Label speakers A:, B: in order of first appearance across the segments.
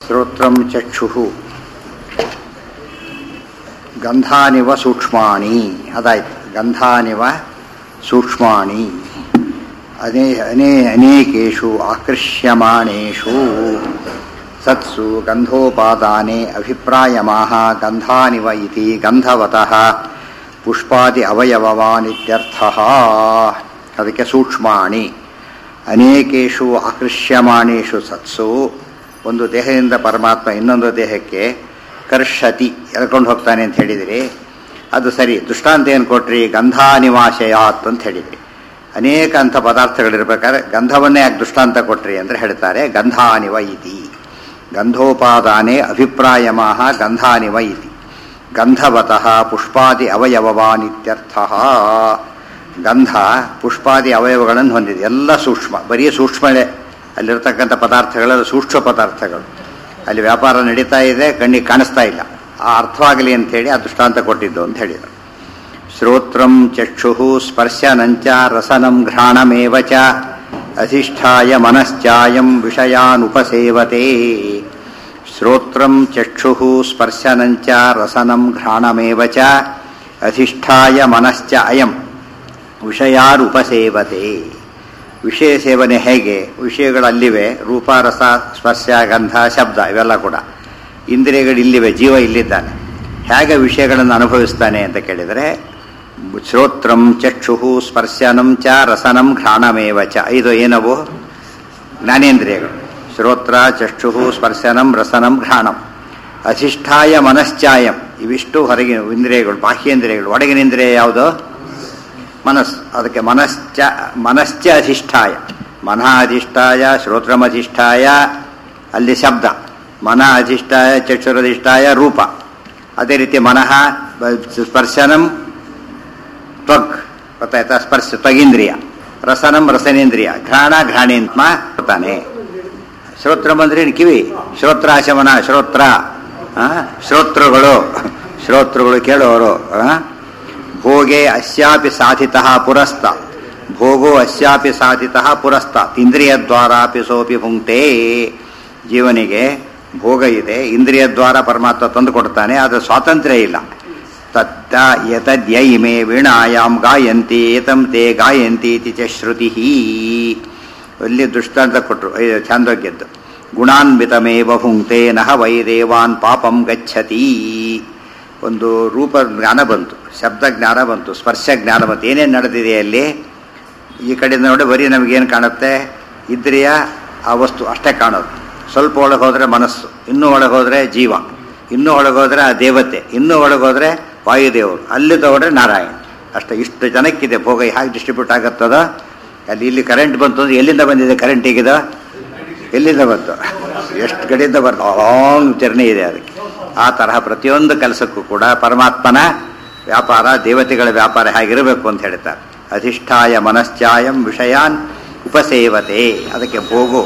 A: ಶ್ರೋತ್ರಂ ಚಕ್ಷುಃ ಗಂಧಾನಿವ ಸೂಕ್ಷ್ಮಾಣಿ ಅದಾಯ್ತು. ಗಂಧಾನಿವ ಸೂಕ್ಷ್ಮಾಣಿ ಅನೇಕೇಷು ಆಕರ್ಷ್ಯಮಾಣೇಷು ಸತ್ಸು ಗಂಧೋಪಾದಾನೆ ಅಭಿಪ್ರಾಯಮಾಹ ಗಂಧಾನಿವ ಇತಿ ಗಂಧವತಃ ಪುಷ್ಪಾದಿ ಅವಯವವಾನಿತ್ಯರ್ಥಃ. ಅದಕ್ಕೆ ಸೂಕ್ಷ್ಮಾಣಿ. ಅನೇಕೇಷು ಆಕರ್ಷ್ಯಮಾಣೇಷು ಸತ್ಸು, ಒಂದು ದೇಹದಿಂದ ಪರಮಾತ್ಮ ಇನ್ನೊಂದು ದೇಹಕ್ಕೆ ಕರ್ಷತಿ ಎಳ್ಕೊಂಡು ಹೋಗ್ತಾನೆ ಅಂತ ಹೇಳಿದಿರಿ. ಅದು ಸರಿ. ದೃಷ್ಟಾಂತ ಏನು ಕೊಟ್ರಿ? ಗಂಧಾನಿವಾಶಯಾತ್ ಅಂತ ಹೇಳಿದ್ರಿ. ಅನೇಕ ಅಂಥ ಪದಾರ್ಥಗಳಿರ್ಬೇಕಾದ್ರೆ ಗಂಧವನ್ನೇ ಯಾಕೆ ದೃಷ್ಟಾಂತ ಕೊಟ್ರಿ ಅಂದರೆ ಹೇಳ್ತಾರೆ ಗಂಧಾನಿವ ಇತಿ ಗಂಧೋಪಾದಾನೆ ಅಭಿಪ್ರಾಯಮಾಹ ಗಂಧಾನಿವ ಇತಿ ಗಂಧವತಃ ಪುಷ್ಪಾದಿ ಅವಯವವಾನಿತ್ಯರ್ಥಃ. ಗಂಧ ಪುಷ್ಪಾದಿ ಅವಯವಗಳನ್ನು ಹೊಂದಿದೆ. ಎಲ್ಲ ಸೂಕ್ಷ್ಮ, ಬರೀ ಸೂಕ್ಷ್ಮಳೆ. ಅಲ್ಲಿರ್ತಕ್ಕಂಥ ಪದಾರ್ಥಗಳೆಲ್ಲ ಸೂಕ್ಷ್ಮ ಪದಾರ್ಥಗಳು. ಅಲ್ಲಿ ವ್ಯಾಪಾರ ನಡೀತಾ ಇದೆ, ಕಣ್ಣಿಗೆ ಕಾಣಿಸ್ತಾ ಇಲ್ಲ. ಆ ಅರ್ಥವಾಗಲಿ ಅಂಥೇಳಿ ಆ ದೃಷ್ಟಾಂತ ಕೊಟ್ಟಿದ್ದು ಅಂತ ಹೇಳಿದರು. ಶ್ರೋತ್ರಂ ಚಕ್ಷುಃ ಸ್ಪರ್ಶನಂಚ ರಸನಂ ಘ್ರಾಣಮೇವ ಚ ಅಧಿಷ್ಠಾಯ ಮನಶ್ಚಾಯಂ ವಿಷಯಾನುಪಸೇವತೆ. ಶ್ರೋತ್ರಂ ಚಕ್ಷುಃ ಸ್ಪರ್ಶನಂಚ ರಸನಂ ಘ್ರಾಣಮೇವ ಚ ಅಧಿಷ್ಠಾಯ ಮನಶ್ಚ ಅಯಂ ವಿಷಯಾನುಪಸೇವತೆ. ವಿಷಯ ಸೇವನೆ ಹೇಗೆ? ವಿಷಯಗಳಲ್ಲಿವೆ, ರೂಪ ರಸ ಸ್ಪರ್ಶ ಗಂಧ ಶಬ್ದ ಇವೆಲ್ಲ ಕೂಡ ಇಂದ್ರಿಯಗಳಿಲ್ಲಿವೆ. ಜೀವ ಇಲ್ಲಿದ್ದಾನೆ. ಹೇಗೆ ವಿಷಯಗಳನ್ನು ಅನುಭವಿಸ್ತಾನೆ ಅಂತ ಕೇಳಿದರೆ ಶ್ರೋತ್ರಂ ಚಕ್ಷುಃ ಸ್ಪರ್ಶನಂ ಚ ರಸನಂ ಘ್ರಾಣಮೇವ ಚ. ಇದು ಏನವು? ಜ್ಞಾನೇಂದ್ರಿಯಗಳು. ಶ್ರೋತ್ರ ಚಕ್ಷುಃ ಸ್ಪರ್ಶನಂ ರಸನಂ ಘ್ರಾಣಂ. ಅಧಿಷ್ಠಾಯ ಮನಶ್ಚಾಯಂ. ಇವಿಷ್ಟು ಹೊರಗಿನ ಇಂದ್ರಿಯಗಳು, ಬಾಹ್ಯೇಂದ್ರಿಯಗಳು. ಒಳಗಿನ ಇಂದ್ರಿಯ ಯಾವುದು? ಮನಸ್ಸು. ಅದಕ್ಕೆ ಮನಶ್ಚ ಅಧಿಷ್ಠಾಯ. ಮನ ಅಧಿಷ್ಠಾಯ ಶ್ರೋತ್ರಮಧಿಷ್ಠಾಯ ಅಲ್ಲಿ ಶಬ್ದ. ಮನ ಅಧಿಷ್ಠಾಯ ಚಕ್ಷುರಧಿಷ್ಠಾಯ ರೂಪ. ಅದೇ ರೀತಿ ಮನಃ ಸ್ಪರ್ಶನಂ ತ್ವಗ್ ಗೊತ್ತಾಯ್ತಾ? ಸ್ಪರ್ಶ ತ್ವಗೀಂದ್ರಿಯ. ರಸನಂ ರಸನೇಂದ್ರಿಯ. ಘ್ರಾಣ ಘ್ರಾಣೇಂದ್ಮ ಬರ್ತಾನೆ. ಶ್ರೋತ್ರ ಬಂದ್ರೆ ಕಿವಿ. ಶ್ರೋತ್ರಾಶಮನ ಶ್ರೋತ್ರ. ಶ್ರೋತೃಗಳು ಕೇಳೋರು. ಭೋಗೆ ಅಸ್ಯಾಪಿ ಸಾಧಿತಃ ಪುರಸ್ತಾತ್. ಭೋಗೋ ಅಸ್ಯಾಪಿ ಸಾಧಿತಃ ಪುರಸ್ತಾತ್. ಇಂದ್ರಿಯ ದ್ವಾರಾಪಿ ಸೋಪಿ ಭುಂಕ್ತೆ. ಜೀವನಿಗೆ ಭೋಗ ಇದೆ, ಇಂದ್ರಿಯ ದ್ವಾರ ಪರಮಾತ್ಮ ತಂದು ಕೊಡ್ತಾನೆ. ಆದರೆ ಸ್ವಾತಂತ್ರ್ಯ ಇಲ್ಲ. ತತ್ತ ಯತದ್ಯೈಮೇ ವೀಣಾಯಾಮ್ ಗಾಯಂತಿ ಏತಂ ತೇ ಗಾಯಂತಿ ಇತಿ ಚ ಶ್ರುತಿ. ಅಲ್ಲಿ ದೃಷ್ಟಾಂತ ಕೊಟ್ಟರು ಛಾಂದೋಗ್ಯದ್ದು. ಗುಣಾನ್ವಿತಮೇವ ಭುಂಕ್ತೆ ನಹ ವೈ ದೇವಾನ್ ಪಾಪಂ ಗಚ್ಚತಿ. ಒಂದು ರೂಪ ಜ್ಞಾನ ಬಂತು, ಶಬ್ದ ಜ್ಞಾನ ಬಂತು, ಸ್ಪರ್ಶ ಜ್ಞಾನ ಬಂತು. ಏನೇನು ನಡೆದಿದೆ ಅಲ್ಲಿ? ಈ ಕಡೆಯಿಂದ ನೋಡಿ ಬರೀ ನಮಗೇನು ಕಾಣುತ್ತೆ? ಇಂದ್ರಿಯ ಆ ವಸ್ತು ಅಷ್ಟೇ ಕಾಣೋದು. ಸ್ವಲ್ಪ ಒಳಗೆ ಹೋದರೆ ಮನಸ್ಸು, ಇನ್ನೂ ಒಳಗೆ ಹೋದರೆ ಜೀವ, ಇನ್ನೂ ಒಳಗೆ ಹೋದರೆ ಆ ದೇವತೆ, ಇನ್ನೂ ಒಳಗೆ ಹೋದರೆ ವಾಯುದೇವರು, ಅಲ್ಲಿ ತಗೊಂಡ್ರೆ ನಾರಾಯಣ. ಅಷ್ಟೇ. ಇಷ್ಟು ಜನಕ್ಕಿದೆ ಭೋಗ. ಹೇಗೆ ಡಿಸ್ಟ್ರಿಬ್ಯೂಟ್ ಆಗುತ್ತದ? ಅಲ್ಲಿ ಇಲ್ಲಿ ಕರೆಂಟ್ ಬಂತು ಅಂದರೆ ಎಲ್ಲಿಂದ ಬಂದಿದೆ ಕರೆಂಟ್? ಈಗಿದ ಎಲ್ಲಿಂದ ಬಂತು? ಎಷ್ಟು ಕಡೆಯಿಂದ ಬರ್ತದೆ? ಲಾಂಗ್ ಜರ್ನಿ ಇದೆ ಅದಕ್ಕೆ. ಆ ತರಹ ಪ್ರತಿಯೊಂದು ಕೆಲಸಕ್ಕೂ ಕೂಡ ಪರಮಾತ್ಮನ ವ್ಯಾಪಾರ, ದೇವತೆಗಳ ವ್ಯಾಪಾರ ಹೇಗಿರಬೇಕು ಅಂತ ಹೇಳ್ತಾರೆ. ಅಧಿಷ್ಠಾಯ ಮನಶ್ಚಾಯಂ ವಿಷಯಾನ್ ಉಪಸೇವತೆ. ಅದಕ್ಕೆ ಭೋಗೋ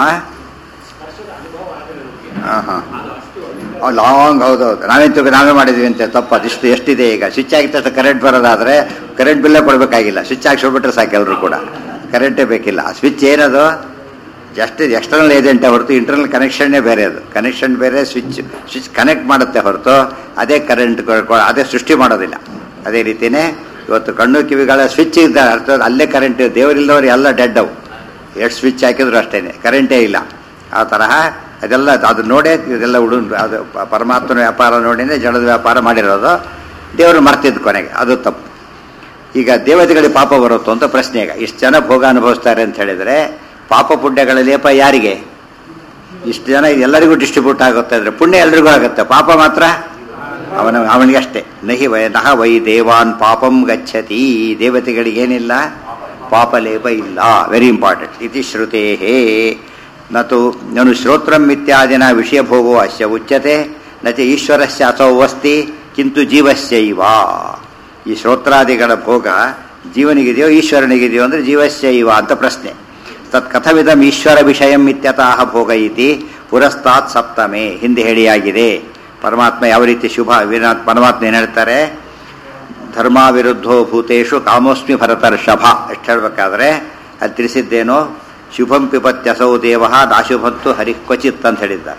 A: ಲಾಂಗ್. ಹೌದೌದು. ನಾವೇ ಮಾಡಿದ್ವಿ ಅಂತ ತಪ್ಪು. ಅದಿಷ್ಟು ಎಷ್ಟಿದೆ ಈಗ. ಸ್ವಿಚ್ ಆಗಿತ್ತ ಕರೆಂಟ್ ಬರೋದಾದರೆ ಕರೆಂಟ್ ಬಿಲ್ಲೇ ಕೊಡಬೇಕಾಗಿಲ್ಲ. ಸ್ವಿಚ್ ಹಾಕಿ ಹೋಗ್ಬಿಟ್ರೆ ಸಾಕು. ಎಲ್ಲರೂ ಕೂಡ ಕರೆಂಟೇ ಬೇಕಿಲ್ಲ. ಆ ಸ್ವಿಚ್ ಏನದು? ಜಸ್ಟ್ ಎಕ್ಸ್ಟರ್ನಲ್ ಏಜೆಂಟೇ ಹೊರತು ಇಂಟರ್ನಲ್ ಕನೆಕ್ಷನ್ನೇ ಬೇರೆ. ಅದು ಕನೆಕ್ಷನ್ ಬೇರೆ. ಸ್ವಿಚ್ ಕನೆಕ್ಟ್ ಮಾಡುತ್ತೆ ಹೊರತು ಅದೇ ಕರೆಂಟ್ ಅದೇ ಸೃಷ್ಟಿ ಮಾಡೋದಿಲ್ಲ. ಅದೇ ರೀತಿಯೇ ಇವತ್ತು ಕಣ್ಣು ಕಿವಿಗಳ ಸ್ವಿಚ್ ಇದ್ದಾರೆ ಅರ್ಥ. ಅಲ್ಲೇ ಕರೆಂಟ್. ದೇವರಿಲ್ಲದವ್ರು ಎಲ್ಲ ಡೆಡ್ ಅವು. ಎಷ್ಟು ಸ್ವಿಚ್ ಹಾಕಿದ್ರು ಅಷ್ಟೇ, ಕರೆಂಟೇ ಇಲ್ಲ. ಆ ತರಹ ಅದೆಲ್ಲ ಅದು ನೋಡೇ ಇದೆಲ್ಲ ಅದು ಪರಮಾತ್ಮನ ವ್ಯಾಪಾರ ನೋಡಿನೇ ಜಡದ ವ್ಯಾಪಾರ ಮಾಡಿರೋದು. ದೇವರು ಮರ್ತಿದ್ದು ಕೊನೆಗೆ. ಅದು ತಪ್ಪು. ಈಗ ದೇವತೆಗಳಿಗೆ ಪಾಪ ಬರುತ್ತೋ ಅಂತ ಪ್ರಶ್ನೆ. ಈಗ ಇಷ್ಟು ಜನ ಭೋಗ ಅನುಭವಿಸ್ತಾರೆ ಅಂತ ಹೇಳಿದರೆ ಪಾಪ ಪುಣ್ಯಗಳ ಲೇಪ ಯಾರಿಗೆ? ಇಷ್ಟು ಜನ ಎಲ್ಲರಿಗೂ ಡಿಸ್ಟ್ರಿಬ್ಯೂಟ್ ಆಗುತ್ತೆ ಅಂದರೆ ಪುಣ್ಯ ಎಲ್ರಿಗೂ ಆಗುತ್ತೆ, ಪಾಪ ಮಾತ್ರ ಅವನಿಗೆ ಅಷ್ಟೇ. ನಹ ವೈ ದೇವಾನ್ ಪಾಪಂ ಗಚ್ಚತಿ. ದೇವತೆಗಳಿಗೇನಿಲ್ಲ? ಪಾಪ ಲೇಪ ಇಲ್ಲ. Very important. ಇತಿ ಶ್ರುತೇ ನತು ನನು ಶ್ರೋತ್ರಂ ಇತ್ಯಾದಿನ ವಿಷಯ ಭೋಗೋ ಅಸ್ಯ ಉಚ್ಯತೆ ನಚ ಈಶ್ವರಸ್ಯ ಅಸೌ ಅಸ್ತಿ ಕಿಂತು ಜೀವಸ್ಯೈವ. ಈ ಶ್ರೋತ್ರಾದಿಗಳ ಭೋಗ ಜೀವನಿಗಿದೆಯೋ ಈಶ್ವರನಿಗಿದೆಯೋ ಅಂದರೆ ಜೀವಸ್ಯೈವ ಅಂತ ಪ್ರಶ್ನೆ. ತತ್ ಕಥವಿದಂ ಈಶ್ವರ ವಿಷಯಂ ಇತ್ಯತಃ ಭೋಗ ಇತಿ ಪುರಸ್ತಾತ್ ಸಪ್ತಮೆ. ಹಿಂದೆ ಹೇಳಿಯಾಗಿದೆ. ಪರಮಾತ್ಮ ಯಾವ ರೀತಿ ಶುಭ ಪರಮಾತ್ಮ ಏನು ಹೇಳ್ತಾರೆ? ಧರ್ಮ ವಿರುದ್ಧೋ ಭೂತೇಶು ಕಾಮೋಸ್ಮಿ ಭರತರ್ಷಭ. ಎಷ್ಟು ಹೇಳಬೇಕಾದ್ರೆ ಅಲ್ಲಿ ತಿಳಿಸಿದ್ದೇನೋ ಶುಭಂ ಪಿಪತ್ಯಸೌ ದೇವ ನಾಶುಭಂತು ಹರಿ ಕ್ವಚಿತ್ ಅಂತ ಹೇಳಿದ್ದಾರೆ.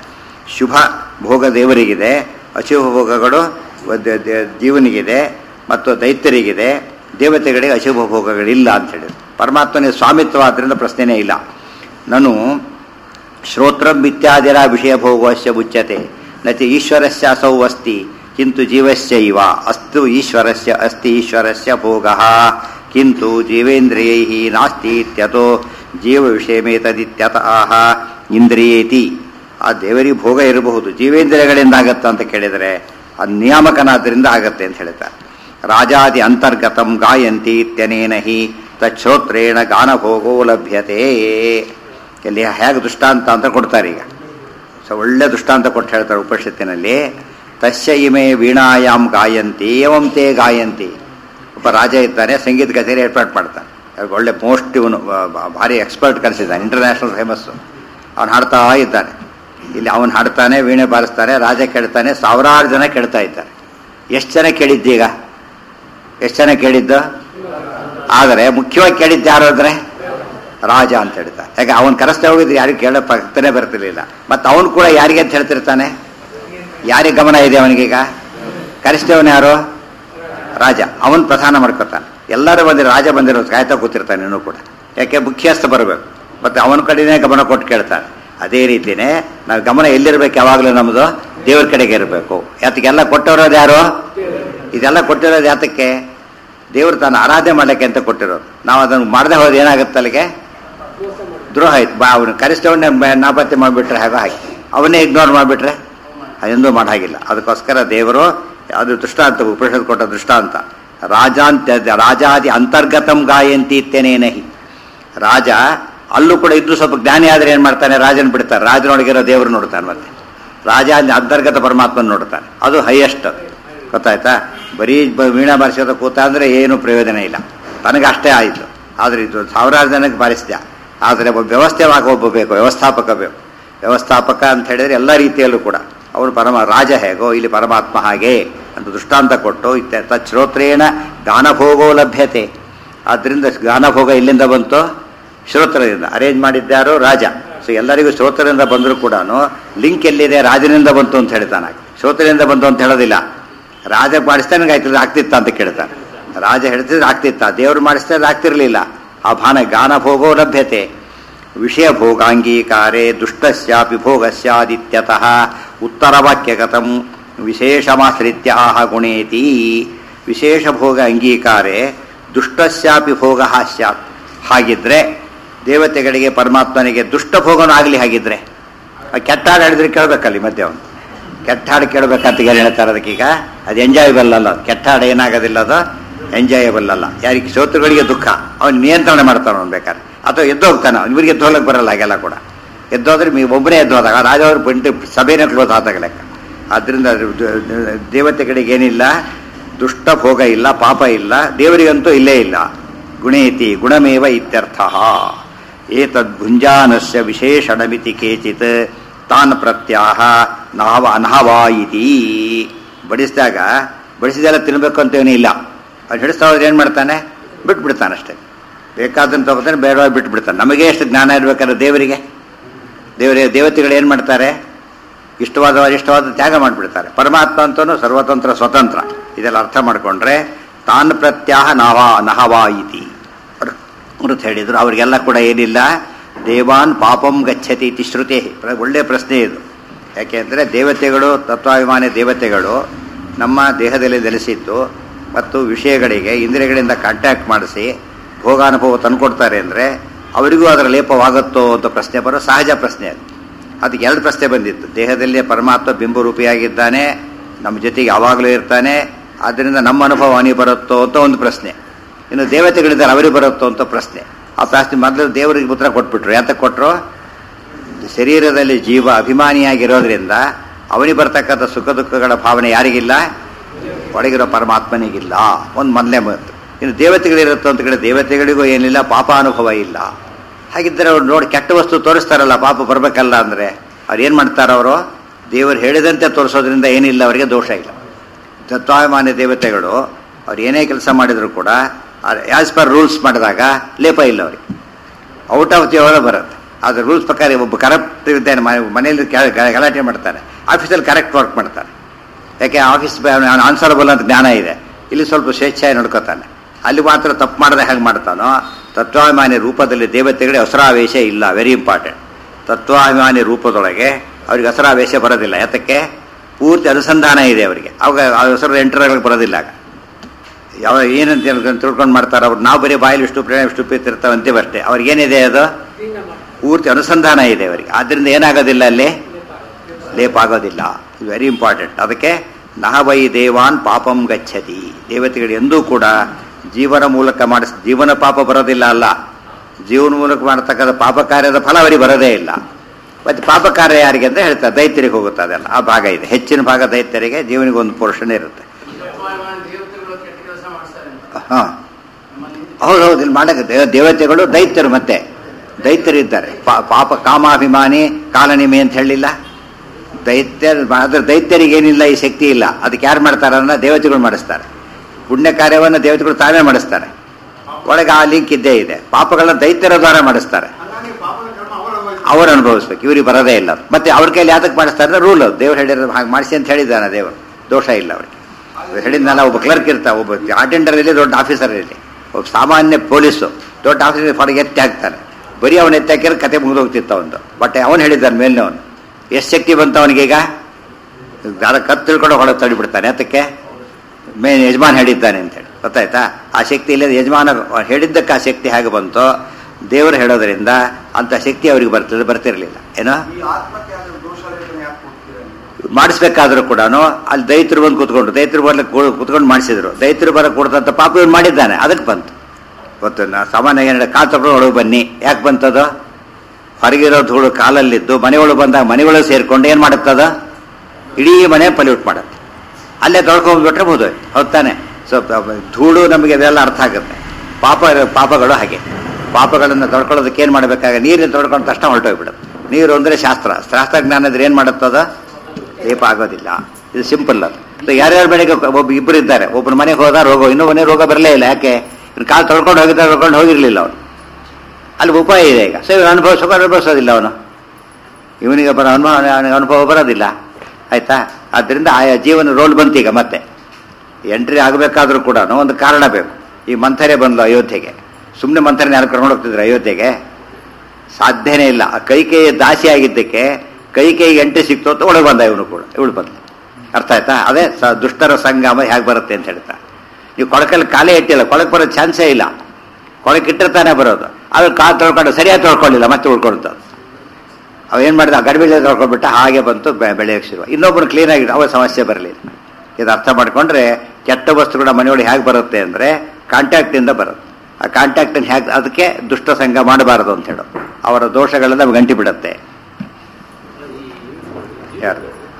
A: ಶುಭ ಭೋಗ ದೇವರಿಗಿದೆ, ಅಶುಭ ಭೋಗಗಳು ಜೀವನಿಗಿದೆ ಮತ್ತು ದೈತ್ಯರಿಗಿದೆ, ದೇವತೆಗಳಿಗೆ ಅಶುಭ ಭೋಗಗಳಿಲ್ಲ ಅಂತ ಹೇಳಿದ್ರು. ಪರಮಾತ್ಮನೇ ಸ್ವಾಮಿತ್ವ ಆದ್ದರಿಂದ ಪ್ರಶ್ನೆನೇ ಇಲ್ಲ. ನಾನು ಶ್ರೋತ್ರಂ ಇತ್ಯಾದಿರ ವಿಷಯ ಭೋಗವಶ್ಯ ಉಚ್ಯತೆ ನತಿ ಈಶ್ವರಸ್ಯ ಅಸೌ ಅಸ್ತಿ ಕಿಂತು ಜೀವಸ್ಯ ಇವ ಅಸ್ತು ಈಶ್ವರಸ್ಯ ಅಸ್ತಿ ಈಶ್ವರಸ್ಯ ಭೋಗಃ ಕಿಂತು ಜೀವೇಂದ್ರಿಯೈಃ ನಾಸ್ತಿ ಇತ್ಯತೋ ಜೀವ ವಿಷಯಮೇತದಿತ್ಯತಃ ಇಂದ್ರಿಯೇತಿ. ಆ ದೇವರಿಗೆ ಭೋಗ ಇರಬಹುದು, ಜೀವೇಂದ್ರಿಯಗಳಿಂದ ಆಗತ್ತ ಅಂತ ಕೇಳಿದರೆ ಅದು ನಿಯಾಮಕನಾದ್ರಿಂದ ಆಗತ್ತೆ ಅಂತ ಹೇಳ್ತಾರೆ. ರಾಜಾದಿ ಅಂತರ್ಗತಂ ಗಾಯಂತಿ ಇತ್ಯನೇನ ಹಿ ತಚ್ಛ್ರೋತ್ರೇಣ ಗಾನಭೋಗೋ ಲಭ್ಯತೆ. ಇಲ್ಲಿ ಹೇಗೆ ದೃಷ್ಟಾಂತ ಅಂತ ಕೊಡ್ತಾರೆ. ಈಗ ಒಳ್ಳೆ ದೃಷ್ಟಾಂತ ಕೊಟ್ಟು ಹೇಳ್ತಾರೆ ಉಪನಿಷತ್ತಿನಲ್ಲಿ. ತಸ್ಯ ಇಮೆ ವೀಣಾಯಾಮ್ ಗಾಯಂತಿ ಏವಂ ತೇ ಗಾಯಂತಿ. ಒಬ್ಬ ರಾಜ ಇದ್ದಾನೆ, ಸಂಗೀತ ಕಚೇರಿ ಏರ್ಪಾಟ್ ಮಾಡ್ತಾನೆ. ಒಳ್ಳೆ ಮೋಸ್ಟ್ ಇವನು ಭಾರಿ ಎಕ್ಸ್ಪರ್ಟ್ ಕಲಿಸಿದ್ದಾನೆ, ಇಂಟರ್ನ್ಯಾಷನಲ್ ಫೇಮಸ್ಸು. ಅವನು ಹಾಡ್ತಾ ಇದ್ದಾನೆ. ಇಲ್ಲಿ ಅವನು ಹಾಡ್ತಾನೆ, ವೀಣೆ ಬಾರಿಸ್ತಾನೆ, ರಾಜ ಕೇಳ್ತಾನೆ, ಸಾವಿರಾರು ಜನ ಕೇಳ್ತಾ ಇದ್ದಾರೆ. ಎಷ್ಟು ಜನ ಕೇಳಿದ್ದೀಗ? ಎಷ್ಟು ಜನ ಕೇಳಿದ್ದು? ಆದರೆ ಮುಖ್ಯವಾಗಿ ಕೇಳಿದ್ದು ಯಾರು ಅಂದರೆ ರಾಜ ಅಂತ ಹೇಳ್ತಾರೆ. ಯಾಕೆ ಅವನು ಕರೆಸ್ತಾ ಹೋಗಿದ್ದು ಯಾರಿಗೂ ಕೇಳೋ ಪಕ್ಕನೇ ಬರ್ತಿರ್ಲಿಲ್ಲ. ಮತ್ತು ಅವನು ಕೂಡ ಯಾರಿಗೆ ಅಂತ ಹೇಳ್ತಿರ್ತಾನೆ? ಯಾರಿಗೆ ಗಮನ ಇದೆ ಅವನಿಗೀಗ? ಕರೆಸ್ತೇವನು ಯಾರು? ರಾಜ. ಅವನು ಪ್ರಧಾನ ಮಾಡ್ಕೊತಾನೆ. ಎಲ್ಲರೂ ಬಂದಿರೋ ರಾಜ ಬಂದಿರೋದು ಕಾಯ್ತಾ ಕೂತಿರ್ತಾನೆ ಇನ್ನೂ ಕೂಡ. ಯಾಕೆ ಮುಖ್ಯಸ್ಥ ಬರಬೇಕು, ಮತ್ತು ಅವನ ಕಡೆನೇ ಗಮನ ಕೊಟ್ಟು ಕೇಳ್ತಾನೆ. ಅದೇ ರೀತಿಯೇ ನಾವು ಗಮನ ಎಲ್ಲಿರ್ಬೇಕು? ಯಾವಾಗಲೂ ನಮ್ಮದು ದೇವ್ರ ಕಡೆಗೆ ಇರಬೇಕು. ಯಾತಕ್ಕೆಲ್ಲ ಕೊಟ್ಟಿರೋದು ಯಾರು? ಇದೆಲ್ಲ ಕೊಟ್ಟಿರೋದು ಯಾತಕ್ಕೆ? ದೇವರು ತಾನು ಆರಾಧನೆ ಮಾಡಲಿಕ್ಕೆ ಅಂತ ಕೊಟ್ಟಿರೋದು. ನಾವು ಅದನ್ನು ಮಾಡದೆ ಹೋದ್ರೆ ಏನಾಗುತ್ತೆ? ಅಲ್ಲಿಗೆ ದ್ರೋಹ ಆಯ್ತು. ಅವನು ಕರಿಷ್ಠವನ್ನೇ ನಾಪತ್ತೆ ಮಾಡಿಬಿಟ್ರೆ ಹಾಗೆ ಹಾಕಿ ಅವನ್ನೇ ಇಗ್ನೋರ್ ಮಾಡಿಬಿಟ್ರೆ ಅದೆಂದೂ ಮಾಡಾಗಿಲ್ಲ. ಅದಕ್ಕೋಸ್ಕರ ದೇವರು ಅದು ದೃಷ್ಟಾಂತ, ಉಪನಿಷತ್ ಕೊಟ್ಟ ದೃಷ್ಟಾಂತ. ರಾಜಾದಿ ಅಂತರ್ಗತಂ ಗಾಯಂತಿ ಇತ್ಯನೇನಹಿ. ರಾಜ ಅಲ್ಲೂ ಕೂಡ ಇದ್ದು ಸ್ವಲ್ಪ ಜ್ಞಾನಿ ಆದರೆ ಏನು ಮಾಡ್ತಾನೆ? ರಾಜನ ಬಿಡ್ತಾರೆ. ರಾಜನೊಳಗಿರೋ ದೇವರು ನೋಡ್ತಾನೆ. ಮತ್ತೆ ರಾಜ ಅಂತರ್ಗತ ಪರಮಾತ್ಮನ ನೋಡ್ತಾನೆ. ಅದು ಹೈಯೆಸ್ಟ್. ಗೊತ್ತಾಯ್ತಾ? ಬರೀ ವೀಣಾ ಬಾರಿಸೋದ ಕೂತ ಅಂದರೆ ಏನು ಪ್ರಯೋಜನ ಇಲ್ಲ. ತನಗಷ್ಟೇ ಆಯಿತು. ಆದರೆ ಇದು ಸಾವಿರಾರು ಜನಕ್ಕೆ ಬಾರಿಸಿದ. ಆದರೆ ವ್ಯವಸ್ಥೆವಾಗಿ ಒಬ್ಬ ಬೇಕು, ವ್ಯವಸ್ಥಾಪಕ ಬೇಕು. ವ್ಯವಸ್ಥಾಪಕ ಅಂತ ಹೇಳಿದರೆ ಎಲ್ಲ ರೀತಿಯಲ್ಲೂ ಕೂಡ ಅವನು ರಾಜ ಹೇಗೋ ಇಲ್ಲಿ ಪರಮಾತ್ಮ ಹಾಗೆ ಅಂತ ದೃಷ್ಟಾಂತ ಕೊಟ್ಟು ತಚ್ಛ್ರೋತ್ರೇಣ ಗಾನಭೋಗೋ ಲಭ್ಯತೆ. ಆದ್ದರಿಂದ ಗಾನಭೋಗ ಇಲ್ಲಿಂದ ಬಂತು? ಶ್ರೋತ್ರದಿಂದ. ಅರೇಂಜ್ ಮಾಡಿದ್ದಾರೋ ರಾಜ. ಸೊ ಎಲ್ಲರಿಗೂ ಶ್ರೋತ್ರದಿಂದ ಬಂದರೂ ಕೂಡ ಲಿಂಕ್ ಎಲ್ಲಿದೆ? ರಾಜನಿಂದ ಬಂತು ಅಂತ ಹೇಳ್ತಾನೆ. ಶ್ರೋತ್ರದಿಂದ ಬಂತು ಅಂತ ಹೇಳೋದಿಲ್ಲ. ರಾಜ ಮಾಡಿಸ್ತಾನೆ ಆಯ್ತಿದ್ರೆ ಆಗ್ತಿತ್ತ ಅಂತ ಕೇಳ್ತಾನೆ. ರಾಜ ಹೇಳ್ತಿದ್ರೆ ಆಗ್ತಿತ್ತ, ದೇವರು ಮಾಡಿಸ್ತಾ ಆಗ್ತಿರ್ಲಿಲ್ಲ. ಆ ಭಾನ ಗಾನಭೋಗೋ ಲಭ್ಯತೆ. ವಿಷಯ ಭೋಗಾಂಗೀಕಾರೇ ದುಷ್ಟಸ್ಯಾಪಿ ಭೋಗಸ್ಯಾದಿತ್ಯತಃ ಉತ್ತರವಾಕ್ಯಗತಂ ವಿಶೇಷಮಾಶ್ರಿತ್ಯ ಆಹ ಗುಣೇತಿ. ವಿಶೇಷ ಭೋಗ ಅಂಗೀಕಾರೇ ದುಷ್ಟಸ್ಯಾಪಿ ಭೋಗ ಸ್ಯಾತ್. ಹಾಗಿದ್ರೆ ದೇವತೆಗಳಿಗೆ ಪರಮಾತ್ಮನಿಗೆ ದುಷ್ಟ ಭೋಗನೂ ಆಗಲಿ. ಹಾಗಿದ್ರೆ ಕೆಟ್ಟ ಹಾಡು ಹೇಳಿದ್ರೆ ಕೇಳಬೇಕಲ್ಲಿ ಮಧ್ಯೆ ಅವನು ಕೆಟ್ಟ ಹಾಡು ಕೇಳಬೇಕಂತ ಹೇಳ್ತಾರೆ. ಅದಕ್ಕೀಗ ಅದು ಎಂಜಾಯಬಲ್ ಅಲ್ಲ. ಕೆಟ್ಟ ಹಾಡು ಏನಾಗೋದಿಲ್ಲ, ಅದು ಎಂಜಾಯಬಲ್ ಅಲ್ಲ. ಯಾರಿಗೆ ಶ್ರೋತೃಗಳಿಗೆ ದುಃಖ, ಅವನು ನಿಯಂತ್ರಣ ಮಾಡ್ತಾನೆ ಅವನು ಬೇಕಾದ್ರೆ. ಅಥವಾ ಎದ್ದು ಹೋಗ್ತಾನೆ, ಇವರಿಗೆ ಎದ್ದು ಹೋಗ್ಲಿಕ್ಕೆ ಬರಲ್ಲ. ಹಾಗೆಲ್ಲ ಕೂಡ ಎದ್ದೋದ್ರೆ ಒಬ್ಬನೇ ಎದ್ದು ಹೋದಾಗ ರಾಜವರು ಬಂದು ಸಭೆನೇ ಕ್ಲೋಸ್ ಆದಾಗ ಲೆಕ್ಕ. ಆದ್ದರಿಂದ ದೇವತೆಗಳಿಗೆ ಏನಿಲ್ಲ, ದುಷ್ಟ ಭೋಗ ಇಲ್ಲ, ಪಾಪ ಇಲ್ಲ. ದೇವರಿಗಂತೂ ಇಲ್ಲೇ ಇಲ್ಲ. ಗುಣೇತಿ ಗುಣಮೇವ ಇತ್ಯರ್ಥ. ಏತದ್ ಭುಂಜಾನಸ್ಯ ವಿಶೇಷಣಮಿತಿ ಕೇಚಿತ್ ತಾನ್ ಪ್ರತ್ಯಾಹ ನಾವ ಅನಹವಾ ಇತಿ. ಬಡಿಸಿದಾಗ ಬಡಿಸಿದೆಲ್ಲ ತಿನ್ನಬೇಕು ಅಂತೇನೂ ಇಲ್ಲ. ಅದು ಹಿಡಿಸ್ತಾ ಹೋದ್ರೆ ಏನು ಮಾಡ್ತಾನೆ? ಬಿಟ್ಬಿಡ್ತಾನೆ ಅಷ್ಟೇ. ಬೇಕಾದಂತ ತಗೋತಾನೆ, ಬೇಡವಾಗಿ ಬಿಟ್ಬಿಡ್ತಾನೆ. ನಮಗೆ ಎಷ್ಟು ಜ್ಞಾನ ಇರಬೇಕಾದ್ರೆ ದೇವತೆಗಳು ಏನು ಮಾಡ್ತಾರೆ? ಇಷ್ಟವಾದ ತ್ಯಾಗ ಮಾಡಿಬಿಡ್ತಾರೆ. ಪರಮಾತ್ಮ ಅಂತನೂ ಸರ್ವತಂತ್ರ ಸ್ವತಂತ್ರ. ಇದೆಲ್ಲ ಅರ್ಥ ಮಾಡಿಕೊಂಡ್ರೆ ತಾನ್ ಪ್ರತ್ಯಾಹ ನಹವಾ ಇತಿ ಅಂತ ಹೇಳಿದ್ರು. ಅವರಿಗೆಲ್ಲ ಕೂಡ ಏನಿಲ್ಲ, ದೇವಾನ್ ಪಾಪಂ ಗಚ್ಚತಿ ಇತಿ ಶ್ರುತಿ. ಒಳ್ಳೆಯ ಪ್ರಶ್ನೆ ಇದು. ಯಾಕೆಂದರೆ ದೇವತೆಗಳು, ತತ್ವಾಭಿಮಾನಿ ದೇವತೆಗಳು ನಮ್ಮ ದೇಹದಲ್ಲಿ ನೆಲೆಸಿದ್ದು ಮತ್ತು ವಿಷಯಗಳಿಗೆ ಇಂದ್ರಿಯಗಳಿಂದ ಕಾಂಟ್ಯಾಕ್ಟ್ ಮಾಡಿಸಿ ಭೋಗಾನುಭವ ತಂದುಕೊಡ್ತಾರೆ ಅಂದರೆ ಅವರಿಗೂ ಅದರ ಲೇಪವಾಗುತ್ತೋ ಅಂತ ಪ್ರಶ್ನೆ ಬರೋ ಸಹಜ ಪ್ರಶ್ನೆ ಅದು. ಅದಕ್ಕೆ ಎರಡು ಪ್ರಶ್ನೆ ಬಂದಿತ್ತು. ದೇಹದಲ್ಲಿ ಪರಮಾತ್ಮ ಬಿಂಬರೂಪಿಯಾಗಿದ್ದಾನೆ, ನಮ್ಮ ಜೊತೆಗೆ ಯಾವಾಗಲೂ ಇರ್ತಾನೆ, ಆದ್ದರಿಂದ ನಮ್ಮ ಅನುಭವ ಅವನಿಗೆ ಬರುತ್ತೋ ಅಂತ ಒಂದು ಪ್ರಶ್ನೆ. ಇನ್ನು ದೇವತೆಗಳಿದ್ದಾರೆ, ಅವರಿಗೆ ಬರುತ್ತೋ ಅಂತ ಪ್ರಶ್ನೆ. ಆ ಪ್ರಶ್ನೆ ಮೊದಲು ದೇವರಿಗೆ ಉತ್ತರ ಕೊಟ್ಬಿಟ್ರು. ಯಾತಕ್ಕೆ ಕೊಟ್ಟರು? ಶರೀರದಲ್ಲಿ ಜೀವ ಅಭಿಮಾನಿಯಾಗಿರೋದ್ರಿಂದ ಅವನಿಗೆ ಬರ್ತಕ್ಕಂಥ ಸುಖ ದುಃಖಗಳ ಭಾವನೆ ಯಾರಿಗಿಲ್ಲ? ಒಳಗಿರೋ ಪರಮಾತ್ಮನಿಗಿಲ್ಲ. ಒಂದು ಮೊದಲೇ ಮಾತು. ಇನ್ನು ದೇವತೆಗಳಿರುತ್ತೋ ಅಂತ ಕೇಳಿ ದೇವತೆಗಳಿಗೂ ಏನಿಲ್ಲ, ಪಾಪ ಅನುಭವ ಇಲ್ಲ. ಹಾಗಿದ್ದರೆ ಅವ್ರು ನೋಡಿ ಕೆಟ್ಟ ವಸ್ತು ತೋರಿಸ್ತಾರಲ್ಲ, ಪಾಪ ಬರಬೇಕಲ್ಲ ಅಂದರೆ ಅವ್ರು ಏನು ಮಾಡ್ತಾರೆ? ಅವರು ದೇವರು ಹೇಳಿದಂತೆ ತೋರಿಸೋದ್ರಿಂದ ಏನಿಲ್ಲ, ಅವರಿಗೆ ದೋಷ ಇಲ್ಲ. ತತ್ವಾಭಿಮಾನ್ಯ ದೇವತೆಗಳು ಅವ್ರು ಏನೇ ಕೆಲಸ ಮಾಡಿದ್ರು ಕೂಡ ಆ್ಯಸ್ ಪರ್ ರೂಲ್ಸ್ ಮಾಡಿದಾಗ ಲೇಪ ಇಲ್ಲ. ಅವ್ರಿಗೆ ಔಟ್ ಆಫ್ ದಿ ಅವರ ಬರುತ್ತೆ. ಅದ್ರ ರೂಲ್ಸ್ ಪ್ರಕಾರ ಒಬ್ಬ ಕರಪ್ಟ್ ಇದ್ದಾನೆ, ಮನೆಯಲ್ಲಿ ಗಲಾಟೆ ಮಾಡ್ತಾನೆ, ಆಫೀಸಲ್ಲಿ ಕರೆಕ್ಟ್ ವರ್ಕ್ ಮಾಡ್ತಾನೆ. ಯಾಕೆ ಆಫೀಸ್ ಆನ್ಸರಬಲ್ ಅಂತ ಜ್ಞಾನ ಇದೆ, ಇಲ್ಲಿ ಸ್ವಲ್ಪ ಸ್ವೇಚ್ಛಾಗಿ ನೋಡ್ಕೋತಾನೆ. ಅಲ್ಲಿ ಮಾತ್ರ ತಪ್ಪು ಮಾಡದೆ ಹೇಗೆ ಮಾಡ್ತಾನೋ, ತತ್ವಾಭಿಮಾನಿ ರೂಪದಲ್ಲಿ ದೇವತೆಗಳಿಗೆ ಹಸರಾವೇಶ ಇಲ್ಲ. Very important. ತತ್ವಾಭಿಮಾನಿ ರೂಪದೊಳಗೆ ಅವ್ರಿಗೆ ಹಸರಾವೇಶ ಬರೋದಿಲ್ಲ. ಯಾತಕ್ಕೆ? ಪೂರ್ತಿ ಅನುಸಂಧಾನ ಇದೆ ಅವರಿಗೆ. ಅವಾಗ ಆ ಹೆಸರು ಎಂಟರಲ್ಲಿ ಬರೋದಿಲ್ಲ. ಯಾವ ಏನಂತ ತಿಳ್ಕೊಂಡು ಮಾಡ್ತಾರೆ ಅವ್ರು. ನಾವು ಬರೀ ಬಾಯಲ್ಲಿ ಇಷ್ಟು ಪ್ರೇಮ ಇಷ್ಟು ಪ್ರೀತಿರ್ತಾವೆ ಅಂತೀವಿ ಅಷ್ಟೇ. ಅವ್ರಿಗೇನಿದೆ? ಅದು ಪೂರ್ತಿ ಅನುಸಂಧಾನ ಇದೆ ಅವರಿಗೆ. ಆದ್ದರಿಂದ ಏನಾಗೋದಿಲ್ಲ, ಅಲ್ಲಿ ಲೇಪ ಆಗೋದಿಲ್ಲ. Very important. ಅದಕ್ಕೆ ನಹವೈ ದೇವಾನ್ ಪಾಪಂ ಗಚ್ಚತಿ. ದೇವತೆಗಳು ಎಂದೂ ಕೂಡ ಜೀವನ ಮೂಲಕ ಜೀವನ ಪಾಪ ಬರೋದಿಲ್ಲ ಅಲ್ಲ, ಜೀವನ ಮೂಲಕ ಮಾಡತಕ್ಕಂಥ ಪಾಪ ಕಾರ್ಯದ ಫಲ ಅವರಿಗೆ ಬರೋದೇ ಇಲ್ಲ. ಮತ್ತೆ ಪಾಪ ಕಾರ್ಯ ಯಾರಿಗೆ ಅಂತ ಹೇಳ್ತಾರೆ? ದೈತ್ಯರಿಗೆ ಹೋಗುತ್ತೆ. ಅದೆಲ್ಲ ಆ ಭಾಗ ಇದೆ. ಹೆಚ್ಚಿನ ಭಾಗ ದೈತ್ಯರಿಗೆ, ಜೀವನಿಗೆ ಒಂದು ಪೋರ್ಷನ್ ಇರುತ್ತೆ. ಹಾಂ, ಹೌದೌದು. ಇಲ್ಲಿ ಮಾಡಕ್ಕೆ ದೇವತೆಗಳು ದೈತ್ಯರು, ಮತ್ತೆ ದೈತ್ಯರಿದ್ದಾರೆ. ಪಾಪ ಕಾಮಾಭಿಮಾನಿ ಕಾಲನಿಮೆ ಅಂತ ಹೇಳಿಲ್ಲ. ಅದ್ರ ದೈತ್ಯರಿಗೇನಿಲ್ಲ, ಈ ಶಕ್ತಿ ಇಲ್ಲ. ಅದಕ್ಕೆ ಯಾರು ಮಾಡ್ತಾರೆ ಅಂದ್ರೆ ದೇವತೆಗಳು ಮಾಡಿಸ್ತಾರೆ. ಪುಣ್ಯ ಕಾರ್ಯವನ್ನು ದೇವತೆಗಳು ತಾವೇ ಮಾಡಿಸ್ತಾರೆ. ಒಳಗೆ ಆ ಲಿಂಕ್ ಇದ್ದೇ ಇದೆ. ಪಾಪಗಳನ್ನ ದೈತ್ಯರ ದ್ವಾರ ಮಾಡಿಸ್ತಾರೆ, ಅವರು ಅನುಭವಿಸ್ಬೇಕು. ಇವ್ರಿಗೆ ಬರೋದೇ ಇಲ್ಲ. ಮತ್ತೆ ಅವ್ರ ಕೈಲಿ ಯಾತಕ್ಕೆ ಮಾಡಿಸ್ತಾರೆ ಅಂದ್ರೆ ರೂಲ್. ದೇವ್ರು ಹೇಳಿರೋ ಹಾಗೆ ಮಾಡಿಸಿ ಅಂತ ಹೇಳಿದ್ದಾನೆ ದೇವರು. ದೋಷ ಇಲ್ಲ ಅವ್ರಿಗೆ. ಹೇಳಿದ್ನಲ್ಲ, ಒಬ್ಬ ಕ್ಲರ್ಕ್ ಇರ್ತಾನೆ, ಒಬ್ಬ ಅಟೆಂಡರ್ ಇರಲಿ, ದೊಡ್ಡ ಆಫೀಸರ್ ಇರಲಿ, ಒಬ್ಬ ಸಾಮಾನ್ಯ ಪೊಲೀಸು ದೊಡ್ಡ ಆಫೀಸರ್ ಹೊರಗೆ ಎತ್ತಿ ಹಾಕ್ತಾನೆ. ಬರೀ ಅವನು ಎತ್ತಿ ಹಾಕಿದ್ರೆ ಕತೆ ಮುಗಿದೋಗ್ತಿತ್ತ ಒಂದು. ಬಟ್ ಅವನು ಹೇಳಿದ್ದಾನೆ ಮೇಲ್ನೇ ಅವನು. ಎಷ್ಟು ಶಕ್ತಿ ಬಂತ ಅವನಿಗೀಗ? ಕತ್ತು ತಿಳ್ಕೊಂಡು ಹೊರಗೆ ತಳ್ಳಿಬಿಡ್ತಾನೆ. ಅದಕ್ಕೆ ಮೇನ್ ಯಜಮಾನ್ ಹೇಳಿದ್ದಾನೆ ಅಂತೇಳಿ. ಗೊತ್ತಾಯ್ತಾ? ಆ ಶಕ್ತಿ ಇಲ್ಲ. ಯಜಮಾನ ಹೇಳಿದ್ದಕ್ಕೆ ಆ ಶಕ್ತಿ ಹೇಗೆ ಬಂತೋ, ದೇವರು ಹೇಳೋದ್ರಿಂದ ಅಂತ ಶಕ್ತಿ ಅವ್ರಿಗೆ ಬರ್ತಿರ್ಲಿಲ್ಲ. ಏನೋ ಮಾಡಿಸ್ಬೇಕಾದ್ರೂ ಕೂಡ ಅಲ್ಲಿ ದೈತ್ರು ಬಂದು ಕೂತ್ಕೊಂಡು, ದೈತ್ರು ಬರ್ಲಿಕ್ಕೆ ಕೂತ್ಕೊಂಡು ಮಾಡಿಸಿದ್ರು. ದೈತ್ರು ಬರ ಕೊಡ್ತಂತ ಪಾಪ ಇವ್ನು ಮಾಡಿದ್ದಾನೆ, ಅದಕ್ಕೆ ಬಂತು. ಗೊತ್ತು, ಸಾಮಾನ್ಯ ಏನ ಕಾಲು ತಗೊಂಡು ಒಳಗೆ ಬನ್ನಿ. ಯಾಕೆ ಬಂತದು? ಹೊರಗಿರೋ ಧೂಳು ಕಾಲಲ್ಲಿದ್ದು ಮನೆಯೊಳಗೆ ಬಂದಾಗ ಮನೆಯೊಳಗೆ ಸೇರ್ಕೊಂಡು ಏನು ಮಾಡುತ್ತದ? ಇಡೀ ಮನೆ ಪಲ್ಯೂಟ್ ಮಾಡುತ್ತೆ. ಅಲ್ಲೇ ತೊಳ್ಕೊಂಡ್ಬಿಟ್ರೆ ಮುಗಿದು ಹೋಗ್ತಾನೆ. ಸೊ ಧೂಳು ನಮಗೆ ಅದೆಲ್ಲ ಅರ್ಥ ಆಗುತ್ತೆ. ಪಾಪಗಳು ಹಾಗೆ. ಪಾಪಗಳನ್ನು ತೊಳ್ಕೊಳ್ಳೋದಕ್ಕೆ ಏನು ಮಾಡಬೇಕಾಗ? ನೀರಿನ ತೊಳ್ಕೊಂಡು ತಕ್ಷಣ ಹೊರಟೋಗ್ಬಿಡುತ್ತೆ. ನೀರು ಅಂದರೆ ಶಾಸ್ತ್ರಜ್ಞಾನ ಇದ್ರೆ ಏನು ಮಾಡುತ್ತದ? ಲೇಪ ಆಗೋದಿಲ್ಲ. ಇದು ಸಿಂಪಲ್. ಅದು ಯಾರ್ಯಾರ ಮನೆಗೆ ಒಬ್ಬ ಇಬ್ಬರು ಇದ್ದಾರೆ. ಒಬ್ಬನ ಮನೆಗೆ ಹೋದ ರೋಗ, ಇನ್ನೂ ಮನೆ ರೋಗ ಬರಲೇ ಇಲ್ಲ. ಯಾಕೆ? ಇನ್ನು ಕಾಲು ತೊಳ್ಕೊಂಡು ಹೋಗಿರಲಿಲ್ಲ ಅವನು. ಅಲ್ಲಿ ಉಪಾಯ ಇದೆ ಈಗ. ಸೊ ಇವನು ಅನುಭವಿಸೋದಿಲ್ಲ ಅವನು. ಇವನಿಗೆ ಅನುಭವ ಬರೋದಿಲ್ಲ. ಆಯ್ತಾ? ಆದ್ದರಿಂದ ಆಯಾ ಜೀವನ ರೋಲ್ ಬಂತು. ಈಗ ಮತ್ತೆ ಎಂಟ್ರಿ ಆಗಬೇಕಾದ್ರೂ ಕೂಡ ಒಂದು ಕಾರಣ ಬೇಕು. ಈ ಮಂಥರೆ ಬಂದ್ಲು ಅಯೋಧ್ಯೆಗೆ. ಸುಮ್ಮನೆ ಮಂಥರನ್ನ ಯಾರು ಕರ್ಕೊಂಡು ಹೋಗ್ತಿದ್ರು ಅಯೋಧ್ಯೆಗೆ? ಸಾಧ್ಯನೇ ಇಲ್ಲ. ಆ ಕೈಕೇಯ ದಾಸಿ ಆಗಿದ್ದಕ್ಕೆ ಕೈಕೇಯಿಗೆ ಎಂಟ್ರಿ ಸಿಕ್ತು ಅಂತ ಒಳಗೆ ಬಂದ ಇವನು ಕೂಡ. ಇವಳು ಬಂದ್ಲು. ಅರ್ಥ ಆಯ್ತಾ? ಅದೇ ದುಷ್ಟರ ಸಂಗಮ ಹೇಗೆ ಬರುತ್ತೆ ಅಂತ ಹೇಳ್ತಾ. ನೀವು ಕೊಳಕಲ್ಲಿ ಕಾಲೇ ಇಟ್ಟಿಲ್ಲ, ಕೊಳಕ್ಕೆ ಬರೋ ಚಾನ್ಸೇ ಇಲ್ಲ. ಕೊಳಕ್ಕೆ ಇಟ್ಟಿರ್ತಾನೆ ಬರೋದು. ಅದು ಕಾಲು ತೊಳ್ಕೊಂಡು ಸರಿಯಾಗಿ ತೊಳ್ಕೊಳ್ಳಿಲ್ಲ, ಮತ್ತೆ ಉಳ್ಕೊಳ್ತದೆ. ಅವೇನು ಮಾಡಿದ? ಗಡಿಬಿಡಿ ತೊಳ್ಕೊಂಡ್ಬಿಟ್ಟ. ಹಾಗೆ ಬಂತು, ಬೆಳೆಯೋಕ್ಕೆ ಶುರು. ಇನ್ನೊಬ್ಬರು ಕ್ಲೀನಾಗಿ ಅವ ಸಮಸ್ಯೆ ಬರಲಿಲ್ಲ. ಇದು ಅರ್ಥ ಮಾಡ್ಕೊಂಡ್ರೆ ಕೆಟ್ಟ ವಸ್ತುಗಳ ಮನೆಯೊಳಗೆ ಹೇಗೆ ಬರುತ್ತೆ ಅಂದರೆ ಕಾಂಟ್ಯಾಕ್ಟಿಂದ ಬರುತ್ತೆ. ಆ ಕಾಂಟ್ಯಾಕ್ಟನ್ನು ಹೇಗೆ, ಅದಕ್ಕೆ ದುಷ್ಟ ಸಂಘ ಮಾಡಬಾರದು ಅಂತ ಹೇಳೋ. ಅವರ ದೋಷಗಳೆಲ್ಲ ನಮ್ಗೆ ಗಂಟಿ ಬಿಡುತ್ತೆ. ಯಾರು?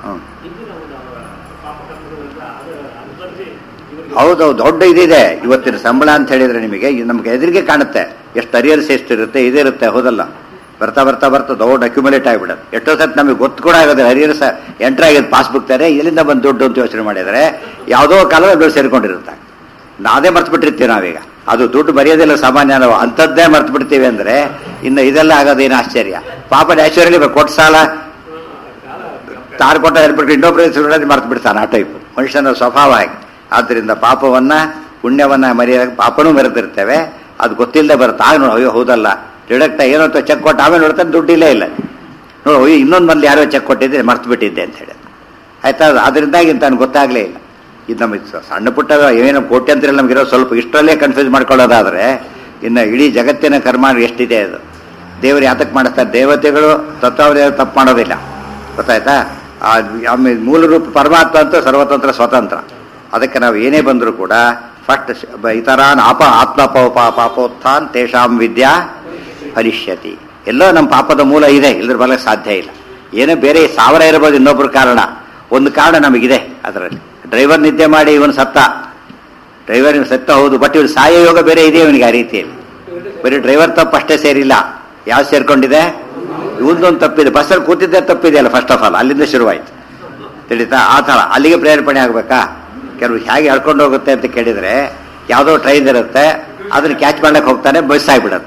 A: ಹೌದೌದು, ದೊಡ್ಡ ಇದಿದೆ. ಇವತ್ತಿನ ಸಂಬಳ ಅಂತ ಹೇಳಿದ್ರೆ ನಿಮಗೆ ನಮ್ಗೆ ಎದುರಿಗೆ ಕಾಣುತ್ತೆ. ಎಷ್ಟು ಅರಿಯರ್ಸ್ ಎಷ್ಟಿರುತ್ತೆ, ಇದಿರುತ್ತೆ. ಹೌದಲ್ಲ? ಬರ್ತಾ ಬರ್ತಾ ಬರ್ತಾ ದೊಡ್ಡ ಅಕ್ಯುಮುಲೇಟ್ ಆಗಿಬಿಡುತ್ತೆ. ಎಷ್ಟೋ ಸತಿ ನಮಗೆ ಗೊತ್ತು ಕೂಡ ಆಗೋದಿಲ್ಲ. ಅರಿಯರ್ಸ್ ಎಂಟ್ರ್ ಆಗಿದ್ದು ಪಾಸ್ಬುಕ್ ತಾರೆ ಎಲ್ಲಿಂದ ಬಂದು ದುಡ್ಡು ಅಂತ ಯೋಚನೆ ಮಾಡಿದರೆ ಯಾವುದೋ ಕಾಲದಲ್ಲಿ ದುಡ್ಡು ಸೇರ್ಕೊಂಡಿರುತ್ತೆ. ನಾವೇ ಮರ್ತು ಬಿಟ್ಟಿರ್ತೀವಿ ನಾವೀಗ. ಅದು ದುಡ್ಡು ಬರೆಯೋದಿಲ್ಲ ಸಾಮಾನ್ಯ. ನಾವು ಅಂಥದ್ದೇ ಮರ್ತು ಬಿಡ್ತೀವಿ ಅಂದರೆ ಇನ್ನು ಇದೆಲ್ಲ ಆಗೋದೇನು ಆಶ್ಚರ್ಯ. ಪಾಪ ನ್ಯಾಚುರಲಿ ಕೊಟ್ಟ ಸಾಲ ತಾರು ಕೊಟ್ಟ ಹೇಳ್ಬಿಟ್ಟು ಇನ್ನೊಬ್ಬರು ಮರ್ತು ಬಿಡ್ತಾನೆ. ಆ ಟೈಪ್ ಮನುಷ್ಯನ ಸ್ವಭಾವ ಹಾಗೆ. ಆದ್ದರಿಂದ ಪಾಪವನ್ನ ಪುಣ್ಯವನ್ನ ಪಾಪನೂ ಮರೆತಿರ್ತೇವೆ. ಅದು ಗೊತ್ತಿಲ್ಲದೆ ಬರುತ್ತೆ. ಆಗ ನೋಡಿ, ಅಯ್ಯೋ ಹೌದಲ್ಲ, ಡಿಡಕ್ಟ್ ಏನೋ ಚೆಕ್ ಕೊಟ್ಟು ಆಮೇಲೆ ನೋಡ್ತಾನೆ ದುಡ್ಡಿಲ್ಲೇ ಇಲ್ಲ. ನೋಡು, ಅಯ್ಯೋ ಇನ್ನೊಂದು ಮಂದಿ ಯಾರೋ ಚೆಕ್ ಕೊಟ್ಟಿದ್ದೆ ಮರ್ತು ಬಿಟ್ಟಿದ್ದೆ ಅಂತ ಹೇಳಿ. ಆಯ್ತಾ? ಅದರಿಂದಾಗಿ ತಾನು ಗೊತ್ತಾಗಲೇ ಇಲ್ಲ. ಇದು ನಮಗೆ ಸಣ್ಣ ಪುಟ್ಟ ಏನೋ ಕೋಟ್ಯಂತರ ನಮಗಿರೋ ಸ್ವಲ್ಪ ಇಷ್ಟರಲ್ಲೇ ಕನ್ಫ್ಯೂಸ್ ಮಾಡ್ಕೊಳ್ಳೋದಾದ್ರೆ ಇನ್ನು ಇಡೀ ಜಗತ್ತಿನ ಕರ್ಮ ಎಷ್ಟಿದೆ. ಅದು ದೇವರು ಯಾತಕ್ಕೆ ಮಾಡಿಸ್ತಾರೆ? ದೇವತೆಗಳು ತತ್ವಾವಧಿ ತಪ್ಪು ಮಾಡೋದಿಲ್ಲ. ಗೊತ್ತಾಯ್ತಾ? ಆಮೇಲೆ ಮೂಲ ರೂಪ ಪರಮಾತ್ಮ ಅಂತ ಸರ್ವತಂತ್ರ ಸ್ವತಂತ್ರ. ಅದಕ್ಕೆ ನಾವು ಏನೇ ಬಂದರೂ ಕೂಡ ಫಸ್ಟ್ ಇತರಾನ್ ಪಾಪೋತ್ಥಾನ್ ತೇಷಾಂ ವಿದ್ಯಾ ಫಲಿಷ್ಯತಿ. ಎಲ್ಲೋ ನಮ್ಮ ಪಾಪದ ಮೂಲ ಇದೆ, ಇಲ್ಲದ್ರ ಬರಲಿಕ್ಕೆ ಸಾಧ್ಯ ಇಲ್ಲ. ಏನೇ ಬೇರೆ 1000 ಇರ್ಬೋದು ಇನ್ನೊಬ್ಬರ ಕಾರಣ. ಒಂದು ಕಾರಣ ನಮಗಿದೆ ಅದರಲ್ಲಿ. ಡ್ರೈವರ್ ನಿದ್ದೆ ಮಾಡಿ ಇವನು ಸತ್ತ, ಡ್ರೈವರ್ ಸತ್ತ ಹೌದು, ಬಟ್ ಇವನು ಸಾಯ ಯೋಗ ಬೇರೆ ಇದೆ ಇವನಿಗೆ. ಆ ರೀತಿಯಲ್ಲಿ ಬರೀ ಡ್ರೈವರ್ ತಪ್ಪು ಅಷ್ಟೇ ಸೇರಿಲ್ಲ, ಯಾವ್ದು ಸೇರ್ಕೊಂಡಿದೆ? ಇವೊಂದೊಂದು ತಪ್ಪಿದೆ. ಬಸ್ಸಲ್ಲಿ ಕೂತಿದ್ದೆ ತಪ್ಪಿದೆಯಲ್ಲ ಫಸ್ಟ್ ಆಫ್ ಆಲ್, ಅಲ್ಲಿಂದ ಶುರುವಾಯಿತು. ತಿಳಿತಾ? ಆ ಥರ ಅಲ್ಲಿಗೆ ಪ್ರೇರೇಪಣೆ ಆಗಬೇಕಾ? ಕೆಲವು ಹೇಗೆ ಎಳ್ಕೊಂಡು ಹೋಗುತ್ತೆ ಅಂತ ಕೇಳಿದರೆ, ಯಾವುದೋ ಟ್ರೈನ್ ಇರುತ್ತೆ, ಅದನ್ನು ಕ್ಯಾಚ್ ಮಾಡಕ್ಕೆ ಹೋಗ್ತಾನೆ, ಬಸ್ ಆಗಿಬಿಡುತ್ತೆ.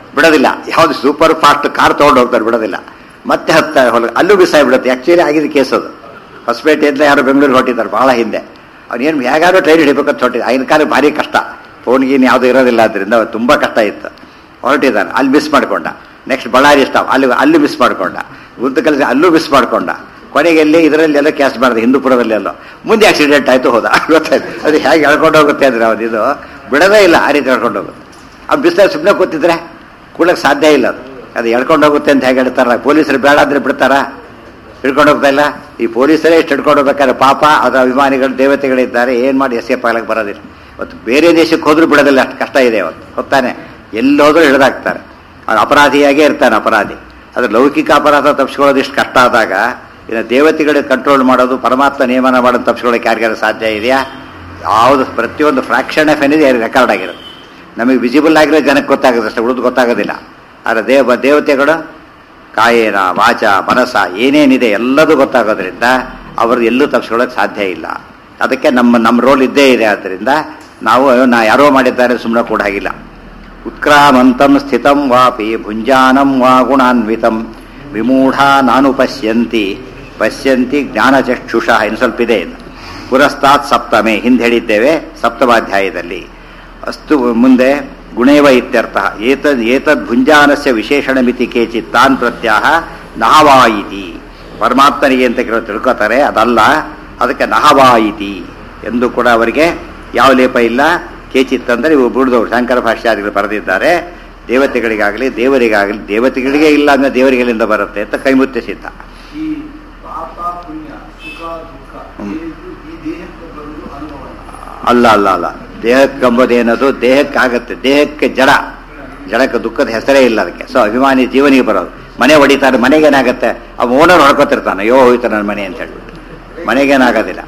A: ಬಿಡೋದಿಲ್ಲ. ಯಾವ್ದು ಸೂಪರ್ ಫಾಸ್ಟ್ ಕಾರ್ ತೊಗೊಂಡು ಹೋಗ್ತಾರೆ, ಬಿಡೋದಿಲ್ಲ. ಮತ್ತೆ ಹತ್ತಾರೆ ಹೊಲ, ಅಲ್ಲೂ ಬಿಸಾಗ್ಬಿಡುತ್ತೆ. ಆಕ್ಚುಲಿ ಆಗಿದ್ದು ಕೇಸ್ ಅದು. ಹೊಸಪೇಟೆಯಿಂದ ಯಾರು ಬೆಂಗಳೂರಿಗೆ ಹೊಟ್ಟಿದ್ದಾರೆ ಭಾಳ ಹಿಂದೆ. ಅವ್ನೇನು ಹೇಗಾದ್ರೂ ಟ್ರೈನ್ ಹಿಡಿಬೇಕಂತ ಹೊಟ್ಟಿದ್ದ. ಆಗಿನ ಕಾಲ ಭಾರಿ ಕಷ್ಟ, ಫೋನ್ಗೀನ್ ಯಾವುದು ಇರೋದಿಲ್ಲ, ಅದರಿಂದ ತುಂಬ ಕಷ್ಟ ಇತ್ತು. ಹೊರಟಿದ್ದಾನೆ, ಅಲ್ಲಿ ಮಿಸ್ ಮಾಡ್ಕೊಂಡ. ನೆಕ್ಸ್ಟ್ ಬಳ್ಳಾರಿ ಸ್ಟಾಪ್, ಅಲ್ಲಿ ಮಿಸ್ ಮಾಡ್ಕೊಂಡ. ಗುಂತಕಲ್ ಅಲ್ಲೂ ಮಿಸ್ ಮಾಡ್ಕೊಂಡ. ಕೊನೆಗೆ ಎಲ್ಲಿ ಇದರಲ್ಲೆಲ್ಲ ಕ್ಯಾಶ್ ಮಾಡಿದೆ, ಹಿಂದೂಪುರದಲ್ಲೆಲ್ಲೋ. ಮುಂದೆ ಆಕ್ಸಿಡೆಂಟ್ ಆಯಿತು, ಹೋದ. ಗೊತ್ತಾಯ್ತು ಅದು ಹೇಗೆ ಎಳ್ಕೊಂಡು ಹೋಗುತ್ತೆ ಅಂದರೆ ಅವ್ರು ಇದು ಬಿಡೋದೇ ಇಲ್ಲ, ಆ ರೀತಿ ಎಳ್ಕೊಂಡು ಹೋಗುತ್ತೆ. ಆ ಬಿಸಿಲಾಗ ಸುಮ್ಮನೆ ಕೂತಿದ್ರೆ ಕೂಡಕ್ಕೆ ಸಾಧ್ಯ ಇಲ್ಲ. ಅದು ಎಳ್ಕೊಂಡು ಹೋಗುತ್ತೆ ಅಂತ ಹೇಗೆ ಹೇಳ್ತಾರ? ಪೊಲೀಸರು ಬೇಡ ಅಂದರೆ ಬಿಡ್ತಾರಾ? ಹಿಡ್ಕೊಂಡು ಹೋಗ್ತಾ ಇಲ್ಲ. ಈ ಪೊಲೀಸರೇ ಎಷ್ಟು ಹಿಡ್ಕೊಂಡು ಹೋಗ್ಬೇಕಾದ್ರೆ ಪಾಪ ಅದರ ಅಭಿಮಾನಿಗಳು ದೇವತೆಗಳಿದ್ದಾರೆ, ಏನು ಮಾಡಿ ಎಸ್ಕೇಪ್ ಆಗಕ್ಕೆ ಬರೋದಿಲ್ಲ. ಇವತ್ತು ಬೇರೆ ದೇಶಕ್ಕೆ ಹೋದ್ರೂ ಬಿಡೋದಿಲ್ಲ, ಅಷ್ಟು ಕಷ್ಟ ಇದೆ ಅವತ್ತು. ಹೊತ್ತಾನೆ ಎಲ್ಲೋದ್ರೂ ಹಿಡಿದಾಕ್ತಾರೆ. ಅವ್ನು ಅಪರಾಧಿಯಾಗೇ ಇರ್ತಾನೆ, ಅಪರಾಧಿ. ಅದು ಲೌಕಿಕ ಅಪರಾಧ ತಪ್ಪಿಸ್ಕೊಳ್ಳೋದು ಇಷ್ಟು ಕಷ್ಟ ಆದಾಗ ಇನ್ನು ದೇವತೆಗಳಿಗೆ ಕಂಟ್ರೋಲ್ ಮಾಡೋದು, ಪರಮಾತ್ಮ ನಿಯಮನ ಮಾಡೋದು ತಪ್ಪಿಸ್ಕೊಳ್ಳೋಕೆ ಯಾರಿಗಾರು ಸಾಧ್ಯ ಇದೆಯಾ? ಯಾವುದು ಪ್ರತಿಯೊಂದು ಫ್ರಾಕ್ಷನ್ ಆಫ್ ಏನಿದೆ ರೆಕಾರ್ಡ್ ಆಗಿರೋದು. ನಮಗೆ ವಿಸಿಬಲ್ ಆಗಿರೋ ಜನಕ್ಕೆ ಗೊತ್ತಾಗುತ್ತೆ ಅಷ್ಟೇ, ಉಳಿದು ಗೊತ್ತಾಗೋದಿಲ್ಲ. ಆದರೆ ದೇವತೆಗಳು ಕಾಯೇನ ವಾಚ ಮನಸ ಏನೇನಿದೆ ಎಲ್ಲದೂ ಗೊತ್ತಾಗೋದ್ರಿಂದ ಅವ್ರದ್ದು ಎಲ್ಲೂ ತಪ್ಪಿಸ್ಕೊಳ್ಳೋಕೆ ಸಾಧ್ಯ ಇಲ್ಲ. ಅದಕ್ಕೆ ನಮ್ಮ ರೋಲ್ ಇದ್ದೇ ಇದೆ. ಆದ್ದರಿಂದ ನಾವು ಯಾರೋ ಮಾಡಿದ್ದಾರೆ ಸುಮ್ಮನೆ ಕೂಡ ಆಗಿಲ್ಲ. ಉತ್ಕ್ರಾಮಂತಂ ಸ್ಥಿತಂ ವಾಪಿ ಭುಂಜಾನಂ ವಾ ಗುಣಾನ್ವಿತಂ ವಿಮೂಢ ನಾನು ಪಶ್ಯಂತಿ ಜ್ಞಾನಚಕ್ಷುಷ. ಇನ್ನು ಸ್ವಲ್ಪ ಇದೆ. ಪುರಸ್ತಾತ್ ಸಪ್ತಮೆ, ಹಿಂದೆ ಹೇಳಿದ್ದೇವೆ ಸಪ್ತಮಾಧ್ಯಾಯದಲ್ಲಿ. ಅಸ್ತು ಮುಂದೆ ಗುಣೇವ ಇತ್ಯರ್ಥ. ಏತದ್ ಭುಂಜಾನಸ್ಯ ವಿಶೇಷಣ ಮಿತಿ ಕೇಚಿತ್ ತಾನ್ ಪ್ರತ್ಯಾಹ ನಹವಾಯಿತಿ. ಪರಮಾತ್ಮನಿಗೆ ಅಂತ ಕೆಲವು ತಿಳ್ಕೊತಾರೆ, ಅದಲ್ಲ. ಅದಕ್ಕೆ ನಹವಾಯಿತಿ ಎಂದು ಕೂಡ ಅವರಿಗೆ ಯಾವ ಲೇಪ ಇಲ್ಲ. ಕೇಚಿತ್ ಅಂದರೆ ಇವು ಬುಡ್ದವ್ರು ಶಂಕರ ಭಾಷ್ಯಾದಿಗಳು ಬರೆದಿದ್ದಾರೆ. ದೇವತೆಗಳಿಗಾಗಲಿ ದೇವತೆಗಳಿಗೆ ಇಲ್ಲ ಅಂದರೆ ದೇವರಿಗೆಲ್ಲಿಂದ ಬರುತ್ತೆ ಅಂತ ಕೈಮುತ್ತೆ ಸಿದ್ಧ. ಅಲ್ಲ ದೇಹಕ್ಕಂಬುದೇನದು ದೇಹಕ್ಕಾಗತ್ತೆ. ದೇಹಕ್ಕೆ ಜಡಕ್ಕೆ ದುಃಖದ ಹೆಸರೇ ಇಲ್ಲ ಅದಕ್ಕೆ. ಸೊ ಅಭಿಮಾನಿ ಜೀವನಿಗೆ ಬರೋದು. ಮನೆ ಹೊಡಿತಾರೆ, ಮನೆಗೇನಾಗತ್ತೆ? ಅವ ಓನರ್ ಹೊಡ್ಕೊತಿರ್ತಾನೆ, ಅಯ್ಯೋ ಹೋಯ್ತು ನನ್ನ ಮನೆ ಅಂತ ಹೇಳ್ಬಿಟ್ಟು. ಮನೆಗೇನಾಗೋದಿಲ್ಲ,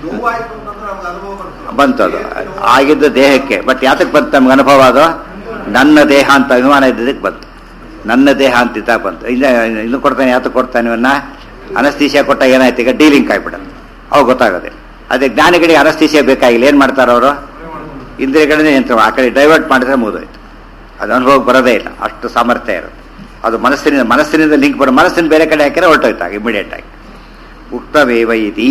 A: ಬಂತು. ಅದು ಆಗಿದ್ದು ದೇಹಕ್ಕೆ. ಬಟ್ ಯಾತಕ್ಕೆ ಬಂತು ನಮ್ಗೆ ಅನುಭವ? ಅದು ನನ್ನ ದೇಹ ಅಂತ ಅಭಿಮಾನ ಇದ್ದದಕ್ಕೆ ಬಂತು. ನನ್ನ ದೇಹ ಅಂತ ಬಂತು. ಇನ್ನು ಕೊಡ್ತಾನೆ, ಯಾತಕ್ಕೆ ಕೊಡ್ತಾನೆ ಇವನ್ನ? ಅನಸ್ತೀಸಿಯಾ ಕೊಟ್ಟಾಗ ಏನಾಯ್ತು? ಈಗ ಡೀಲಿಂಗ್ ಆಗ್ಬಿಡೋದು, ಅವಾಗ ಗೊತ್ತಾಗೋದಿಲ್ಲ. ಅದೇ ಜ್ಞಾನಿಗಳಿಗೆ ಅನಸ್ತೀಸಿಯಾ ಬೇಕಾಗಿಲ್ಲ. ಏನು ಮಾಡ್ತಾರೆ ಅವರು? ಇಂದ್ರಿಯಗಳನ್ನೇ ಯಂತ್ರ ಆ ಕಡೆ ಡೈವರ್ಟ್ ಮಾಡಿದ್ರೆ ಮುಗಿದೋಯ್ತು. ಅದು ಅನುಭವಕ್ಕೆ ಬರೋದೇ ಇಲ್ಲ, ಅಷ್ಟು ಸಾಮರ್ಥ್ಯ ಇರುತ್ತೆ. ಅದು ಮನಸ್ಸಿನಿಂದ ಲಿಂಕ್ ಬರೋ, ಮನಸ್ಸಿನ ಬೇರೆ ಕಡೆ ಹಾಕಿದ್ರೆ ಹೊರಟೋಯ್ತಾಗ ಇಮಿಡಿಯೇಟ್ ಆಗಿ. ಉಕ್ತವೇವ ಇತಿ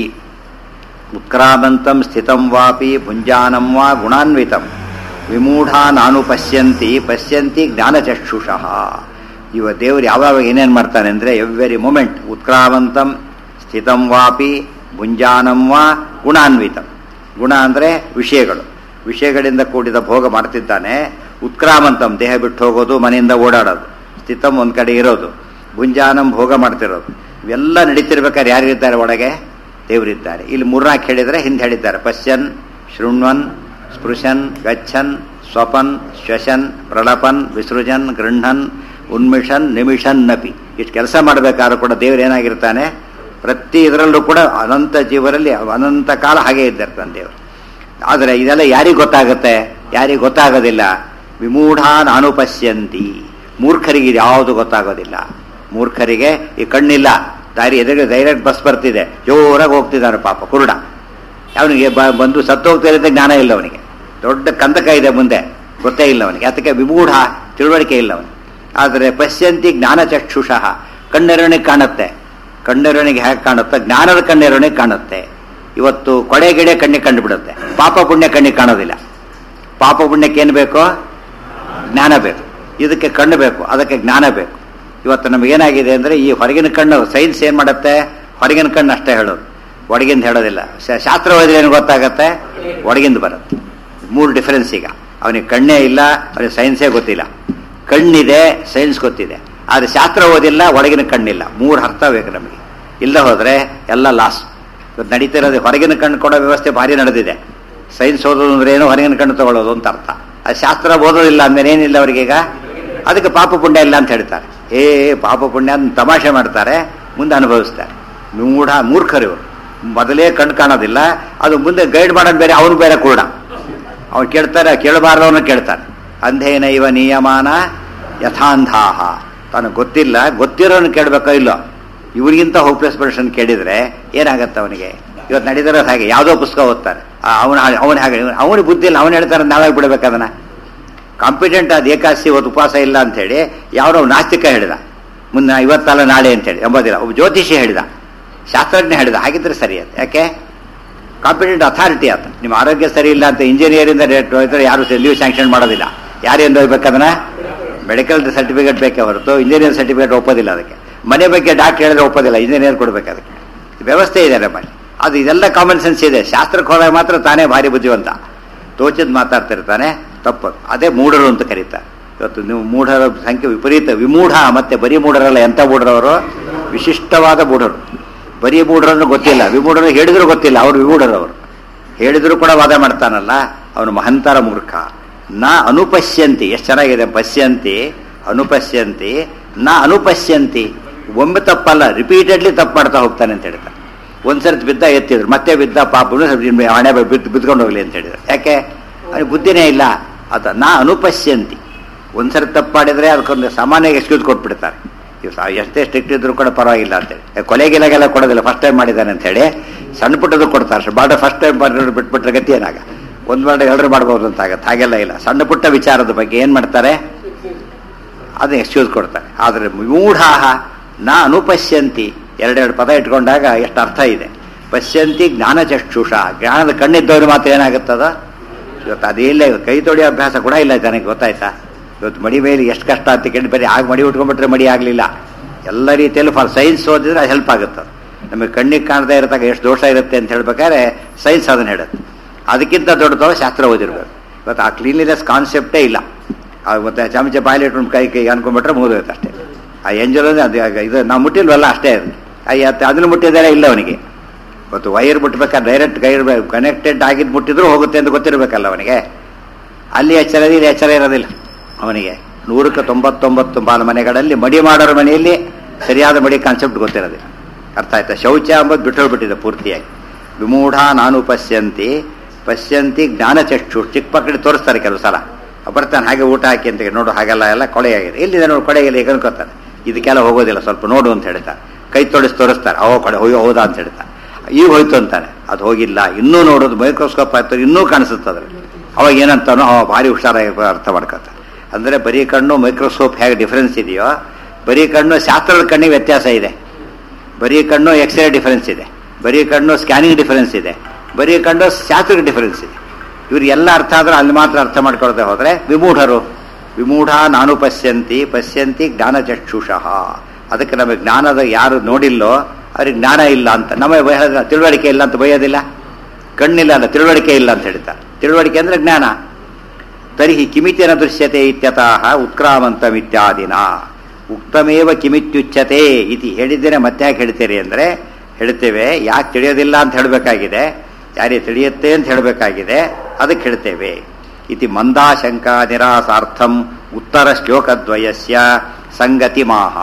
A: ಉತ್ಕ್ರಾಮಂತಂ ಸ್ಥಿತಂ ವಾಪಿ ಭುಂಜಾನಂ ವಾ ಗುಣಾನ್ವಿತಂ ವಿಮೂಢ ನಾನು ಪಶ್ಯಂತಿ ಜ್ಞಾನಚಕ್ಷುಷಃ. ಇವ ದೇವರು ಯಾವಾಗ ಏನೇನು ಮಾಡ್ತಾನೆ ಅಂದರೆ ಎವ್ರಿ ಮೂಮೆಂಟ್ ಉತ್ಕ್ರಾಮಂತಂ ಸ್ಥಿತಂ ವಾಪಿ ಭುಂಜಾನಂ ವಾ ಗುಣಾನ್ವಿತಂ. ಗುಣ ಅಂದರೆ ವಿಷಯಗಳಿಂದ ಕೂಡಿದ ಭೋಗ ಮಾಡ್ತಿದ್ದಾನೆ. ಉತ್ಕ್ರಾಮಂತಂ ದೇಹ ಬಿಟ್ಟು ಹೋಗೋದು, ಮನೆಯಿಂದ ಓಡಾಡೋದು. ಸ್ಥಿತಂ ಒಂದು ಕಡೆ ಇರೋದು, ಭುಂಜಾನಂ ಭೋಗ ಮಾಡ್ತಿರೋದು. ಇವೆಲ್ಲ ನಡೀತಿರ್ಬೇಕಾದ್ರೆ ಯಾರಿದ್ದಾರೆ? ಒಳಗೆ ದೇವರಿದ್ದಾರೆ. ಇಲ್ಲಿ ಮೂರ್ನಾಲ್ಕು ಹೇಳಿದರೆ ಹಿಂದೆ ಹೇಳಿದ್ದಾರೆ. ಪಶ್ಯನ್, ಶೃಣ್ವನ್, ಸ್ಪೃಶನ್, ಗಚ್ಚನ್, ಸ್ವಪನ್, ಶ್ವಶನ್, ಪ್ರಳಪನ್, ವಿಸೃಜನ್, ಗೃಹನ್, ಉನ್ಮಿಷನ್, ನಿಮಿಷನ್ ನಪಿ. ಇಷ್ಟು ಕೆಲಸ ಮಾಡಬೇಕಾದ್ರೂ ಕೂಡ ದೇವರು ಏನಾಗಿರ್ತಾನೆ? ಪ್ರತಿ ಇದರಲ್ಲೂ ಕೂಡ ಅನಂತ ಜೀವರಲ್ಲಿ ಅನಂತ ಕಾಲ ಹಾಗೆ ಇದ್ದಿರ್ತಾನೆ ದೇವರು. ಆದರೆ ಇದೆಲ್ಲ ಯಾರಿಗೆ ಗೊತ್ತಾಗುತ್ತೆ? ಯಾರಿಗೆ ಗೊತ್ತಾಗೋದಿಲ್ಲ. ವಿಮೂಢ ನಾನು ಪಶ್ಯಂತಿ. ಮೂರ್ಖರಿಗೆ ಇದು ಯಾವುದು ಗೊತ್ತಾಗೋದಿಲ್ಲ. ಮೂರ್ಖರಿಗೆ ಈ ಕಣ್ಣಿಲ್ಲ, ದಾರಿ ಎದುರಿಗೆ ಡೈರೆಕ್ಟ್ ಬಸ್ ಬರ್ತಿದೆ, ಜೋರಾಗಿ ಹೋಗ್ತಿದ್ದಾನೆ ಪಾಪ ಕುರುಡ. ಅವನಿಗೆ ಬಂದು ಸತ್ತು ಹೋಗ್ತಿರುತ್ತೆ, ಜ್ಞಾನ ಇಲ್ಲ ಅವನಿಗೆ. ದೊಡ್ಡ ಕಂದಕ ಇದೆ ಮುಂದೆ, ಗೊತ್ತೇ ಇಲ್ಲ ಅವನಿಗೆ. ಅದಕ್ಕೆ ವಿಮೂಢ, ತಿಳುವಳಿಕೆ ಇಲ್ಲ ಅವನಿಗೆ. ಆದರೆ ಪಶ್ಯಂತಿ ಜ್ಞಾನಚಕ್ಷುಷಃ, ಕಣ್ಣೆರವಣಿಗೆ ಕಾಣುತ್ತೆ. ಕಣ್ಣೆರವಣಿಗೆ ಹೇಗೆ ಕಾಣುತ್ತೆ? ಜ್ಞಾನದ ಕಣ್ಣೆರವಣಿಗೆ ಕಾಣುತ್ತೆ. ಇವತ್ತು ಕೊಡೆ ಗಿಡೆ ಕಣ್ಣಿಗೆ ಕಂಡು ಬಿಡುತ್ತೆ, ಪಾಪ ಪುಣ್ಯ ಕಣ್ಣಿಗೆ ಕಾಣೋದಿಲ್ಲ. ಪಾಪ ಪುಣ್ಯಕ್ಕೆ ಏನು ಬೇಕೋ? ಜ್ಞಾನ ಬೇಕು. ಇದಕ್ಕೆ ಕಣ್ಣು ಬೇಕು, ಅದಕ್ಕೆ ಜ್ಞಾನ ಬೇಕು. ಇವತ್ತು ನಮಗೇನಾಗಿದೆ ಅಂದರೆ ಈ ಹೊರಗಿನ ಕಣ್ಣು, ಸೈನ್ಸ್ ಏನು ಮಾಡುತ್ತೆ? ಹೊರಗಿನ ಕಣ್ಣು ಅಷ್ಟೇ ಹೇಳೋದು, ಒಳಗಿಂದ ಹೇಳೋದಿಲ್ಲ. ಶಾಸ್ತ್ರ ಓದಿದ್ರೆ ಏನು ಗೊತ್ತಾಗತ್ತೆ? ಒಳಗಿಂದ ಬರುತ್ತೆ. 3 ಡಿಫರೆನ್ಸ್. ಈಗ ಅವನಿಗೆ ಕಣ್ಣೇ ಇಲ್ಲ, ಅವನಿಗೆ ಸೈನ್ಸೇ ಗೊತ್ತಿಲ್ಲ. ಕಣ್ಣಿದೆ, ಸೈನ್ಸ್ ಗೊತ್ತಿದೆ, ಆದರೆ ಶಾಸ್ತ್ರ ಓದಿಲ್ಲ, ಒಳಗಿನ ಕಣ್ಣಿಲ್ಲ. 3 ಅರ್ಥ ಬೇಕು ನಮಗೆ. ಇಲ್ಲ ಹೋದರೆ ಎಲ್ಲ ಲಾಸ್. ಇವತ್ತು ನಡೀತಿರೋದು ಹೊರಗಿನ ಕಣ್ಣು ಕೊಡೋ ವ್ಯವಸ್ಥೆ ಭಾರಿ ನಡೆದಿದೆ. ಸೈನ್ಸ್ ಓದೋದು ಅಂದ್ರೆ ಏನು? ಹೊರಗಿನ ಕಣ್ಣು ತಗೊಳ್ಳೋದು ಅಂತ ಅರ್ಥ. ಅದು ಶಾಸ್ತ್ರ ಓದೋದಿಲ್ಲ ಅಂದ್ಮೇಲೆ ಏನಿಲ್ಲ ಅವರಿಗೀಗ. ಅದಕ್ಕೆ ಪಾಪ ಪುಣ್ಯ ಇಲ್ಲ ಅಂತ ಹೇಳ್ತಾರೆ. ಪಾಪ ಪುಣ್ಯ ಅಂತ ತಮಾಷೆ ಮಾಡ್ತಾರೆ, ಮುಂದೆ ಅನುಭವಿಸ್ತಾರೆ. ಮೂರ್ಖರು ಇವರು. ಮೊದಲೇ ಕಣ್ಣು ಕಾಣೋದಿಲ್ಲ, ಅದು ಮುಂದೆ ಗೈಡ್ ಮಾಡೋದು ಬೇರೆ, ಅವನು ಬೇರೆ ಕೂಡ. ಅವ್ನು ಕೇಳ್ತಾರೆ, ಕೇಳಬಾರ್ದವನ್ನ ಕೇಳ್ತಾನೆ. ಅಂಧೇನ ಇವ ನಿಯಮಾನ ಯಥಾಂಧಾಹ. ತಾನು ಗೊತ್ತಿಲ್ಲ, ಗೊತ್ತಿರೋನು ಕೇಳಬೇಕೋ ಇಲ್ಲೋ. ಇವರಿಗಿಂತ ಹೋಪ್ಲೆಸ್ ಪರ್ಸನ್ ಕೇಳಿದ್ರೆ ಏನಾಗತ್ತೆ ಅವನಿಗೆ? ಇವತ್ತು ನಡೀತಿರೋದು ಹಾಗೆ. ಯಾವುದೋ ಪುಸ್ತಕ ಓದ್ತಾರೆ, ಅವನು ಹಾಗೆ, ಅವನಿಗೆ ಬುದ್ಧಿ ಇಲ್ಲ, ಅವನು ಹೇಳ್ತಾರೆ, ನಾವೇ ಬಿಡಬೇಕು ಅದನ್ನ. ಕಾಂಪಿಟೆಂಟ್ ಆದ ಏಕಾದಶಿ ಇವತ್ತು ಉಪವಾಸ ಇಲ್ಲ ಅಂಥೇಳಿ ಯಾರೋ ನಾಸ್ತಿಕ ಹೇಳಿದ, ಮುನ್ನ ಇವತ್ತಲ್ಲ ನಾಳೆ ಅಂತೇಳಿ ಎಂಬುದಿಲ್ಲ. ಒಬ್ಬ ಜ್ಯೋತಿಷಿ ಹೇಳಿದ, ಶಾಸ್ತ್ರಜ್ಞ ಹೇಳಿದ, ಹಾಗಿದ್ರೆ ಸರಿ ಅಂತ. ಯಾಕೆ? ಕಾಂಪಿಟೆಂಟ್ ಅಥಾರಿಟಿ ಆತ. ನಿಮ್ಮ ಆರೋಗ್ಯ ಸರಿ ಇಲ್ಲ ಅಂತ ಇಂಜಿನಿಯರಿಂದ ಹೋಯ್ತಾರೆ, ಯಾರು ಲೀವ್ ಸ್ಯಾಂಕ್ಷನ್ ಮಾಡೋದಿಲ್ಲ. ಯಾರೇನು ಹೋಗ್ಬೇಕಂದ್ರೆ ಮೆಡಿಕಲ್ ಸರ್ಟಿಫಿಕೇಟ್ ಬೇಕೇ ಹೊರತು ಇಂಜಿನಿಯರ್ ಸರ್ಟಿಫಿಕೇಟ್ ಒಪ್ಪೋದಿಲ್ಲ. ಅದಕ್ಕೆ ಮನೆ ಬಗ್ಗೆ ಡಾಕ್ಟರ್ ಹೇಳಿದ್ರೆ ಒಪ್ಪೋದಿಲ್ಲ, ಇಂಜಿನಿಯರ್ ಕೊಡ್ಬೇಕು. ಅದಕ್ಕೆ ವ್ಯವಸ್ಥೆ ಇದೆ ನಮ್ಮಲ್ಲಿ. ಅದು ಇದೆಲ್ಲ ಕಾಮನ್ ಸೆನ್ಸ್ ಇದೆ. ಶಾಸ್ತ್ರಕ್ಕೆ ಹೋದಾಗ ಮಾತ್ರ ತಾನೇ ಭಾರಿ ಬುದ್ಧಿವಂತ, ತೋಚಿದ್ ಮಾತಾಡ್ತಿರ್ತಾನೆ, ತಪ್ಪು. ಅದೇ ಮೂಢರು ಅಂತ ಕರೀತಾರೆ. ಇವತ್ತು ನೀವು ಮೂಢರ ಸಂಖ್ಯೆ ವಿಪರೀತ. ವಿಮೂಢ ಮತ್ತೆ ಬರೀ ಮೂಢರಲ್ಲ. ಎಂಥ ಮೂಢರವರು? ವಿಶಿಷ್ಟವಾದ ಮೂಢರು. ಬರೀ ಮೂಢರನ್ನು ಗೊತ್ತಿಲ್ಲ, ವಿಮೂಢರು ಹೇಳಿದ್ರು ಗೊತ್ತಿಲ್ಲ, ಅವರು ವಿಮೂಢರವರು. ಹೇಳಿದ್ರು ಕೂಡ ವಾದ ಮಾಡ್ತಾನಲ್ಲ, ಅವನು ಮಹಂತರ ಮೂರ್ಖ. ನ ಅನುಪಶ್ಯಂತಿ. ಎಷ್ಟು ಚೆನ್ನಾಗಿದೆ, ಪಶ್ಯಂತಿ ಅನುಪಶ್ಯಂತಿ ನ ಅನುಪಶ್ಯಂತಿ. ಒಮ್ಮೆ ತಪ್ಪಲ್ಲ, ರಿಪೀಟೆಡ್ಲಿ ತಪ್ಪು ಮಾಡ್ತಾ ಹೋಗ್ತಾನೆ ಅಂತ ಹೇಳ್ತಾರೆ. ಒಂದ್ಸರ್ತಿ ಬಿದ್ದ ಎತ್ತಿದ್ರು, ಮತ್ತೆ ಬಿದ್ದ ಪಾಪನು ಹಣೆ ಬಿದ್ಕೊಂಡು ಹೋಗ್ಲಿ ಅಂತ ಹೇಳಿದ್ರು. ಯಾಕೆ? ಅವನಿಗೆ ಬುದ್ಧಿನೇ ಇಲ್ಲ. ಅದು ನಾ ಅನುಪಶ್ಯಂತಿ. ಒಂದ್ಸರಿ ತಪ್ಪು ಮಾಡಿದ್ರೆ ಅದಕ್ಕೊಂದು ಸಾಮಾನ್ಯ ಎಕ್ಸ್ಕ್ಯೂಸ್ ಕೊಟ್ಬಿಡ್ತಾರೆ. ಎಷ್ಟೇ ಸ್ಟ್ರಿಕ್ಟ್ ಇದ್ರು ಕೂಡ ಪರವಾಗಿಲ್ಲ ಅಂತೇಳಿ. ಕೊಲೆಗೆಲೆಗೆಲ್ಲ ಕೊಡೋದಿಲ್ಲ, ಫಸ್ಟ್ ಟೈಮ್ ಮಾಡಿದ್ದಾನೆ ಅಂತ ಹೇಳಿ ಸಣ್ಣ ಪುಟ್ಟದ್ದು ಕೊಡ್ತಾರೆ. ಬಾಡ ಫಸ್ಟ್ ಟೈಮ್ ಬಿಟ್ಬಿಟ್ರೆ ಗತಿ ಏನಾಗ? ಒಂದು ಬಾಡ ಎಲ್ಲರೂ ಮಾಡ್ಬೋದು ಅಂತ ಆಗತ್ತೆ. ಹಾಗೆಲ್ಲ ಇಲ್ಲ. ಸಣ್ಣ ಪುಟ್ಟ ವಿಚಾರದ ಬಗ್ಗೆ ಏನು ಮಾಡ್ತಾರೆ? ಅದು ಎಕ್ಸ್ಕ್ಯೂಸ್ ಕೊಡ್ತಾರೆ. ಆದರೆ ವಿಮೂಢಾಹ ನ ಅನುಪಶ್ಯಂತಿ, ಎರಡೆರಡು ಪದ ಇಟ್ಕೊಂಡಾಗ ಎಷ್ಟು ಅರ್ಥ ಇದೆ. ಪಶ್ಯಂತಿ ಜ್ಞಾನಚಕ್ಷುಷ. ಜ್ಞಾನದ ಕಣ್ಣಿದ್ದವ್ರು ಮಾತ್ರ ಏನಾಗುತ್ತದ? ಇವತ್ತು ಅದಿಲ್ಲ. ಕೈ ತೊಳೆಯೋ ಅಭ್ಯಾಸ ಕೂಡ ಇಲ್ಲ ಜನಕ್ಕೆ, ಗೊತ್ತಾಯ್ತಾ? ಇವತ್ತು ಮಡಿ ಮೇಲೆ ಎಷ್ಟು ಕಷ್ಟ ಅಂತ ಕೇಳಿ ಬರೀ ಆಗ ಮಡಿ ಉಟ್ಕೊಂಡ್ಬಿಟ್ರೆ ಮಡಿ ಆಗಲಿಲ್ಲ. ಎಲ್ಲ ರೀತಿಯಲ್ಲೂ ಸೈನ್ಸ್ ಓದಿದ್ರೆ ಅದು ಹೆಲ್ಪ್ ಆಗುತ್ತೆ. ನಮಗೆ ಕಣ್ಣಿಗೆ ಕಾಣದೇ ಇರತಕ್ಕ ಎಷ್ಟು ದೋಷ ಇರುತ್ತೆ ಅಂತ ಹೇಳ್ಬೇಕಾದ್ರೆ ಸೈನ್ಸ್ ಅದನ್ನು ಹೇಳುತ್ತೆ. ಅದಕ್ಕಿಂತ ದೊಡ್ಡದವ ಶಾಸ್ತ್ರ ಓದಿರ್ಬೇಕು. ಇವತ್ತು ಆ ಕ್ಲೀನ್ಲಿನೆಸ್ ಕಾನ್ಸೆಪ್ಟೇ ಇಲ್ಲ. ಮತ್ತೆ ಚಮಚ ಬಾಯಲ್ಲಿ ಇಟ್ಕೊಂಡು ಕೈ ಅನ್ಕೊಂಡ್ಬಿಟ್ರೆ ಮುಗಿದೋಯ್ತು ಅಷ್ಟೇ. ಆ ಎಂಜಲ್ ಅದು ಇದು ನಾವು ಮುಟ್ಟಿಲ್ವಲ್ಲ ಅಷ್ಟೇ. ಅದನ್ನು ಮುಟ್ಟಿದರೆ ಇಲ್ಲ ಅವನಿಗೆ. ಇವತ್ತು ವೈರ್ ಮುಟ್ಬೇಕಾದ್ರೆ ಡೈರೆಕ್ಟ್ ಕೈ ಕನೆಕ್ಟೆಡ್ ಆಗಿದ್ದು ಮುಟ್ಟಿದ್ರು ಹೋಗುತ್ತೆ ಅಂತ ಗೊತ್ತಿರಬೇಕಲ್ಲ ಅವನಿಗೆ. ಅಲ್ಲಿ ಎಚ್ಚರ ಇಲ್ಲಿ ಎಚ್ಚರ ಇರೋದಿಲ್ಲ ಅವನಿಗೆ. 199 ಮನೆಗಳಲ್ಲಿ ಮಡಿ ಮಾಡೋರ ಮನೆಯಲ್ಲಿ ಸರಿಯಾದ ಮಡಿ ಕಾನ್ಸೆಪ್ಟ್ ಗೊತ್ತಿರೋದಿಲ್ಲ. ಅರ್ಥ ಆಯ್ತಾ? ಶೌಚ ಅಂಬದು ಬಿಟ್ಟೋಗ್ಬಿಟ್ಟಿದೆ ಪೂರ್ತಿಯಾಗಿ. ವಿಮೂಢ ನಾನು ಪಶ್ಯಂತಿ ಪಶ್ಯಂತಿ ಜ್ಞಾನಚಕ್ಷು. ಚಿಕ್ಕ ಮಕ್ಕಳಿಗೆ ತೋರಿಸ್ತಾರೆ ಕೆಲವು ಸಲ. ಬರ್ತಾನೆ ಹಾಗೆ ಊಟ ಹಾಕಿ ಅಂತ ನೋಡು, ಹಾಗೆಲ್ಲ ಎಲ್ಲ ಕೊಳೆಯಾಗಿದೆ. ಎಲ್ಲಿದೆ ನೋಡು ಕೊಳೆಗೆಲ್ಲ ಈಗ ಅನ್ಕೋತಾನೆ. ಇದಕ್ಕೆಲ್ಲ ಹೋಗೋದಿಲ್ಲ, ಸ್ವಲ್ಪ ನೋಡು ಅಂತ ಹೇಳ್ತಾರೆ. ಕೈ ತೋರಿಸ್ತಾರೆ. ಕೊಡೆ ಹೌದಾ ಅಂತ ಹೇಳ್ತಾರೆ. ಈಗ ಹೋಯ್ತು ಅಂತಾನೆ. ಅದು ಹೋಗಿಲ್ಲ, ಇನ್ನೂ ನೋಡೋದು ಮೈಕ್ರೋಸ್ಕೋಪ್ ಆಯ್ತು, ಇನ್ನೂ ಕಾಣಿಸುತ್ತದೆ. ಅವಾಗ ಏನಂತಾನೋ ಭಾರಿ ಹುಷಾರಾಗಿ ಅರ್ಥ ಮಾಡ್ಕೊತಾರೆ. ಅಂದರೆ ಬರೀ ಕಣ್ಣು ಮೈಕ್ರೋಸ್ಕೋಪ್ ಹೇಗೆ ಡಿಫರೆನ್ಸ್ ಇದೆಯೋ, ಬರೀ ಕಣ್ಣು ಶಾಸ್ತ್ರದ ಕಣ್ಣಿಗೆ ವ್ಯತ್ಯಾಸ ಇದೆ. ಬರೀ ಕಣ್ಣು ಎಕ್ಸ್ರೇ ಡಿಫರೆನ್ಸ್ ಇದೆ. ಬರೀ ಕಣ್ಣು ಸ್ಕ್ಯಾನಿಂಗ್ ಡಿಫರೆನ್ಸ್ ಇದೆ. ಬರೀ ಕಣ್ಣು ಶಾಸ್ತ್ರಕ್ಕೆ ಡಿಫರೆನ್ಸ್ ಇದೆ. ಇವ್ರಿಗೆಲ್ಲ ಅರ್ಥ ಆದ್ರೆ ಅಲ್ಲಿ ಮಾತ್ರ ಅರ್ಥ ಮಾಡ್ಕೊಳ್ದೆ ಹೋದರೆ ವಿಮೂಢರು. ವಿಮೂಢ ನಾನು ಪಶ್ಯಂತಿ ಪಶ್ಯಂತಿ ಜ್ಞಾನಚಕ್ಷುಷಃ. ಅದಕ್ಕೆ ನಮಗೆ ಜ್ಞಾನದ ಯಾರು ನೋಡಿಲ್ಲೋ ಅವ್ರಿಗೆ ಜ್ಞಾನ ಇಲ್ಲ ಅಂತ. ನಮಗೆ ತಿಳುವಳಿಕೆ ಇಲ್ಲ ಅಂತ ಬೈಯೋದಿಲ್ಲ. ಕಣ್ಣಿಲ್ಲ ಅಲ್ಲ, ತಿಳುವಳಿಕೆ ಇಲ್ಲ ಅಂತ ಹೇಳ್ತಾರೆ. ತಿಳುವಳಿಕೆ ಅಂದರೆ ಜ್ಞಾನ. ತರ್ಹಿ ಕಿಮಿತಿನ ದೃಶ್ಯತೆ ಇತ್ಯತಃ ಉತ್ಕ್ರಾಮಂತಮಿತ್ಯಾದಿನ ಉಕ್ತಮೇವ ಕಿಮಿತ್ಯುಚ್ಯತೆ ಇತಿ. ಹೇಳಿದ್ದೇನೆ ಮತ್ತೆ ಯಾಕೆ ಹೇಳ್ತೀರಿ ಅಂದರೆ ಹೇಳ್ತೇವೆ. ಯಾಕೆ ತಿಳಿಯೋದಿಲ್ಲ ಅಂತ ಹೇಳಬೇಕಾಗಿದೆ, ಯಾರೇ ತಿಳಿಯುತ್ತೆ ಅಂತ ಹೇಳಬೇಕಾಗಿದೆ, ಅದಕ್ಕೆ ಹೇಳ್ತೇವೆ. ಇತಿ ಮಂದಾಶಂಕ ನಿರಾಸಾರ್ಥಂ ಉತ್ತರ ಶ್ಲೋಕದ್ವಯಸ್ಯ ಸಂಗತಿ ಮಾಹ.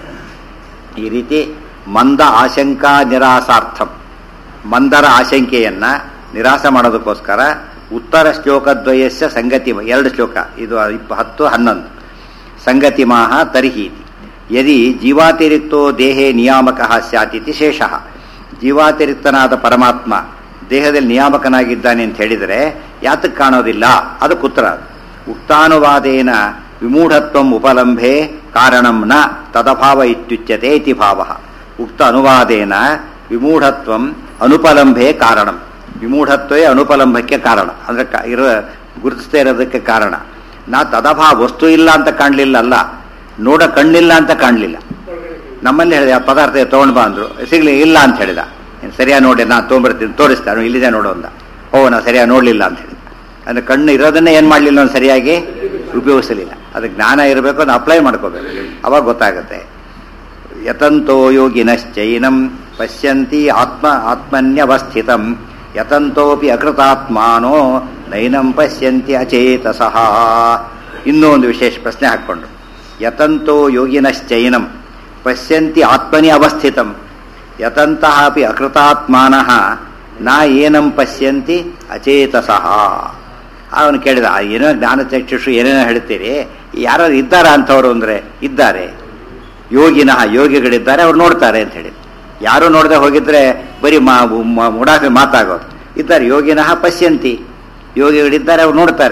A: ಈ ರೀತಿ ಮಂದ ಆಶಂಕಾ ನಿರಾಸಾರ್ಥಂ, ಮಂದರ ಆಶಂಕೆಯನ್ನ ನಿರಾಸ ಮಾಡೋದಕ್ಕೋಸ್ಕರ ಉತ್ತರ ಶ್ಲೋಕದ್ವಯಸ್ಯ ಸಂಗತಿ, 2 ಶ್ಲೋಕ ಇದು 10, 11 ಸಂಗತಿ ಮಾಹ ತರ್ಹಿ ಯದಿ ಜೀವಾತಿರಿಕ್ತೋ ದೇಹೇ ನಿಯಾಮಕಃ ಸ್ಯಾತ್ ಇತಿ ಶೇಷಃ. ಜೀವಾತಿರಿಕ್ತನಾದ ಪರಮಾತ್ಮ ದೇಹದಲ್ಲಿ ನಿಯಾಮಕನಾಗಿದ್ದಾನೆ ಅಂತ ಹೇಳಿದರೆ ಯಾತಕ್ಕೆ ಕಾಣೋದಿಲ್ಲ? ಅದಕ್ಕೆ ಉತ್ತರ ಉಕ್ತಾನುವಾದೇನ ವಿಮೂಢತ್ವಂ ಉಪಲಂಭೆ ಕಾರಣಂ ನ ತದಭಾವ ಇತ್ಯುಚ್ಯತೆ ಇತಿ ಭಾವ. ಉಕ್ತ ಅನುವಾದೇನ ವಿಮೂಢತ್ವಂ ಅನುಪಲಂಭೆ ಕಾರಣಂ. ವಿಮೂಢತ್ವೇ ಅನುಪಲಂಭಕ್ಕೆ ಕಾರಣ, ಅಂದ್ರೆ ಗುರುತಿಸದೇ ಇರೋದಕ್ಕೆ ಕಾರಣ. ನಾ ತದಭಾವ ವಸ್ತು ಇಲ್ಲ ಅಂತ ಕಾಣಲಿಲ್ಲ, ಅಲ್ಲ ನೋಡ ಕಣ್ಣಿಲ್ಲ ಅಂತ ಕಾಣಲಿಲ್ಲ. ನಮ್ಮಲ್ಲಿ ಹೇಳಿದೆ ಆ ಪದಾರ್ಥ ತೊಗೊಂಡು ಬಾ ಅಂದ್ರು, ಸಿಗ್ಲಿ ಇಲ್ಲ ಅಂತ ಹೇಳಿದ. ಸರಿಯಾಗಿ ನೋಡಿ ನಾನು ತೊಗೊಂಡ್ಬರ್ತೀನಿ, ತೋರಿಸ್ತಾನು, ಇಲ್ಲಿದೆ ನೋಡು ಅಂದ. ನಾ ಸರಿಯಾಗಿ ನೋಡಲಿಲ್ಲ ಅಂತ ಹೇಳಿದ. ಅಂದರೆ ಕಣ್ಣು ಇರೋದನ್ನೇ ಏನು ಮಾಡಲಿಲ್ಲ, ಅವ್ನು ಸರಿಯಾಗಿ ಉಪಯೋಗಿಸಲಿಲ್ಲ. ಅದಕ್ಕೆ ಜ್ಞಾನ ಇರಬೇಕು, ಅದನ್ನು ಅಪ್ಲೈ ಮಾಡ್ಕೋಬೇಕು, ಅವಾಗ ಗೊತ್ತಾಗುತ್ತೆ. ಯತಂತೋ ಯೋಗಿನಶ್ಚೈನಂ ಪಶ್ಯಂತಿ ಆತ್ಮನ್ಯವಸ್ಥಿತಂ ಯತಂತೋಪಿ ಅಕೃತಾತ್ಮಾನೋ ನೈನಂ ಪಶ್ಯಂತಿ ಅಚೇತಸಃ. ಇನ್ನೂ ಒಂದು ವಿಶೇಷ ಪ್ರಶ್ನೆ ಹಾಕ್ಕೊಂಡ್ರು. ಯತಂತೋ ಯೋಗಿನಶ್ಚೈನಂ ಪಶ್ಯಂತಿ ಆತ್ಮನಿ ಅವಸ್ಥಿತಂ ಯತಂತಹ ಅಪಿ ಅಕೃತಾತ್ಮಾನಃ ನಾ ಏನಂ ಪಶ್ಯಂತಿ ಅಚೇತಸಃ. ಅವನು ಕೇಳಿದ, ಏನೋ ಜ್ಞಾನಚಕ್ಷುಷು ಏನೇನೋ ಹೇಳ್ತೀರಿ, ಯಾರು ಇದ್ದಾರಾ ಅಂಥವ್ರು ಅಂದರೆ ಇದ್ದಾರೆ. ಯೋಗಿನಃ ಯೋಗಿಗಳಿದ್ದಾರೆ, ಅವ್ರು ನೋಡ್ತಾರೆ ಅಂತ ಹೇಳಿ. ಯಾರು ನೋಡದೆ ಹೋಗಿದ್ರೆ ಬರೀ ಮುಡಾಫೆ ಮಾತಾಗೋದು. ಇದ್ದಾರೆ ಯೋಗಿನಃ ಪಶ್ಯಂತಿ, ಯೋಗಿಗಳಿದ್ದಾರೆ, ಅವ್ರು ನೋಡ್ತಾರೆ.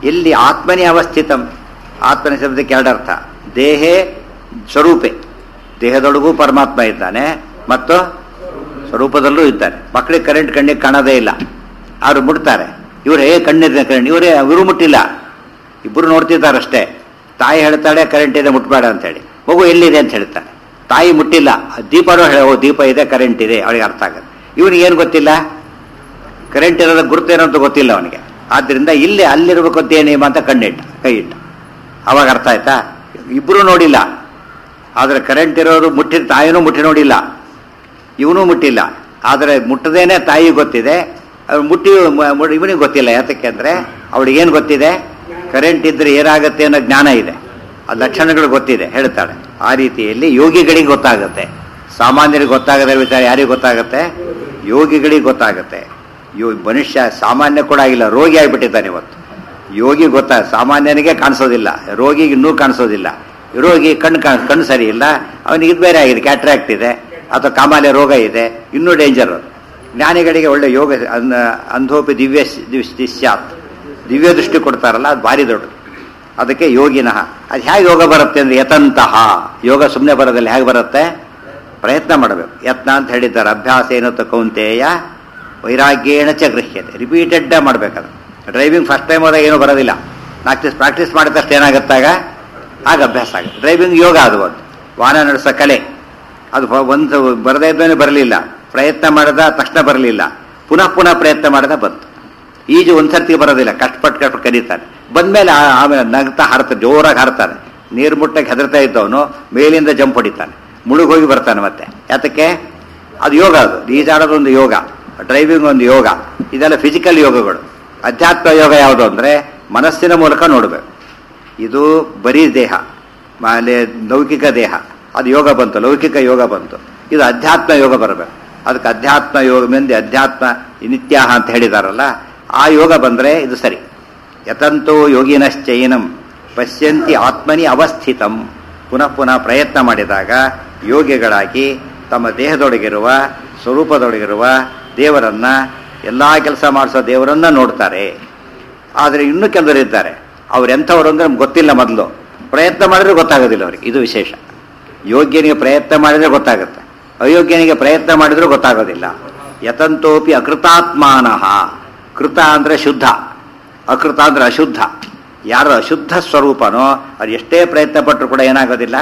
A: ಎಲ್ಲಿ ಆತ್ಮನೇ ಅವಸ್ಥಿತಂ, ಆತ್ಮನ ಶಬ್ದಕ್ಕೆ ಎರಡರ್ಥ. ದೇಹೇ ಸ್ವರೂಪೆ, ದೇಹದೊಳಗೂ ಪರಮಾತ್ಮ ಇದ್ದಾನೆ ಮತ್ತು ಸ್ವರೂಪದಲ್ಲೂ ಇದ್ದಾನೆ. ಮಕ್ಕಳಿಗೆ ಕಣ್ಣಿಗೆ ಕಾಣೋದೇ ಇಲ್ಲ, ಅವರು ಮುಟ್ತಾರೆ, ಇವರೇ ಕಣ್ಣಿದೆ ಇವರು ಮುಟ್ಟಿಲ್ಲ, ಇಬ್ಬರು ನೋಡ್ತಿದ್ದಾರಷ್ಟೇ. ತಾಯಿ ಹೇಳ್ತಾಳೆ ಕರೆಂಟ್ ಇದೆ ಮುಟ್ಬೇಡ ಅಂತೇಳಿ, ಮಗು ಎಲ್ಲಿದೆ ಅಂತ ಹೇಳ್ತಾನೆ. ತಾಯಿ ಮುಟ್ಟಿಲ್ಲ, ದೀಪನೂ ದೀಪ ಇದೆ ಕರೆಂಟ್ ಇದೆ, ಅವಳಿಗೆ ಅರ್ಥ ಆಗುತ್ತೆ. ಇವನಿಗೆ ಏನು ಗೊತ್ತಿಲ್ಲ, ಕರೆಂಟ್ ಇರೋದ ಗುರುತೇನೋ ಅಂತ ಗೊತ್ತಿಲ್ಲ ಅವನಿಗೆ. ಆದ್ದರಿಂದ ಇಲ್ಲಿ ಅಲ್ಲಿರ್ಬೇಕು ಅಂತ ಏನೇಮ ಅಂತ ಕೈ ಇಟ್ಟ. ಅವಾಗ ಅರ್ಥ ಆಯ್ತಾ? ಇಬ್ಬರು ನೋಡಿಲ್ಲ, ಆದರೆ ಕರೆಂಟ್ ಇರೋರು ಮುಟ್ಟಿದ, ತಾಯಿನೂ ಮುಟ್ಟಿ ನೋಡಿಲ್ಲ, ಇವನೂ ಮುಟ್ಟಿಲ್ಲ. ಆದರೆ ಮುಟ್ಟದೇನೆ ತಾಯಿ ಗೊತ್ತಿದೆ, ಅವ್ರು ಇವನಿಗೆ ಗೊತ್ತಿಲ್ಲ. ಯಾತಕ್ಕೆ ಅಂದರೆ ಅವಳಿಗೇನು ಗೊತ್ತಿದೆ, ಕರೆಂಟ್ ಇದ್ರೆ ಏನಾಗುತ್ತೆ ಅನ್ನೋ ಜ್ಞಾನ ಇದೆ, ಆ ಲಕ್ಷಣಗಳು ಗೊತ್ತಿದೆ ಹೇಳ್ತಾಳೆ. ಆ ರೀತಿಯಲ್ಲಿ ಯೋಗಿಗಳಿಗೆ ಗೊತ್ತಾಗುತ್ತೆ, ಸಾಮಾನ್ಯರಿಗೆ ಗೊತ್ತಾಗದ ವಿಚಾರ ಯಾರಿಗೆ ಗೊತ್ತಾಗುತ್ತೆ, ಯೋಗಿಗಳಿಗೆ ಗೊತ್ತಾಗುತ್ತೆ. ಮನುಷ್ಯ ಸಾಮಾನ್ಯ ಕೂಡ ಆಗಿಲ್ಲ, ರೋಗಿ ಆಗಿಬಿಟ್ಟಿದ್ದಾನೆ ಇವತ್ತು. ಯೋಗಿ ಸಾಮಾನ್ಯನಿಗೆ ಕಾಣಿಸೋದಿಲ್ಲ, ರೋಗಿಗೆ ಇನ್ನೂ ಕಾಣಿಸೋದಿಲ್ಲ. ರೋಗಿ ಕಣ್ಣು ಸರಿ ಇಲ್ಲ, ಅವನಿಗೆ ಇದು ಬೇರೆ ಆಗಿದೆ, ಕ್ಯಾಟ್ರಾಕ್ಟ್ ಇದೆ ಅಥವಾ ಕಾಮಾಲೆ ರೋಗ ಇದೆ, ಇನ್ನೂ ಡೇಂಜರ್. ಜ್ಞಾನಿಗಳಿಗೆ ಒಳ್ಳೆ ಯೋಗ ಅಂಧೋಪಿ ದಿವ್ಯ ದೃಷ್ಟಿ ಕೊಡ್ತಾರಲ್ಲ, ಅದು ಭಾರಿ ದೊಡ್ಡದು. ಅದಕ್ಕೆ ಯೋಗಿನಃ. ಅದು ಹೇಗೆ ಯೋಗ ಬರುತ್ತೆ ಅಂದರೆ ಯತಂತಹ ಯೋಗ ಸುಮ್ಮನೆ ಬರೋದಿಲ್ಲ. ಹೇಗೆ ಬರುತ್ತೆ, ಪ್ರಯತ್ನ ಮಾಡಬೇಕು. ಯತ್ನ ಅಂತ ಹೇಳಿದ್ದಾರೆ. ಅಭ್ಯಾಸ ಏನತ್ತ ಕೌಂತೆಯ ವೈರಾಗ್ಯೇಣ ಚ ಗೃಹ್ಯತೆ. ರಿಪೀಟೆಡ್ ಮಾಡಬೇಕದು. ಡ್ರೈವಿಂಗ್ ಫಸ್ಟ್ ಟೈಮ್ ಹೋದಾಗ ಏನೂ ಬರೋದಿಲ್ಲ, ಪ್ರಾಕ್ಟೀಸ್ ಮಾಡಿದ ತಕ್ಷಣ ಏನಾಗುತ್ತಾಗ ಆಗ ಅಭ್ಯಾಸ ಆಗುತ್ತೆ. ಡ್ರೈವಿಂಗ್ ಯೋಗ ಅದು ಒಂದು ವಾಹನ ನಡೆಸೋ ಕಲೆ. ಅದು ಒಂದು ಬರದೇ ಇದ್ದೇನೆ ಬರಲಿಲ್ಲ, ಪ್ರಯತ್ನ ಮಾಡಿದ ತಕ್ಷಣ ಬರಲಿಲ್ಲ, ಪುನಃ ಪ್ರಯತ್ನ ಮಾಡಿದ ಬಂತು. ಈಜು ಒಂದ್ಸರ್ತಿಗೆ ಬರೋದಿಲ್ಲ, ಕಷ್ಟಪಟ್ಟು ಕರೀತಾನೆ, ಬಂದ್ಮೇಲೆ ಆಮೇಲೆ ನಗ್ತಾ ಹಾರ್ತಾನೆ, ಜೋರಾಗಿ ಹಾರ್ತಾನೆ. ನೀರು ಮುಟ್ಟಕ್ಕೆ ಹೆದರ್ತಾ ಇದ್ದವನು ಮೇಲಿಂದ ಜಂಪ್ ಹೊಡಿತಾನೆ, ಮುಳುಗೋಗಿ ಬರ್ತಾನೆ ಮತ್ತೆ. ಯಾತಕ್ಕೆ? ಅದು ಯೋಗ. ಅದು ಈಜಾಡೋದು ಒಂದು ಯೋಗ, ಡ್ರೈವಿಂಗ್ ಒಂದು ಯೋಗ. ಇದೆಲ್ಲ ಫಿಸಿಕಲ್ ಯೋಗಗಳು. ಅಧ್ಯಾತ್ಮ ಯೋಗ ಯಾವುದು ಅಂದರೆ ಮನಸ್ಸಿನ ಮೂಲಕ ನೋಡಬೇಕು. ಇದು ಬರೀ ದೇಹ, ಆಮೇಲೆ ಲೌಕಿಕ ದೇಹ, ಅದು ಯೋಗ ಬಂತು, ಲೌಕಿಕ ಯೋಗ ಬಂತು. ಇದು ಅಧ್ಯಾತ್ಮ ಯೋಗ ಬರಬೇಕು. ಅದಕ್ಕೆ ಅಧ್ಯಾತ್ಮ ಯೋಗ ಮಂದಿ ಅಧ್ಯಾತ್ಮ ನಿತ್ಯ ಅಂತ ಹೇಳಿದಾರಲ್ಲ, ಆ ಯೋಗ ಬಂದರೆ ಇದು ಸರಿ. ಯತಂತೋ ಯೋಗಿನಶ್ಚೈನಂ ಪಶ್ಯಂತಿ ಆತ್ಮನಿ ಅವಸ್ಥಿತಂ. ಪುನಃ ಪ್ರಯತ್ನ ಮಾಡಿದಾಗ ಯೋಗಿಗಳಾಗಿ ತಮ್ಮ ದೇಹದೊಳಗಿರುವ ಸ್ವರೂಪದೊಳಗಿರುವ ದೇವರನ್ನ, ಎಲ್ಲ ಕೆಲಸ ಮಾಡಿಸೋ ದೇವರನ್ನ ನೋಡ್ತಾರೆ. ಆದರೆ ಇನ್ನೂ ಕೆಲವರಿದ್ದಾರೆ, ಅವರೆಂಥವ್ರು ಅಂದ್ರೆ ನಮ್ಗೆ ಗೊತ್ತಿಲ್ಲ. ಮೊದಲು ಪ್ರಯತ್ನ ಮಾಡಿದ್ರೆ ಗೊತ್ತಾಗೋದಿಲ್ಲ ಅವರಿಗೆ. ಇದು ವಿಶೇಷ. ಯೋಗ್ಯನಿಗೆ ಪ್ರಯತ್ನ ಮಾಡಿದ್ರೆ ಗೊತ್ತಾಗುತ್ತೆ, ಅಯೋಗ್ಯನಿಗೆ ಪ್ರಯತ್ನ ಮಾಡಿದ್ರೂ ಗೊತ್ತಾಗೋದಿಲ್ಲ. ಯತಂತೋಪಿ ಅಕೃತಾತ್ಮಾನಃ. ಕೃತ ಅಂದರೆ ಶುದ್ಧ, ಅಕೃತ ಅಂದರೆ ಅಶುದ್ಧ. ಯಾರು ಅಶುದ್ಧ ಸ್ವರೂಪನೋ ಅದು ಎಷ್ಟೇ ಪ್ರಯತ್ನ ಪಟ್ಟರು ಕೂಡ ಏನಾಗೋದಿಲ್ಲ,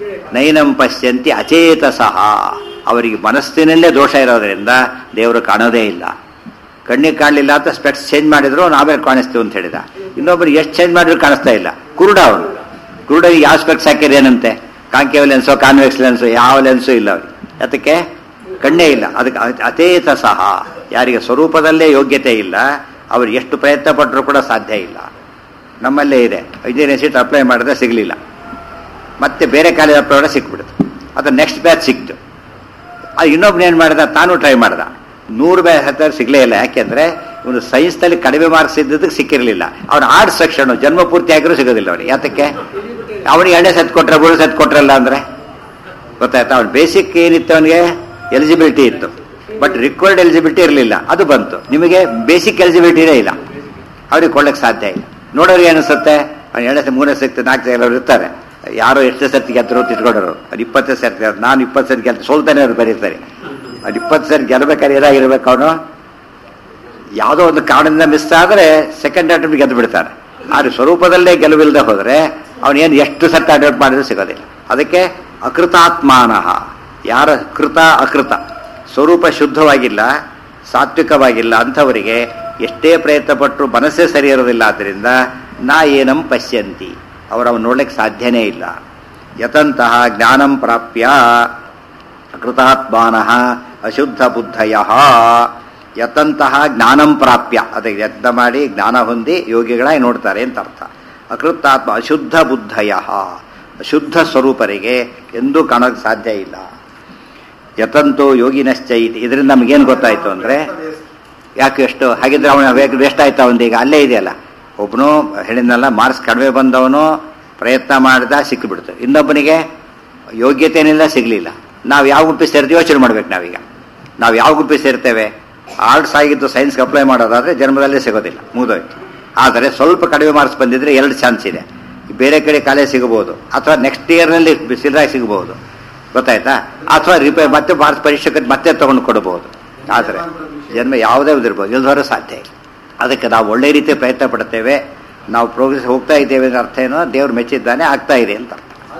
A: ನೈನಂ ಪಶ್ಯಂತಿ ಅಚೇತಸಃ. ಅವರಿಗೆ ಮನಸ್ಸಿನಲ್ಲೇ ದೋಷ ಇರೋದ್ರಿಂದ ದೇವರು ಕಾಣೋದೇ ಇಲ್ಲ. ಕಣ್ಣಿಗೆ ಕಾಣಲಿಲ್ಲ ಅಂತ ಸ್ಪೆಕ್ಸ್ ಚೇಂಜ್ ಮಾಡಿದ್ರು ನಾವೇಲೆ ಕಾಣಿಸ್ತೀವಿ ಅಂತ ಹೇಳಿದ. ಇನ್ನೊಬ್ಬರು ಎಷ್ಟು ಚೇಂಜ್ ಮಾಡಿದ್ರು ಕಾಣಿಸ್ತಾ ಇಲ್ಲ, ಕುರುಡ ಅವನು. ಕುರುಡರಿಗೆ ಯಾವ ಸ್ಪೆಕ್ಸ್ ಹಾಕಿದೇನಂತೆ, ಕಾಂಕೇವ್ ಲೆನ್ಸೋ ಕಾನ್ವೆಕ್ಸ್ ಲೆನ್ಸೋ ಯಾವ ಲೆನ್ಸು ಇಲ್ಲ ಅವ್ರಿಗೆ. ಅದಕ್ಕೆ ಕಣ್ಣೇ ಇಲ್ಲ. ಅದಕ್ಕೆ ಅಚೇತಸಃ. ಯಾರಿಗೆ ಸ್ವರೂಪದಲ್ಲೇ ಯೋಗ್ಯತೆ ಇಲ್ಲ, ಅವರು ಎಷ್ಟು ಪ್ರಯತ್ನ ಪಟ್ಟರೂ ಕೂಡ ಸಾಧ್ಯ ಇಲ್ಲ. ನಮ್ಮಲ್ಲೇ ಇದೆ, ಇಂಜಿನಿಯರಿಂಗ್ ಸೀಟ್ ಅಪ್ಲೈ ಮಾಡಿದ್ರೆ ಸಿಗಲಿಲ್ಲ, ಮತ್ತೆ ಬೇರೆ ಕಾಲೇಜ್ ಅಪ್ಲೈ ಮಾಡಿದ್ರೆ ಸಿಕ್ಬಿಡ್ತು. ಅದು ನೆಕ್ಸ್ಟ್ ಬ್ಯಾಚ್ ಸಿಕ್ತು. ಅದು ಇನ್ನೊಬ್ಬನೇನು ಮಾಡಿದ, ತಾನು ಟ್ರೈ ಮಾಡ್ದ, 100 ಬ್ಯಾಚ್ ಹತ್ತಿರ ಸಿಗಲೇ ಇಲ್ಲ. ಯಾಕೆಂದರೆ ಇವನು ಸೈನ್ಸ್ನಲ್ಲಿ ಕಡಿಮೆ ಮಾರ್ಕ್ಸ್ ಇದ್ದದಕ್ಕೆ ಸಿಕ್ಕಿರಲಿಲ್ಲ. ಅವನು ಆರ್ಟ್ಸ್ ಸೆಕ್ಷನ್ ಜನ್ಮ ಪೂರ್ತಿ ಆಗಿರೂ ಸಿಗೋದಿಲ್ಲ ಅವನಿಗೆ. ಯಾತಕ್ಕೆ? ಅವನಿಗೆ 2 ಸತ್ ಕೊಟ್ಟರೆ 3 ಸತ್ ಕೊಟ್ರಲ್ಲ ಅಂದರೆ ಗೊತ್ತಾಯ್ತಾ. ಅವ್ನು ಬೇಸಿಕ್ ಏನಿತ್ತು, ಅವನಿಗೆ ಎಲಿಜಿಬಿಲಿಟಿ ಇತ್ತು, ಬಟ್ ರಿಕ್ವೈರ್ಡ್ ಎಲಿಜಿಬಿಲಿಟಿ ಇರಲಿಲ್ಲ. ಅದು ಬಂತು. ನಿಮಗೆ ಬೇಸಿಕ್ ಎಲಿಜಿಬಿಲಿಟಿನೇ ಇಲ್ಲ, ಅವ್ರಿಗೆ ಕೊಳ್ಳಕ್ಕೆ ಸಾಧ್ಯ ಇಲ್ಲ. ನೋಡೋರಿಗೆ ಏನಿಸುತ್ತೆ, ಅವ್ನು 2 ಸತಿ 3 ಸತಿ 4 ಸತಿ ಎಲ್ಲರೂ ಇರ್ತಾರೆ. ಯಾರೋ ಎಷ್ಟು ಸರ್ತಿ ಗೆದ್ದರು ತಿಳ್ಕೊಂಡರು, ಅದು 20 ಸರ್ತಿ, ನಾನು 20 ಸರ್ತಿ ಗೆದ್ದು ಸೋಲ್ತಾನೆ ಅವ್ರು ಬರೀತಾರೆ. ಅದು 20 ಸರ್ತಿ ಗೆಲ್ಲಬೇಕಾದ್ರೆ ಏನಾಗಿರ್ಬೇಕು, ಅವನು ಯಾವುದೋ ಒಂದು ಕಾರಣದಿಂದ ಮಿಸ್ ಆದರೆ ಸೆಕೆಂಡ್ ಅಟೆಂಪ್ಟ್ ಗೆದ್ದು ಬಿಡ್ತಾನೆ. ಆದರೆ ಸ್ವರೂಪದಲ್ಲೇ ಗೆಲುವಿಲ್ಲದೆ ಹೋದರೆ ಅವನೇನು ಎಷ್ಟು ಸರ್ತಿ ಅಟೆಂಪ್ಟ್ ಮಾಡಿದ್ರು ಸಿಗೋದಿಲ್ಲ. ಅದಕ್ಕೆ ಅಕೃತಾತ್ಮಾನಃ. ಯಾರ ಕೃತ ಅಕೃತ ಸ್ವರೂಪ ಶುದ್ಧವಾಗಿಲ್ಲ, ಸಾತ್ವಿಕವಾಗಿಲ್ಲ ಅಂಥವರಿಗೆ ಎಷ್ಟೇ ಪ್ರಯತ್ನ ಪಟ್ಟರು ಮನಸ್ಸೇ ಸರಿ ಇರೋದಿಲ್ಲ. ಆದ್ದರಿಂದ ನಾ ಏನಂ ಪಶ್ಯಂತಿ, ಅವರನ್ನು ನೋಡ್ಲಿಕ್ಕೆ ಸಾಧ್ಯನೇ ಇಲ್ಲ. ಯತಂತಹ ಜ್ಞಾನಂ ಪ್ರಾಪ್ಯ ಕೃತಾತ್ಮಾನಃ ಅಶುದ್ಧ ಬುದ್ಧಯ. ಯತಂತಹ ಜ್ಞಾನಂ ಪ್ರಾಪ್ಯ, ಅದಕ್ಕೆ ಯತ್ನ ಮಾಡಿ ಜ್ಞಾನ ಹೊಂದಿ ಯೋಗಿಗಳಾಗಿ ನೋಡ್ತಾರೆ ಅಂತ ಅರ್ಥ. ಅಕೃತಾತ್ಮ ಅಶುದ್ಧ ಬುದ್ಧಯ, ಅಶುದ್ಧ ಸ್ವರೂಪರಿಗೆ ಎಂದೂ ಕಾಣೋಕ್ಕೆ ಸಾಧ್ಯ ಇಲ್ಲ. ಯತಂತೋ ಯೋಗಿನಶ್ಚೈತಿ. ಇದರಿಂದ ನಮಗೇನು ಗೊತ್ತಾಯ್ತು ಅಂದರೆ, ಯಾಕೆ ಎಷ್ಟು ಹಾಗಿದ್ರೆ ಅವನ ವೇಸ್ಟ್ ಆಯ್ತಾ ಒಂದೀಗ ಅಲ್ಲೇ ಇದೆಯಲ್ಲ. ಒಬ್ಬನು ಹೇಳಿದ್ನಲ್ಲ, ಮಾರ್ಕ್ಸ್ ಕಡಿಮೆ ಬಂದವನು ಪ್ರಯತ್ನ ಮಾಡಿದ ಸಿಕ್ಕಿಬಿಡ್ತು, ಇನ್ನೊಬ್ಬನಿಗೆ ಯೋಗ್ಯತೆಯೇನಿಲ್ಲ ಸಿಗಲಿಲ್ಲ. ನಾವು ಯಾವ ಗುಂಪಿಗೆ ಸೇರ್ತೀವಿ ಯೋಚನೆ ಮಾಡ್ಬೇಕು. ನಾವು ಯಾವ ಗುಂಪಿಗೆ ಸೇರ್ತೇವೆ. ಆರ್ಟ್ಸ್ ಆಗಿದ್ದು ಸೈನ್ಸ್ಗೆ ಅಪ್ಲೈ ಮಾಡೋದಾದರೆ ಜನ್ಮದಲ್ಲೇ ಸಿಗೋದಿಲ್ಲ, ಮುಗಿದೋಯ್ತು. ಆದರೆ ಸ್ವಲ್ಪ ಕಡಿಮೆ ಮಾರ್ಕ್ಸ್ ಬಂದಿದ್ರೆ 2 ಚಾನ್ಸ್ ಇದೆ. ಬೇರೆ ಕಡೆ ಕಾಲೇಜ್ ಸಿಗಬಹುದು, ಅಥವಾ ನೆಕ್ಸ್ಟ್ ಇಯರ್ನಲ್ಲಿ ಸಿಲ್ರಾಗಿ ಸಿಗಬಹುದು, ಗೊತ್ತಾಯ್ತಾ? ಅಥವಾ ಮತ್ತೆ ಮಾರ್ಕ್ಸ್ ಪರೀಕ್ಷೆ ಮತ್ತೆ ತಗೊಂಡು ಕೊಡಬಹುದು. ಆದರೆ ಜನ್ಮ ಯಾವುದೇ ಇದಿರ್ಬೋದು, ಇಲ್ದವರೂ ಸಾಧ್ಯ ಇಲ್ಲ. ಅದಕ್ಕೆ ನಾವು ಒಳ್ಳೆ ರೀತಿ ಪ್ರಯತ್ನ ಪಡ್ತೇವೆ, ನಾವು ಪ್ರೋಗ್ರೆಸ್ ಹೋಗ್ತಾ ಇದ್ದೇವೆ ಅಂದ್ರೆ ಅರ್ಥ ಏನೋ ದೇವ್ರು ಮೆಚ್ಚಿದ್ದಾನೆ, ಆಗ್ತಾ ಇದೆ ಅಂತ.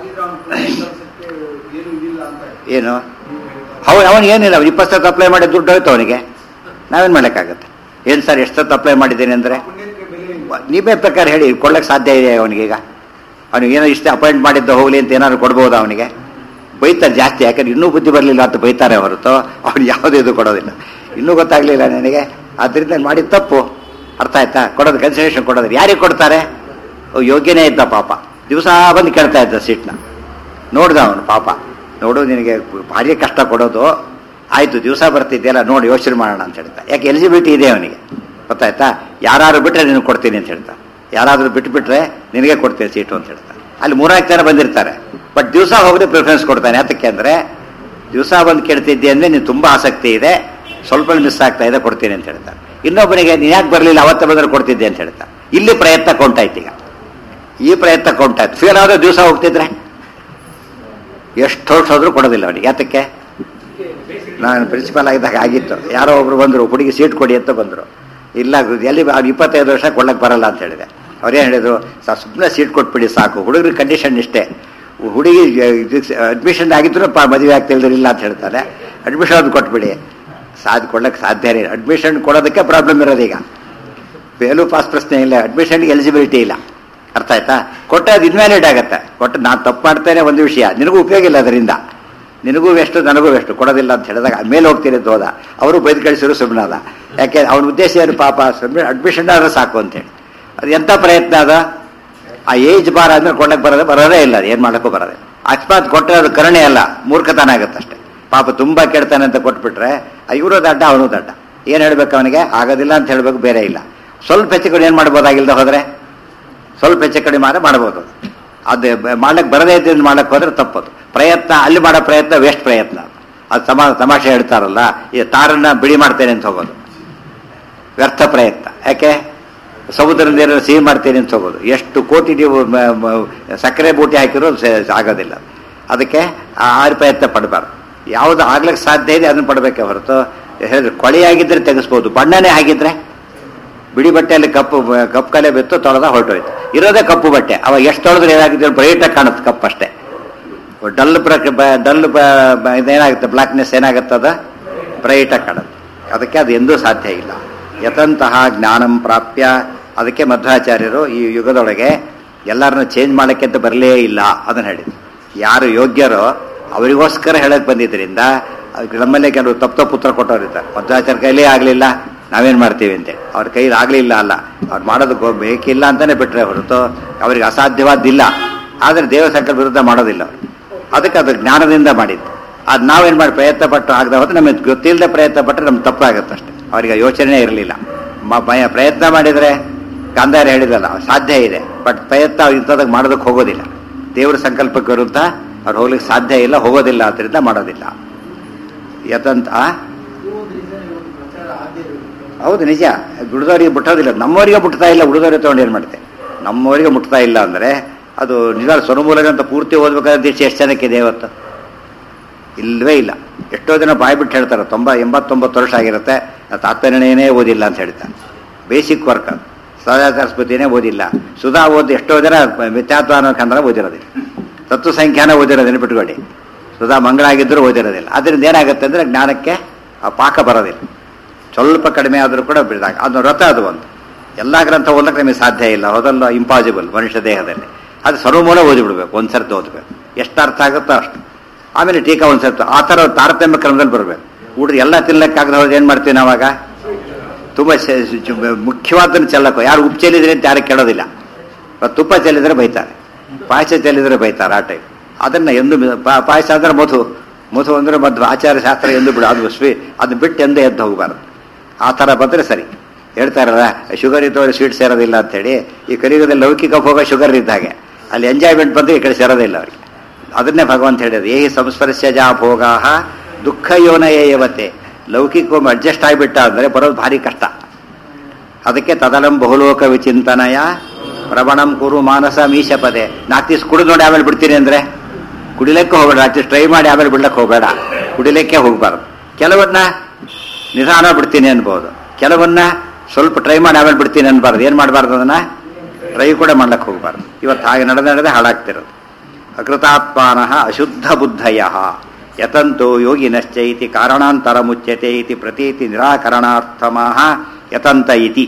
A: ಏನು ಅವನಿಗೇನಿಲ್ಲ, 20 ಅಪ್ಲೈ ಮಾಡಿ ದುಡ್ಡು ಹೋಯ್ತು ಅವನಿಗೆ, ನಾವೇನು ಮಾಡೋಕ್ಕಾಗತ್ತೆ? ಏನು ಸರ್ ಎಷ್ಟು ಅಪ್ಲೈ ಮಾಡಿದ್ದೇನೆ ಅಂದರೆ ನೀವೇ ಪ್ರಕಾರ ಹೇಳಿ ಕೊಡ್ಲಿಕ್ಕೆ ಸಾಧ್ಯ ಇದೆ ಅವನಿಗೀಗ? ಅವನಿಗೆ ಏನೋ ಇಷ್ಟೇ ಅಪಾಯಿಂಟ್ ಮಾಡಿದ್ದ ಹೋಗಲಿ ಅಂತ ಏನಾದ್ರು ಕೊಡ್ಬೋದು ಅವನಿಗೆ? ಬೈತಾರೆ ಜಾಸ್ತಿ, ಯಾಕಂದ್ರೆ ಇನ್ನೂ ಬುದ್ಧಿ ಬರಲಿಲ್ಲ ಅಂತ ಬೈತಾರೆ ಹೊರತು ಅವ್ನು ಯಾವುದೇ ಇದು ಕೊಡೋದಿಲ್ಲ. ಇನ್ನೂ ಗೊತ್ತಾಗ್ಲಿಲ್ಲ ನನಗೆ, ಆದ್ದರಿಂದ ಮಾಡಿದ ತಪ್ಪು, ಅರ್ಥ ಆಯ್ತಾ? ಕೊಡೋದು ಕನ್ಸಿಡರೇಷನ್ ಕೊಡೋದು ಯಾರಿಗೆ ಕೊಡ್ತಾರೆ? ಯೋಗ್ಯನೇ ಇದ್ದ ಪಾಪ, ದಿವಸ ಬಂದು ಕೇಳ್ತಾ ಇದ್ದ ಸೀಟ್ನ. ನೋಡ್ದ ಅವನು ಪಾಪ, ನೋಡು ನಿನಗೆ ಭಾರಿ ಕಷ್ಟ ಕೊಡೋದು, ಆಯಿತು ದಿವಸ ಬರ್ತಿದ್ದೆಲ್ಲ ನೋಡಿ ಯೋಚನೆ ಮಾಡೋಣ ಅಂತ ಹೇಳ್ತಾ. ಯಾಕೆ ಎಲಿಜಿಬಿಲಿಟಿ ಇದೆ ಅವನಿಗೆ, ಗೊತ್ತಾಯ್ತಾ? ಯಾರು ಬಿಟ್ಟರೆ ನಿನಗೆ ಕೊಡ್ತೀನಿ ಅಂತ ಹೇಳ್ತಾ, ಯಾರಾದರೂ ಬಿಟ್ಟರೆ ನಿನಗೆ ಕೊಡ್ತೀನಿ ಸೀಟು ಅಂತ ಹೇಳ್ತಾ. ಅಲ್ಲಿ 3-4 ಜನ ಬಂದಿರ್ತಾರೆ, ಬಟ್ ದಿವಸ ಹೋಗದೆ ಪ್ರಿಫರೆನ್ಸ್ ಕೊಡ್ತಾನೆ. ಯಾತಕ್ಕೆ ಅಂದರೆ ದಿವಸ ಬಂದು ಕೇಳ್ತಿದ್ದೆ ಅಂದರೆ ನೀನು ತುಂಬ ಆಸಕ್ತಿ ಇದೆ, ಸ್ವಲ್ಪ ಮಿಸ್ ಆಗ್ತಾ ಇದೆ, ಕೊಡ್ತೀನಿ ಅಂತ ಹೇಳ್ತಾರೆ. ಇನ್ನೊಬ್ಬನಿಗೆ ನೀನು ಯಾಕೆ ಬರಲಿಲ್ಲ, ಅವತ್ತೇ ಬಂದರೆ ಕೊಡ್ತಿದ್ದೆ ಅಂತ ಹೇಳ್ತಾರೆ. ಇಲ್ಲಿ ಪ್ರಯತ್ನ ಕೊಂಟಾಯ್ತು, ಈಗ ಈ ಪ್ರಯತ್ನ ಕೊಂಟಾಯ್ತು. ಫೇಲ್ ಆದರೂ ದಿವಸ ಹೋಗ್ತಿದ್ರೆ ಎಷ್ಟು ವರ್ಷ ಹೋದ್ರೂ ಕೊಡೋದಿಲ್ಲ ಅವನಿಗೆ. ಯಾತಕ್ಕೆ? ನಾನು ಪ್ರಿನ್ಸಿಪಾಲ್ ಆಗಿದ್ದಾಗ ಆಗಿತ್ತು, ಯಾರೋ ಒಬ್ರು ಬಂದರು, ಹುಡುಗಿ ಸೀಟ್ ಕೊಡಿ ಅಂತ ಬಂದರು. ಇಲ್ಲ ಎಲ್ಲಿ 25 ವರ್ಷ ಕೊಡಕ್ಕೆ ಬರಲ್ಲ ಅಂತ ಹೇಳಿದೆ. ಅವ್ರೇನು ಹೇಳಿದ್ರು, ಸುಮ್ಮನೆ ಸೀಟ್ ಕೊಟ್ಬಿಡಿ ಸಾಕು, ಹುಡುಗರ ಕಂಡೀಷನ್ ಇಷ್ಟೇ, ಹುಡುಗಿ ಅಡ್ಮಿಷನ್ ಆಗಿದ್ರು ಮದುವೆ ಆಗ್ತಿಲ್ದ್ರೆ ಇಲ್ಲ ಅಂತ ಹೇಳ್ತಾರೆ, ಅಡ್ಮಿಷನ್ ಅದು ಕೊಟ್ಬಿಡಿ. ಕೊಡ್ಲಿಕ್ಕೆ ಸಾಧ್ಯ ಇಲ್ಲ. ಅಡ್ಮಿಷನ್ ಕೊಡೋದಕ್ಕೆ ಪ್ರಾಬ್ಲಮ್ ಇರೋದು. ಈಗ ಫೇಲು ಪಾಸ್ ಪ್ರಶ್ನೆ ಇಲ್ಲ, ಅಡ್ಮಿಷನ್ಗೆ ಎಲಿಜಿಬಿಲಿಟಿ ಇಲ್ಲ, ಅರ್ಥ ಆಯ್ತಾ? ಕೊಟ್ಟರೆ ಅದು ಇನ್ವ್ಯಾಲಿಡ್ ಆಗುತ್ತೆ. ಕೊಟ್ಟು ನಾನು ತಪ್ಪು ಮಾಡ್ತೇನೆ ಒಂದು ವಿಷಯ, ನಿನಗೂ ಉಪಯೋಗ ಇಲ್ಲ ಅದರಿಂದ, ನಿನಗೂ ಎಷ್ಟು ನನಗೂ ಎಷ್ಟು ಕೊಡೋದಿಲ್ಲ ಅಂತ ಹೇಳಿದಾಗ ಮೇಲೆ ಹೋಗ್ತೀನಿ ಅಂತ ಹೋದ. ಅವರು ಬೈದು ಕಳಿಸಿದ್ರು ಸುಮ್ಮನಾದ. ಯಾಕೆ ಅವನ ಉದ್ದೇಶ ಏನು ಪಾಪ, ಅಡ್ಮಿಷನ್ ಆದ್ರೆ ಸಾಕು ಅಂತೇಳಿ. ಅದು ಎಂಥ ಪ್ರಯತ್ನ ಅದ? ಆ ಏಜ್ ಬಾರ್ ಆದ್ಮೇಲೆ ಕೊಡಕ್ಕೆ ಬರೋದೇ ಇಲ್ಲ, ಅದು ಏನು ಮಾಡೋಕ್ಕೂ ಬರೋದೇ. ಅಕಸ್ಮಾತ್ ಕೊಟ್ಟರೆ ಅದು ಕರುಣೆ ಅಲ್ಲ, ಮೂರ್ಖತನ ಆಗುತ್ತೆ ಅಷ್ಟೇ. ಪಾಪ ತುಂಬ ಕೆಡ್ತಾನೆ ಅಂತ ಕೊಟ್ಬಿಟ್ರೆ ಇವರು ದಡ್ಡ ಅವನು ದಡ್ಡ. ಏನು ಹೇಳ್ಬೇಕು ಅವನಿಗೆ? ಆಗೋದಿಲ್ಲ ಅಂತ ಹೇಳ್ಬೇಕು, ಬೇರೆ ಇಲ್ಲ. ಸ್ವಲ್ಪ ಹೆಚ್ಚು ಕಡೆ ಏನು ಮಾಡ್ಬೋದಾಗಿಲ್ದ ಹೋದರೆ, ಸ್ವಲ್ಪ ಹೆಚ್ಚು ಕಡೆ ಮಾಡ್ಬೋದು. ಅದು ಮಾಡ್ಲಿಕ್ಕೆ ಬರದೇ ಇದ್ದಿಂದ ಮಾಡಕ್ಕೆ ಹೋದ್ರೆ ತಪ್ಪದು. ಪ್ರಯತ್ನ ಅಲ್ಲಿ ಮಾಡೋ ಪ್ರಯತ್ನ ವೇಸ್ಟ್ ಪ್ರಯತ್ನ. ಅದು ತಮಾಷೆ ಹೇಳ್ತಾರಲ್ಲ, ಈ ತಾರನ್ನ ಬಿಳಿ ಮಾಡ್ತೇನೆ ಅಂತ ಹೋಗೋದು ವ್ಯರ್ಥ ಪ್ರಯತ್ನ. ಯಾಕೆ? ಸಮುದ್ರದಿಂದ ಏನಾದ್ರು ಸಿಹಿ ಮಾಡ್ತೇನೆ ಅಂತ ಹೋಗೋದು. ಎಷ್ಟು ಕೋಟಿ ನೀವು ಸಕ್ಕರೆ ಬೂಟಿ ಹಾಕಿರೋ ಆಗೋದಿಲ್ಲ. ಅದಕ್ಕೆ ಆ ಪ್ರಯತ್ನ ಪಡಬಾರ್ದು. ಯಾವುದು ಆಗ್ಲಿಕ್ಕೆ ಸಾಧ್ಯ ಇದೆ ಅದನ್ನು ಪಡಬೇಕೆ ಹೊರತು ಹೇಳಿದ್ರೆ ಕೊಳೆಯಾಗಿದ್ದರೆ ತೆಗೆಸ್ಬೋದು, ಬಣ್ಣನೇ ಆಗಿದ್ರೆ ಬಿಳಿ ಬಟ್ಟೆಯಲ್ಲಿ ಕಪ್ಪು ಕಲೆ ಬಿತ್ತು ತೊಳೆದ ಹೊರಟೋಯ್ತು. ಇರೋದೇ ಕಪ್ಪು ಬಟ್ಟೆ, ಅವಾಗ ಎಷ್ಟು ತೊಳೆದ್ರೆ ಏನಾಗಿದ್ರೆ ಬ್ರೈಟಾಗಿ ಕಾಣುತ್ತೆ ಕಪ್ಪು ಅಷ್ಟೇ. ಡಲ್ ಇದೇನಾಗುತ್ತೆ, ಬ್ಲಾಕ್ನೆಸ್ ಏನಾಗುತ್ತದ ಬ್ರೈಟಾಗಿ ಕಾಣುತ್ತೆ. ಅದಕ್ಕೆ ಅದು ಎಂದೂ ಸಾಧ್ಯ ಇಲ್ಲ. ಯತಂತಹ ಜ್ಞಾನಂ ಪ್ರಾಪ್ಯ. ಅದಕ್ಕೆ ಮಧ್ವಾಚಾರ್ಯರು ಈ ಯುಗದೊಳಗೆ ಎಲ್ಲರನ್ನು ಚೇಂಜ್ ಮಾಡೋಕ್ಕೆ ಅಂತ ಬರಲೇ ಇಲ್ಲ ಅದನ್ನು ಹೇಳಿದ್ರು. ಯಾರು ಯೋಗ್ಯರೋ ಅವರಿಗೋಸ್ಕರ ಹೇಳಕ್ಕೆ ಬಂದಿದ್ದರಿಂದ ನಮ್ಮಲ್ಲೇ ಕೆಲವು ತಪ್ಪು ಉತ್ತರ ಕೊಟ್ಟವರಿದ್ದಾರೆ. ಮಧ್ವಾಚಾರ್ಯ ಕೈಲೇ ಆಗಲಿಲ್ಲ, ನಾವೇನು ಮಾಡ್ತೀವಿ ಅಂತೇಳಿ. ಅವ್ರ ಕೈಲಿ ಆಗಲಿಲ್ಲ ಅಲ್ಲ, ಅವ್ರು ಮಾಡೋದಕ್ಕೆ ಬೇಕಿಲ್ಲ ಅಂತಲೇ ಬಿಟ್ಟರೆ ಹೊರತು ಅವ್ರಿಗೆ ಅಸಾಧ್ಯವಾದ್ದಿಲ್ಲ. ಆದರೆ ದೇವರ ಸಂಕಲ್ಪ ವಿರುದ್ಧ ಮಾಡೋದಿಲ್ಲ ಅವರು. ಅದಕ್ಕೆ ಅದು ಜ್ಞಾನದಿಂದ ಮಾಡಿದ್ದು. ಅದು ನಾವೇನು ಮಾಡಿ ಪ್ರಯತ್ನ ಪಟ್ಟು ಆಗದೆ ಹೋದ್ರೆ ನಮಗೆ ಗೊತ್ತಿಲ್ಲದೆ ಪ್ರಯತ್ನ ಪಟ್ಟರೆ ನಮ್ಗೆ ತಪ್ಪಾಗುತ್ತೆ ಅಷ್ಟೇ. ಅವರಿಗೆ ಯೋಚನೆ ಇರಲಿಲ್ಲ. ಪ್ರಯತ್ನ ಮಾಡಿದರೆ ಗಾಂಧಾರ ಹೇಳಿದಲ್ಲ, ಸಾಧ್ಯ ಇದೆ, ಬಟ್ ಪ್ರಯತ್ನ ಇಂಥದಾಗ ಮಾಡೋದಕ್ಕೆ ಹೋಗೋದಿಲ್ಲ. ದೇವರ ಸಂಕಲ್ಪಕ್ಕೆ ವಿರುದ್ಧ ಅವ್ರು ಹೋಗ್ಲಿಕ್ಕೆ ಸಾಧ್ಯ ಇಲ್ಲ, ಹೋಗೋದಿಲ್ಲ, ಆದ್ದರಿಂದ ಮಾಡೋದಿಲ್ಲ. ಯತಂತ ಹೌದು ನಿಜ. ಉಳಿದವರಿಗೆ ಮುಟ್ಟೋದಿಲ್ಲ, ನಮ್ಮವರಿಗೆ ಮುಟ್ತಾ ಇಲ್ಲ, ಉಳಿದವರಿಗೆ ತೊಗೊಂಡು ಏನು ಮಾಡ್ತೆ? ನಮ್ಮವರಿಗೆ ಮುಟ್ತಾ ಇಲ್ಲ ಅಂದರೆ ಅದು ನಿಜ. ಸ್ವರಮೂಲಗಂತ ಪೂರ್ತಿ ಓದ್ಬೇಕಾದ್ರೆ ದೀಕ್ಷೆ ಎಷ್ಟು ಜನಕ್ಕಿದೆ ಇವತ್ತು? ಇಲ್ಲವೇ ಇಲ್ಲ. ಎಷ್ಟೋ ಜನ ಬಾಯಿ ಬಿಟ್ಟು ಹೇಳ್ತಾರೆ 89 ವರ್ಷ ಆಗಿರುತ್ತೆ, ತಾತ್ಪರ್ಯನೇ ಓದಿಲ್ಲ ಅಂತ ಹೇಳ್ತಾರೆ. ಬೇಸಿಕ್ ವರ್ಕ್ ಅದು. ಸದಾಚಾರ ಸ್ಮೃತಿನೇ ಓದಿಲ್ಲ. ಸುಧಾ ಓದಿ ಎಷ್ಟೋ ಜನ ಮಿಥ್ಯಾತ್ವ ಅನ್ನೋ ಕಂದ್ರೆ ಓದಿರೋದಿಲ್ಲ, ತತ್ವ ಸಂಖ್ಯಾನ ಓದಿರೋದಿಲ್ಲ. ಬಿಟ್ಕೊಳ್ಳಿ, ಸುಧಾ ಮಂಗಳಾಗಿದ್ದರೂ ಓದಿರೋದಿಲ್ಲ. ಅದರಿಂದ ಏನಾಗುತ್ತೆ ಅಂದರೆ ಜ್ಞಾನಕ್ಕೆ ಆ ಪಾಕ ಬರೋದಿಲ್ಲ. ಸ್ವಲ್ಪ ಕಡಿಮೆ ಆದರೂ ಕೂಡ ಬಿಡಿದಾಗ ಅದು ವ್ರತ. ಅದು ಒಂದು ಎಲ್ಲ ಗ್ರಂಥ ಓದಕ್ಕೆ ನಮಗೆ ಸಾಧ್ಯ ಇಲ್ಲ, ಹೋದಲ್ಲ, ಇಂಪಾಸಿಬಲ್ ಮನುಷ್ಯ ದೇಹದಲ್ಲಿ. ಅದು ಸರ್ವಮೂಲ ಓದಿಬಿಡ್ಬೇಕು, ಒಂದು ಸರ್ತಿ ಓದಬೇಕು, ಎಷ್ಟು ಅರ್ಥ ಆಗುತ್ತೋ ಅಷ್ಟು. ಆಮೇಲೆ ಟೀಕಾ ಒಂದು ಸರ್ತಿ ಆ ಥರ ತಾರತಮ್ಯ ಕ್ರಮದಲ್ಲಿ ಬರಬೇಕು. ಊಟದ ಎಲ್ಲ ತಿನ್ನಕ್ಕಾಗದ ಹೋದ್ರೆ ಏನು ಮಾಡ್ತೀವಿ ನಾವಾಗ? ತುಂಬ ಮುಖ್ಯವಾದನ್ನು ಚೆಲ್ಲಕ್ಕೋ. ಯಾರು ಉಪ್ಪು ಚೆಲ್ಲಿದ್ರೆ ಅಂತ ಯಾರು ಕೇಳೋದಿಲ್ಲ. ತುಪ್ಪ ಚೆಲ್ಲಿದ್ರೆ ಬೈತಾರೆ, ಪಾಯಸ ಚೆಲ್ಲಿದ್ರೆ ಬೈತಾರೆ. ಆ ಟೈಪ್ ಅದನ್ನು ಎಂದು ಪಾಯಸ ಅಂದರೆ ಮಧು ಅಂದರೆ ಮಧ್ವ ಆಚಾರ್ಯ ಶಾಸ್ತ್ರ ಎಂದು ಬಿಡು, ಅದು ಅದು ಬಿಟ್ಟು ಎಂದೇ ಎದ್ದು ಹೋಗಬಾರ್ದು. ಆ ಥರ ಬಂದರೆ ಸರಿ. ಹೇಳ್ತಾರಲ್ಲ, ಶುಗರ್ ಇದ್ದವ್ರಿಗೆ ಸ್ವೀಟ್ ಸೇರೋದಿಲ್ಲ ಅಂತೇಳಿ. ಈ ಕಲಿಯುಗದಲ್ಲಿ ಲೌಕಿಕ ಭೋಗ ಶುಗರ್ ಇದ್ದಾಗೆ, ಅಲ್ಲಿ ಎಂಜಾಯ್ಮೆಂಟ್ ಬಂದರೆ ಈ ಕಡೆ ಸೇರೋದಿಲ್ಲ ಅವರಿಗೆ. ಅದನ್ನೇ ಭಗವಂತ ಹೇಳಿದ್ರು, ಏಹಿ ಸಂಸ್ಪರ್ಶಜಾ ಭೋಗಾ ದುಃಖ ಯೋನಯೇಯವತೆ. ಲೌಕಿಕ ಅಡ್ಜಸ್ಟ್ ಆಗಿಬಿಟ್ಟ ಅಂದರೆ ಬರೋದು ಭಾರಿ ಕಷ್ಟ. ಅದಕ್ಕೆ ತದಲಂ ಬಹುಲೋಕ ವಿಚಿಂತನಯ ಪ್ರವಣಂ ಕುರು ಮಾನಸ ಮೀಶಪದೆ. 4 ದಿವಸ ಕುಡಿದು ನೋಡಿ ಆಮೇಲೆ ಬಿಡ್ತೀನಿ ಅಂದ್ರೆ ಕುಡಿಲಿಕ್ಕೆ ಹೋಗಬೇಡ. ಅಟ್ಲೀಸ್ಟ್ ಟ್ರೈ ಮಾಡಿ ಆಮೇಲೆ ಬಿಡ್ಲಕ್ಕೆ ಹೋಗಬೇಡ, ಕುಡಿಲಿಕ್ಕೆ ಹೋಗ್ಬಾರ್ದು. ಕೆಲವನ್ನ ನಿಧಾನ ಬಿಡ್ತೀನಿ ಅನ್ಬೋದು, ಕೆಲವನ್ನ ಸ್ವಲ್ಪ ಟ್ರೈ ಮಾಡಿ ಆಮೇಲೆ ಬಿಡ್ತೀನಿ ಅನ್ಬಾರ್ದು. ಏನು ಮಾಡಬಾರ್ದು, ಅದನ್ನ ಟ್ರೈ ಕೂಡ ಮಾಡ್ಲಕ್ಕೆ ಹೋಗ್ಬಾರ್ದು. ಇವತ್ತು ಹಾಗೆ ನಡೆದೇ ಹಾಳಾಗ್ತಿರೋದು. ಅಕೃತಾತ್ಮಾನಃ ಅಶುದ್ಧ ಬುದ್ಧಯ ಯತಂತೋ ಯೋಗಿನಶ್ಚೈತಿ ಕಾರಣಾಂತರ ಮುಚ್ಯತೆ ಇತಿ ಪ್ರತೀತಿ ನಿರಾಕರಣಾರ್ಥಮಃ ಯತಂತ ಇತಿ.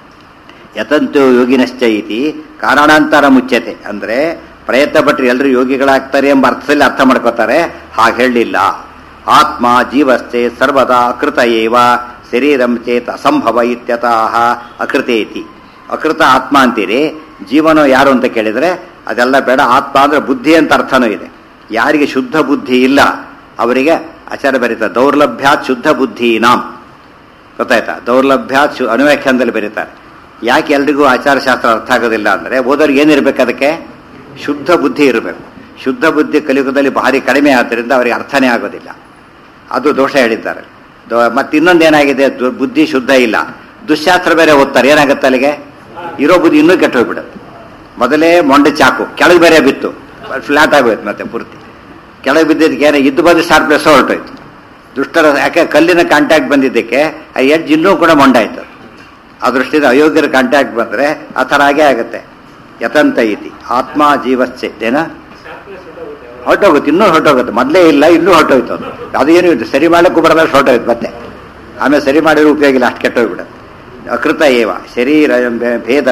A: ಯತಂತೋ ಯೋಗಿನಶ್ಚೈತಿ ಕಾರಣಾಂತರ ಮುಚ್ಯತೆ ಅಂದ್ರೆ ಪ್ರಯತ್ನ ಪಟ್ಟರೆ ಎಲ್ಲರೂ ಯೋಗಿಗಳಾಗ್ತಾರೆ ಎಂಬ ಅರ್ಥದಲ್ಲಿ ಅರ್ಥ ಮಾಡ್ಕೋತಾರೆ. ಹಾಗೆ ಹೇಳಲಿಲ್ಲ. ಆತ್ಮ ಜೀವಶ್ಚೇ ಸರ್ವದಾ ಅಕೃತ ಏವ ಶರೀರಂ ಚೇತ್ ಅಸಂಭವ ಇತ್ಯತಃ ಅಕೃತೇತಿ. ಅಕೃತ ಆತ್ಮ ಅಂತೀರಿ, ಜೀವನೋ ಯಾರು ಅಂತ ಕೇಳಿದ್ರೆ ಅದೆಲ್ಲ ಬೇಡ. ಆತ್ಮ ಅಂದ್ರೆ ಬುದ್ಧಿ ಅಂತ ಅರ್ಥನೂ ಇದೆ. ಯಾರಿಗೆ ಶುದ್ಧ ಬುದ್ಧಿ ಇಲ್ಲ ಅವರಿಗೆ ಆಚಾರ್ಯ ಬರೀತಾರೆ ದೌರ್ಲಭ್ಯಾತ್ ಶುದ್ಧ ಬುದ್ಧೀನಾಂ. ಗೊತ್ತಾಯ್ತಾ? ದೌರ್ಲಭ್ಯಾತ್ ಅನುವ್ಯಾಖ್ಯಾನದಲ್ಲಿ ಬರೀತಾರೆ. ಯಾಕೆ ಎಲ್ರಿಗೂ ಆಚಾರಶಾಸ್ತ್ರ ಅರ್ಥ ಆಗೋದಿಲ್ಲ ಅಂದ್ರೆ ಓದೋರಿಗೆ ಏನಿರ್ಬೇಕು, ಅದಕ್ಕೆ ಶುದ್ಧ ಬುದ್ಧಿ ಇರಬೇಕು. ಶುದ್ಧ ಬುದ್ಧಿ ಕಲಿಯುಗದಲ್ಲಿ ಭಾರಿ ಕಡಿಮೆ ಆದ್ದರಿಂದ ಅವರಿಗೆ ಅರ್ಥನೇ ಆಗೋದಿಲ್ಲ. ಅದು ದೋಷ ಹೇಳಿದ್ದಾರೆ. ಮತ್ತೆ ಇನ್ನೊಂದೇನಾಗಿದೆ, ಬುದ್ಧಿ ಶುದ್ಧ ಇಲ್ಲ, ದುಶ್ಶಾಸ್ತ್ರ ಬೇರೆ ಓದ್ತಾರೆ. ಏನಾಗುತ್ತೆ ಅಲ್ಲಿಗೆ ಇರೋ ಬುದ್ಧಿ ಇನ್ನೂ ಕೆಟ್ಟು ಹೋಗ್ಬಿಡುತ್ತೆ. ಮೊದಲೇ ಮೊಂಡೆ ಚಾಕು ಕೆಳಗೆ ಬೇರೆ ಬಿತ್ತು, ಫ್ಲಾಟ್ ಆಗೋಯ್ತು. ಮತ್ತೆ ಪೂರ್ತಿ ಕೆಳಗೆ ಬಿದ್ದಿದ್ದಕ್ಕೆ ಏನೋ ಇದ್ದು ಬಂದು ಶಾರ್ಪ್ನೆಸ್ ಹೊರಟೋಯ್ತು. ದುಷ್ಟರ ಯಾಕೆ ಕಲ್ಲಿನ ಕಾಂಟ್ಯಾಕ್ಟ್ ಬಂದಿದ್ದಕ್ಕೆ ಆ ಎಡ್ಜ್ ಇನ್ನೂ ಕೂಡ ಮೊಂಡಾಯ್ತು. ಆ ದೃಷ್ಟಿಯಿಂದ ಅಯೋಗ್ಯರ ಕಾಂಟ್ಯಾಕ್ಟ್ ಬಂದರೆ ಆ ಥರ ಹಾಗೆ ಆಗುತ್ತೆ. ಯತಂತ ಇತಿ ಆತ್ಮ ಜೀವಶ್ಚೆ ಏನ ಹೊರಟೋಗುತ್ತೆ, ಇನ್ನೂ ಹೊರಟೋಗುತ್ತೆ. ಮೊದಲೇ ಇಲ್ಲ, ಇನ್ನೂ ಹೊರಟೋಯ್ತು. ಅದು ಏನು ಇದು ಸರಿ ಮಾಡಲಿಕ್ಕೂ ಬರೋದಷ್ಟು ಹೊರಟೋಯ್ತು. ಮತ್ತೆ ಆಮೇಲೆ ಸರಿ ಮಾಡಿರೋ ಉಪಯೋಗ ಇಲ್ಲ, ಅಷ್ಟು ಕೆಟ್ಟೋಗ್ಬಿಡುತ್ತೆ. ಅಕೃತ ಏವ ಶರೀರ ಭೇದ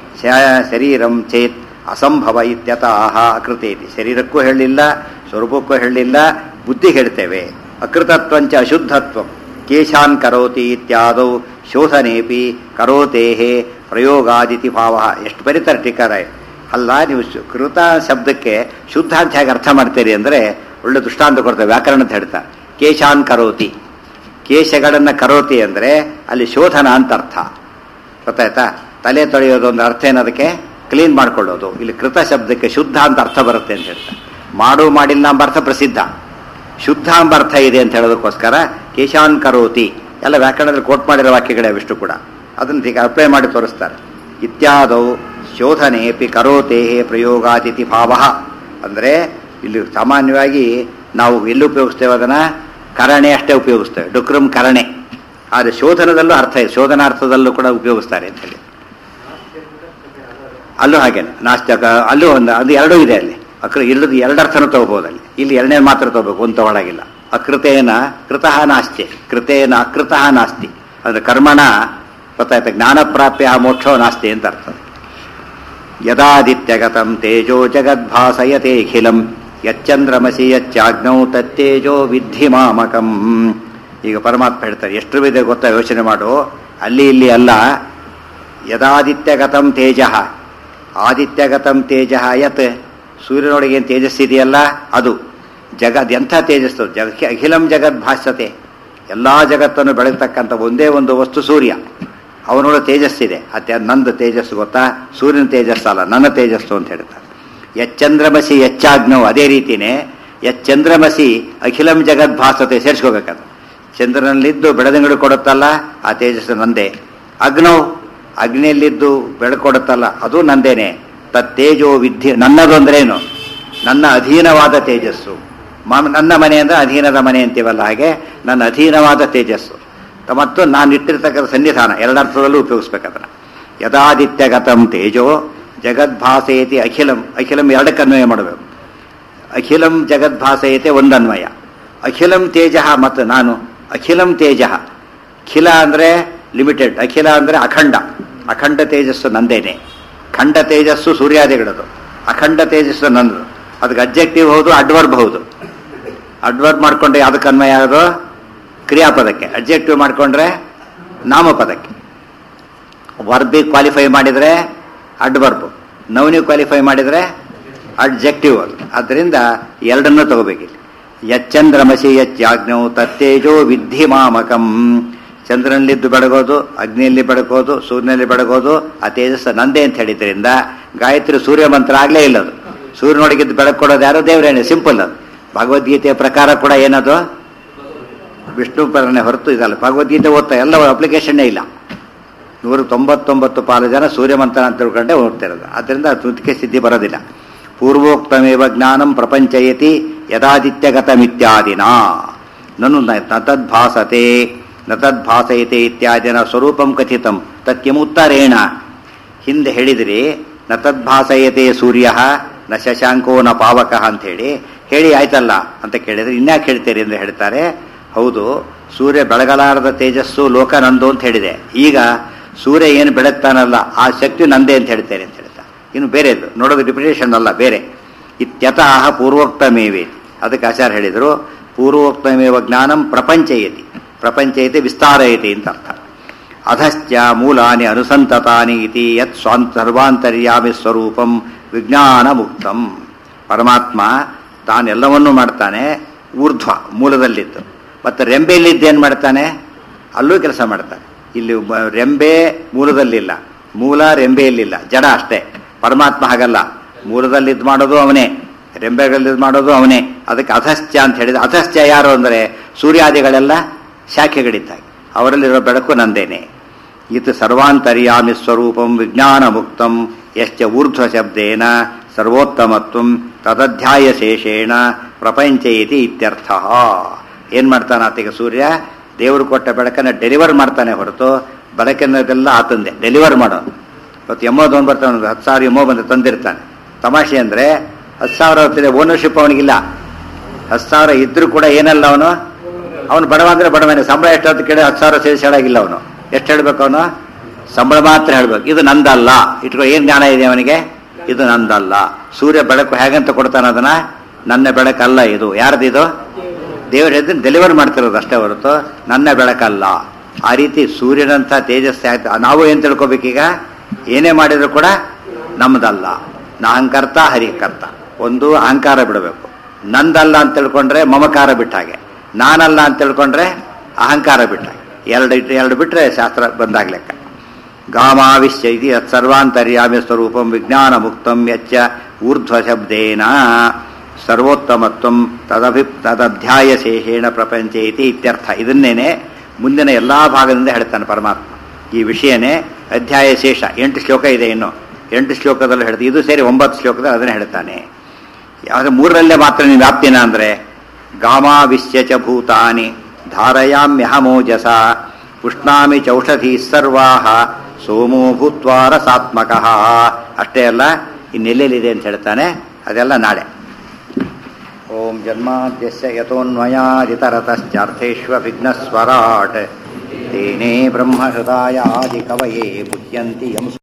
A: ಶರೀರಂ ಚೇತ್ ಅಸಂಭವ ಇತ್ಯತಃ ಅಕೃತ ಇತಿ. ಶರೀರಕ್ಕೂ ಹೇಳಲಿಲ್ಲ, ಸ್ವರೂಪಕ್ಕೂ ಹೇಳಲಿಲ್ಲ, ಬುದ್ಧಿ ಹೇಳ್ತೇವೆ. ಅಕೃತತ್ವಂಚ ಅಶುದ್ಧತ್ವ ಕೇಶಾನ್ ಕರೋತಿ ಇತ್ಯಾದೌ ಶೋಧನೇಪಿ ಕರೋತೇಹೇ ಪ್ರಯೋಗಾದಿತಿ ಭಾವ. ಎಷ್ಟು ಬರೀತಾರೆ ಟೀಕಾರಾಯ. ಅಲ್ಲ, ನೀವು ಕೃತ ಶಬ್ದಕ್ಕೆ ಶುದ್ಧ ಅಂತ ಹೇಗೆ ಅರ್ಥ ಮಾಡ್ತೀರಿ ಅಂದರೆ ಒಳ್ಳೆ ದೃಷ್ಟಾಂತ ಕೊಡ್ತೇವೆ. ವ್ಯಾಕರಣ ಅಂತ ಹೇಳ್ತಾರೆ. ಕೇಶಾನ್ ಕರೋತಿ, ಕೇಶಗಳನ್ನು ಕರೋತಿ ಅಂದರೆ ಅಲ್ಲಿ ಶೋಧನ ಅಂತ ಅರ್ಥ. ಗೊತ್ತಾಯ್ತಾ? ತಲೆ ತೊಳೆಯೋದು ಒಂದು ಅರ್ಥ ಏನದಕ್ಕೆ ಕ್ಲೀನ್ ಮಾಡ್ಕೊಳ್ಳೋದು. ಇಲ್ಲಿ ಕೃತ ಶಬ್ದಕ್ಕೆ ಶುದ್ಧ ಅಂತ ಅರ್ಥ ಬರುತ್ತೆ ಅಂತ ಹೇಳ್ತಾರೆ. ಮಾಡು ಮಾಡಿಲ್ಲ ಎಂಬ ಅರ್ಥ ಪ್ರಸಿದ್ಧ, ಶುದ್ಧ ಎಂಬ ಅರ್ಥ ಇದೆ ಅಂತ ಹೇಳೋದಕ್ಕೋಸ್ಕರ ಕೇಶಾನ್ ಕರೋತಿ ಎಲ್ಲ ವ್ಯಾಕರಣದಲ್ಲಿ ಕೋಟ್ ಮಾಡಿರೋ ವಾಕ್ಯಗಳೇ ಅವಿಷ್ಟು ಕೂಡ. ಅದನ್ನು ಈಗ ಅಪ್ಲೈ ಮಾಡಿ ತೋರಿಸ್ತಾರೆ. ಇತ್ಯಾದೌ ಶೋಧನೆಪಿ ಕರೋತೇಹೇ ಪ್ರಯೋಗಾದಿತಿ ಭಾವ. ಅಂದರೆ ಇಲ್ಲಿ ಸಾಮಾನ್ಯವಾಗಿ ನಾವು ಎಲ್ಲಿ ಉಪಯೋಗಿಸ್ತೇವೆ ಅದನ್ನು ಕರಣೆ ಅಷ್ಟೇ ಉಪಯೋಗಿಸ್ತೇವೆ, ಡುಕ್ರಮ್ ಕರಣೆ. ಆದರೆ ಶೋಧನದಲ್ಲೂ ಅರ್ಥ ಇದೆ, ಶೋಧನಾರ್ಥದಲ್ಲೂ ಕೂಡ ಉಪಯೋಗಿಸ್ತಾರೆ ಅಂತ ಹೇಳಿ. ಅಲ್ಲೂ ಹಾಗೆ ನಾಸ್ತಿಕ ಅಲ್ಲೂ ಅದು ಎರಡೂ ಇದೆ. ಅಲ್ಲಿ ಇಲ್ಲದ ಎರಡರ್ಥನೂ ತಗೋಬಹುದು. ಅಲ್ಲಿ ಇಲ್ಲಿ ಎರಡನೇ ಮಾತ್ರ ತಗೋಬೇಕು, ಒಂದು ತಗೊಳಗಿಲ್ಲ. ಅಕೃತೇನ ಕೃತಃ ನಾಸ್ತಿ, ಕೃತೇನ ಅಕೃತಃ ನಾಸ್ತಿ. ಅಂದ್ರೆ ಕರ್ಮಣ ಗೊತ್ತಾಯ್ತು, ಜ್ಞಾನ ಪ್ರಾಪ್ಯ ಮೋಕ್ಷೋ ನಾಸ್ತಿ ಅಂತ ಅರ್ಥ. ಯದಾದಿತ್ಯಗತಂ ತೇಜೋ ಜಗದ್ಭಾಸಯತೇಖಿಲಂ ಯಚ್ಚಂದ್ರಮಸಿ ಯಚ್ಚಾಗ್ನೌ ತತ್ತೇಜೋ ವಿದ್ಧಿ ಮಾಮಕಂ. ಈಗ ಪರಮಾತ್ಮ ಹೇಳ್ತಾರೆ, ಎಷ್ಟು ವಿಧ ಗೊತ್ತಾ, ಯೋಚನೆ ಮಾಡು. ಅಲ್ಲಿ ಇಲ್ಲಿ ಅಲ್ಲ. ಯದಾದಿತ್ಯಗತಂ ತೇಜ, ಆದಿತ್ಯಗತಂ ತೇಜ ಯತ್, ಸೂರ್ಯನೊಳಗೆ ಏನು ತೇಜಸ್ಸಿದೆಯಲ್ಲ ಅದು. ಎಂಥ ತೇಜಸ್ಸು, ಅಖಿಲಂ ಜಗದ್ ಭಾಷ್ಯತೆ, ಎಲ್ಲ ಜಗತ್ತನ್ನು ಬೆಳಗ್ತಕ್ಕಂಥ ಒಂದೇ ಒಂದು ವಸ್ತು ಸೂರ್ಯ. ಅವನೊಳ ತೇಜಸ್ಸಿದೆ. ಅದೇ ನಂದು ತೇಜಸ್ಸು ಗೊತ್ತಾ, ಸೂರ್ಯನ ತೇಜಸ್ಸಲ್ಲ, ನನ್ನ ತೇಜಸ್ಸು ಅಂತ ಹೇಳ್ತಾರೆ. ಯಚ್ಚಂದ್ರಮಸಿ ಯಚ್ಚಾಗ್ನವು, ಅದೇ ರೀತಿಯೇ ಯಚ್ಚಂದ್ರಮಸಿ ಅಖಿಲಂ ಜಗದ್ ಭಾಸತೆ ಸೇರಿಸ್ಕೋಬೇಕದು. ಚಂದ್ರನಲ್ಲಿದ್ದು ಬೆಳದಿಂಗಳು ಕೊಡುತ್ತಲ್ಲ ಆ ತೇಜಸ್ಸು ನಂದೇ. ಅಗ್ನೌ, ಅಗ್ನಿಯಲ್ಲಿದ್ದು ಬೆಳಕು ಕೊಡುತ್ತಲ್ಲ ಅದು ನಂದೇನೆ. ತತ್ತೇಜೋ ವಿದ್ಧಿ, ನನ್ನದು ಅಂದ್ರೇನು, ನನ್ನ ಅಧೀನವಾದ ತೇಜಸ್ಸು. ನನ್ನ ಮನೆ ಅಂದ್ರೆ ಅಧೀನದ ಮನೆ ಅಂತೀವಲ್ಲ, ಹಾಗೆ ನನ್ನ ಅಧೀನವಾದ ತೇಜಸ್ಸು. ಮತ್ತು ನಾನು ಇಟ್ಟಿರ್ತಕ್ಕಂಥ ಸನ್ನಿಧಾನ ಎರಡರ್ಥದಲ್ಲೂ ಉಪಯೋಗಿಸ್ಬೇಕದನ್ನ. ಯದಾದಿತ್ಯಗತಂ ತೇಜೋ ಜಗದ್ಭಾಸಯತಿ ಅಖಿಲಂ, ಅಖಿಲಂ ಎರಡಕ್ಕೆ ಅನ್ವಯ ಮಾಡಬೇಕು. ಅಖಿಲಂ ಜಗದ್ಭಾಸಯತೆ ಒಂದನ್ವಯ, ಅಖಿಲಂ ತೇಜ ಮತ್ತು ನಾನು ಅಖಿಲಂ ತೇಜ. ಖಿಲ ಅಂದರೆ ಲಿಮಿಟೆಡ್, ಅಖಿಲ ಅಂದರೆ ಅಖಂಡ. ಅಖಂಡ ತೇಜಸ್ಸು ನಂದೇನೆ. ಖಂಡ ತೇಜಸ್ಸು ಸೂರ್ಯಾದಿಗಳದು, ಅಖಂಡ ತೇಜಸ್ಸು ನಂದು. ಅದಕ್ಕೆ ಅಬ್ಜೆಕ್ಟಿವ್ ಹೌದು, ಅಡ್ವರ್ಬ್ ಹೌದು. ಅಡ್ವರ್ಬ್ ಮಾಡಿಕೊಂಡ್ರೆ ಯಾವುದಕ್ಕೆ ಅನ್ವಯ ಆಗೋದು, ಕ್ರಿಯಾಪದಕ್ಕೆ. ಅಬ್ಜೆಕ್ಟಿವ್ ಮಾಡಿಕೊಂಡ್ರೆ ನಾಮಪದಕ್ಕೆ. ವರ್ಬಿಗೆ ಕ್ವಾಲಿಫೈ ಮಾಡಿದರೆ ಅಡ್ವರ್ಬ್, ನೌನಿಗೆ ಕ್ವಾಲಿಫೈ ಮಾಡಿದರೆ ಅಬ್ಜೆಕ್ಟಿವ್ ಅದು. ಆದ್ದರಿಂದ ಎರಡನ್ನೂ ತಗೋಬೇಕಿಲ್ಲ. ಯಚ್ಚಂದ್ರಮಸಿ ಯಚ್ಚಾಗ್ನೌ ತತ್ತೇಜೋ ವಿದ್ಧಿ ಮಾಮಕಂ. ಚಂದ್ರನಲ್ಲಿದ್ದು ಬೆಳಗೋದು, ಅಗ್ನಿಯಲ್ಲಿ ಬೆಳಗೋದು, ಸೂರ್ಯನಲ್ಲಿ ಬೆಳಗೋದು ಆ ತೇಜಸ್ಸು ನಂದೇ ಅಂತ ಹೇಳಿದ್ರಿಂದ ಗಾಯತ್ರಿ ಸೂರ್ಯ ಮಂತ್ರ ಆಗಲೇ ಇಲ್ಲದು. ಸೂರ್ಯನೊಳಗಿದ್ದು ಬೆಳಕು ಕೊಡೋದು ಯಾರು, ದೇವರೇನೆ. ಸಿಂಪಲ್ ಅದು. ಭಗವದ್ಗೀತೆಯ ಪ್ರಕಾರ ಕೂಡ ಏನದು ವಿಷ್ಣು ಪರನೇ ಹೊರತು ಇದಲ್ಲ. ಭಗವದ್ಗೀತೆ ಓದ್ತಾ ಎಲ್ಲ ಅಪ್ಲಿಕೇಶನ್ನೇ ಇಲ್ಲ. 199 ಪಾಲು ಜನ ಸೂರ್ಯಮಂತ್ರ ಅಂತ ತಿಳ್ಕೊಂಡೆ ಹೋಗ್ತಿರೋದು. ಆದ್ದರಿಂದ ತುತಿಕೆ ಸಿದ್ಧಿ ಬರೋದಿಲ್ಲ. ಪೂರ್ವೋಕ್ತಮೇವ ಜ್ಞಾನಂ ಪ್ರಪಂಚಯತಿ ಯದಾದಿತ್ಯಗತಮಿತ್ಯಾದಿನ ನನು ನತದ್ಭಾಸತೆ ನತದ್ಭಾಸಯತೆ ಇತ್ಯಾದಿನ ಸ್ವರೂಪಂ ಕಥಿತಂ ತತ್ಯಮುತ್ತರೇಣ. ಹಿಂದೆ ಹೇಳಿದ್ರಿ ನತದ್ಭಾಸಯತೆ ಸೂರ್ಯ ನ ಶಶಾಂಕೋ ನ ಪಾವಕ ಅಂತ ಹೇಳಿ ಆಯ್ತಲ್ಲ ಅಂತ ಕೇಳಿದ್ರೆ ಇನ್ಯಾಕೆ ಹೇಳ್ತೀರಿ ಎಂದು ಹೇಳ್ತಾರೆ. ಹೌದು, ಸೂರ್ಯ ಬೆಳಗಲಾರದ ತೇಜಸ್ಸು ಲೋಕ ನಂದು ಅಂತ ಹೇಳಿದೆ. ಈಗ ಸೂರ್ಯ ಏನು ಬೆಳಗ್ತಾನಲ್ಲ ಆ ಶಕ್ತಿ ನಂದೇ ಅಂತ ಹೇಳ್ತೇನೆ ಅಂತ ಹೇಳ್ತಾರೆ. ಇನ್ನು ಬೇರೆದು ನೋಡೋದು ರಿಪಿಟೇಷನ್ ಅಲ್ಲ, ಬೇರೆ. ಇತ್ಯತಃ ಪೂರ್ವೋಕ್ತಮೇವೆ, ಅದಕ್ಕೆ ಆಚಾರ್ಯ ಹೇಳಿದರು ಪೂರ್ವೋಕ್ತಮೇವ ಜ್ಞಾನಂ ಪ್ರಪಂಚಯತಿ, ಪ್ರಪಂಚಯತಿ ವಿಸ್ತಾರಯತಿ ಅಂತ ಅರ್ಥ. ಅಧಶ್ಚ ಮೂಲಾನಿ ಅನುಸಂತತಾನಿ ಇತಿ ಯತ್ ಸರ್ವಾಂತರ್ಯಾಮಿ ಸ್ವರೂಪಂ ವಿಜ್ಞಾನ ಮುಕ್ತಂ. ಪರಮಾತ್ಮ ತಾನೆಲ್ಲವನ್ನೂ ಮಾಡ್ತಾನೆ, ಊರ್ಧ್ವ ಮೂಲದಲ್ಲಿದ್ದು. ಮತ್ತು ರೆಂಬೆಯಲ್ಲಿದ್ದೇನು ಮಾಡ್ತಾನೆ? ಅಲ್ಲೂ ಕೆಲಸ ಮಾಡ್ತಾನೆ. ಇಲ್ಲಿ ರೆಂಬೆ ಮೂಲದಲ್ಲಿಲ್ಲ, ಮೂಲ ರೆಂಬೆಯಲ್ಲಿಲ್ಲ, ಜಡ ಅಷ್ಟೇ. ಪರಮಾತ್ಮ ಹಾಗಲ್ಲ, ಮೂಲದಲ್ಲಿದ್ದು ಮಾಡೋದು ಅವನೇ, ರೆಂಬೆಗಳಲ್ಲಿದ್ದು ಮಾಡೋದು ಅವನೇ. ಅದಕ್ಕೆ ಅಧಶ್ಚ ಅಂತ ಹೇಳಿದ. ಅಧಶ್ಚ ಯಾರು ಅಂದರೆ ಸೂರ್ಯಾದಿಗಳೆಲ್ಲ ಶಾಖೆಗಳಿದ್ದಾಗೆ, ಅವರಲ್ಲಿರೋ ಬೆಳಕು ನಂದೇನೆ. ಇದು ಸರ್ವಾಂತರ್ಯಾಮಿ ಸ್ವರೂಪಂ ವಿಜ್ಞಾನ ಮುಕ್ತಂ ಯಶ್ಚ ಊರ್ಧ್ವ ಶಬ್ದೇನ ಸರ್ವೋತ್ತಮತ್ವಂ ತದಧ್ಯಾಯ ಶೇಷೇಣ ಪ್ರಪಂಚಯತಿ ಇತ್ಯರ್ಥ. ಏನು ಮಾಡ್ತಾನೆ ಆತಗೆ? ಸೂರ್ಯ ದೇವರು ಕೊಟ್ಟ ಬೆಳಕನ್ನು ಡೆಲಿವರ್ ಮಾಡ್ತಾನೆ ಹೊರತು ಬೆಳಕಿನದೆಲ್ಲ ಆತಂದೆ ಡೆಲಿವರ್ ಮಾಡೋನು. ಇವತ್ತು ಎಮ್ಮೋದವನು ಬರ್ತಾನೆ, 10,000 ಎಮ್ಮೋ ಬಂದು ತಂದಿರ್ತಾನೆ. ತಮಾಷೆ ಅಂದರೆ 10,000 ಹೊತ್ತಿದೆ, ಓನರ್ಶಿಪ್ ಅವನಿಗಿಲ್ಲ. 10,000 ಇದ್ರೂ ಕೂಡ ಏನಲ್ಲ ಅವನು ಬಡವ ಅಂದರೆ ಬಡವನೇ. ಸಂಬಳ ಎಷ್ಟೊತ್ತು ಕೇಳಿ 10,000 ಸೇರಿಸಿ ಹೇಳಾಗಿಲ್ಲ ಅವನು. ಎಷ್ಟು ಹೇಳ್ಬೇಕು? ಅವನು ಸಂಬಳ ಮಾತ್ರ ಹೇಳ್ಬೇಕು. ಇದು ನಂದಲ್ಲ ಇಟ್ಕೊ. ಏನು ಜ್ಞಾನ ಇದೆ ಅವನಿಗೆ? ಇದು ನಂದಲ್ಲ. ಸೂರ್ಯ ಬೆಳಕು ಹೇಗಂತ ಕೊಡ್ತಾನೆ ಅದನ್ನ? ನನ್ನ ಬೆಳಕಲ್ಲ ಇದು. ಯಾರ್ದಿದು? ದೇವರು ಹೇಳಿದ್ರೆ ಡೆಲಿವರ್ ಮಾಡ್ತಿರೋದು ಅಷ್ಟೇ ಹೊರತು ನನ್ನ ಬೆಳಕಲ್ಲ. ಆ ರೀತಿ ಸೂರ್ಯನಂಥ ತೇಜಸ್ಸು ಆಯ್ತು. ನಾವು ಏನು ತಿಳ್ಕೊಬೇಕೀಗ? ಏನೇ ಮಾಡಿದ್ರು ಕೂಡ ನಮ್ದಲ್ಲ. ನಾಹಂಕರ್ತ ಹರಿಕರ್ತ. ಒಂದು ಅಹಂಕಾರ ಬಿಡಬೇಕು. ನಂದಲ್ಲ ಅಂತ ತಿಳ್ಕೊಂಡ್ರೆ ಮಮಕಾರ ಬಿಟ್ಟ ಹಾಗೆ, ನಾನಲ್ಲ ಅಂತ ತಿಳ್ಕೊಂಡ್ರೆ ಅಹಂಕಾರ ಬಿಟ್ಟ ಹಾಗೆ. ಎರಡು ಬಿಟ್ರೆ ಶಾಸ್ತ್ರ ಬಂದಾಗ್ಲೆಕ್ಕ. ಗಾಮಾವಿಶ್ಯ ಇದು ಸರ್ವಾಂತರ್ಯಾಮಿ ಸ್ವರೂಪಂ ವಿಜ್ಞಾನ ಮುಕ್ತಂ ಯಚ್ಚ ಊರ್ಧ್ವ ಶಬ್ದೇನ ಸರ್ವೋತ್ತಮತ್ವಂ ತದಧ್ಯಾಯ ಶೇಷೇಣ ಪ್ರಪಂಚಯತಿ ಇತ್ಯರ್ಥ. ಇದನ್ನೇನೆ ಮುಂದಿನ ಎಲ್ಲಾ ಭಾಗದಿಂದ ಹೇಳ್ತಾನೆ ಪರಮಾತ್ಮ. ಈ ವಿಷಯನೇ ಅಧ್ಯಾಯ ಶೇಷ. 8 ಶ್ಲೋಕ ಇದೆ, ಇನ್ನು 8 ಶ್ಲೋಕದಲ್ಲಿ ಹೇಳ್ತಾರೆ. ಇದು ಸೇರಿ 9 ಶ್ಲೋಕದಲ್ಲಿ ಅದನ್ನೇ ಹೇಳ್ತಾನೆ. ಯಾವ್ದು 3ರಲ್ಲೇ ಮಾತ್ರ ನೀವು ವ್ಯಾಪ್ತಿನ ಅಂದರೆ ಗಾಮಾವಿಶ್ಯ ಚ ಭೂತಾನಿ ಧಾರಯಾಮ್ಯಹಮೋಜಸ ಪುಷ್ಣಾಮಿ ಚೌಷಧಿ ಸರ್ವಾಹ ಸೋಮೋ ಭೂತ್ವಾ ರಸಾತ್ಮಕಃ. ಅಷ್ಟೇ ಅಲ್ಲ, ಇನ್ನೆಲ್ಲೆಲ್ಲಿದೆ ಅಂತ ಹೇಳ್ತಾನೆ. ಅದೆಲ್ಲ ನಾಳೆ. ಓಂ ಜನ್ಮಾದ್ಯಸ್ಯ ಯತೋನ್ಮಯಾದಿತರತಶ್ಚಾರ್ಥೇಷ್ವ ವಿಘ್ನಸ್ವರಾಟ್ ತೇನೇ ಬ್ರಹ್ಮಹೃದಾಯ ಆದಿ ಕವಯೇ ಮುಹ್ಯಂತಿ ಯಂ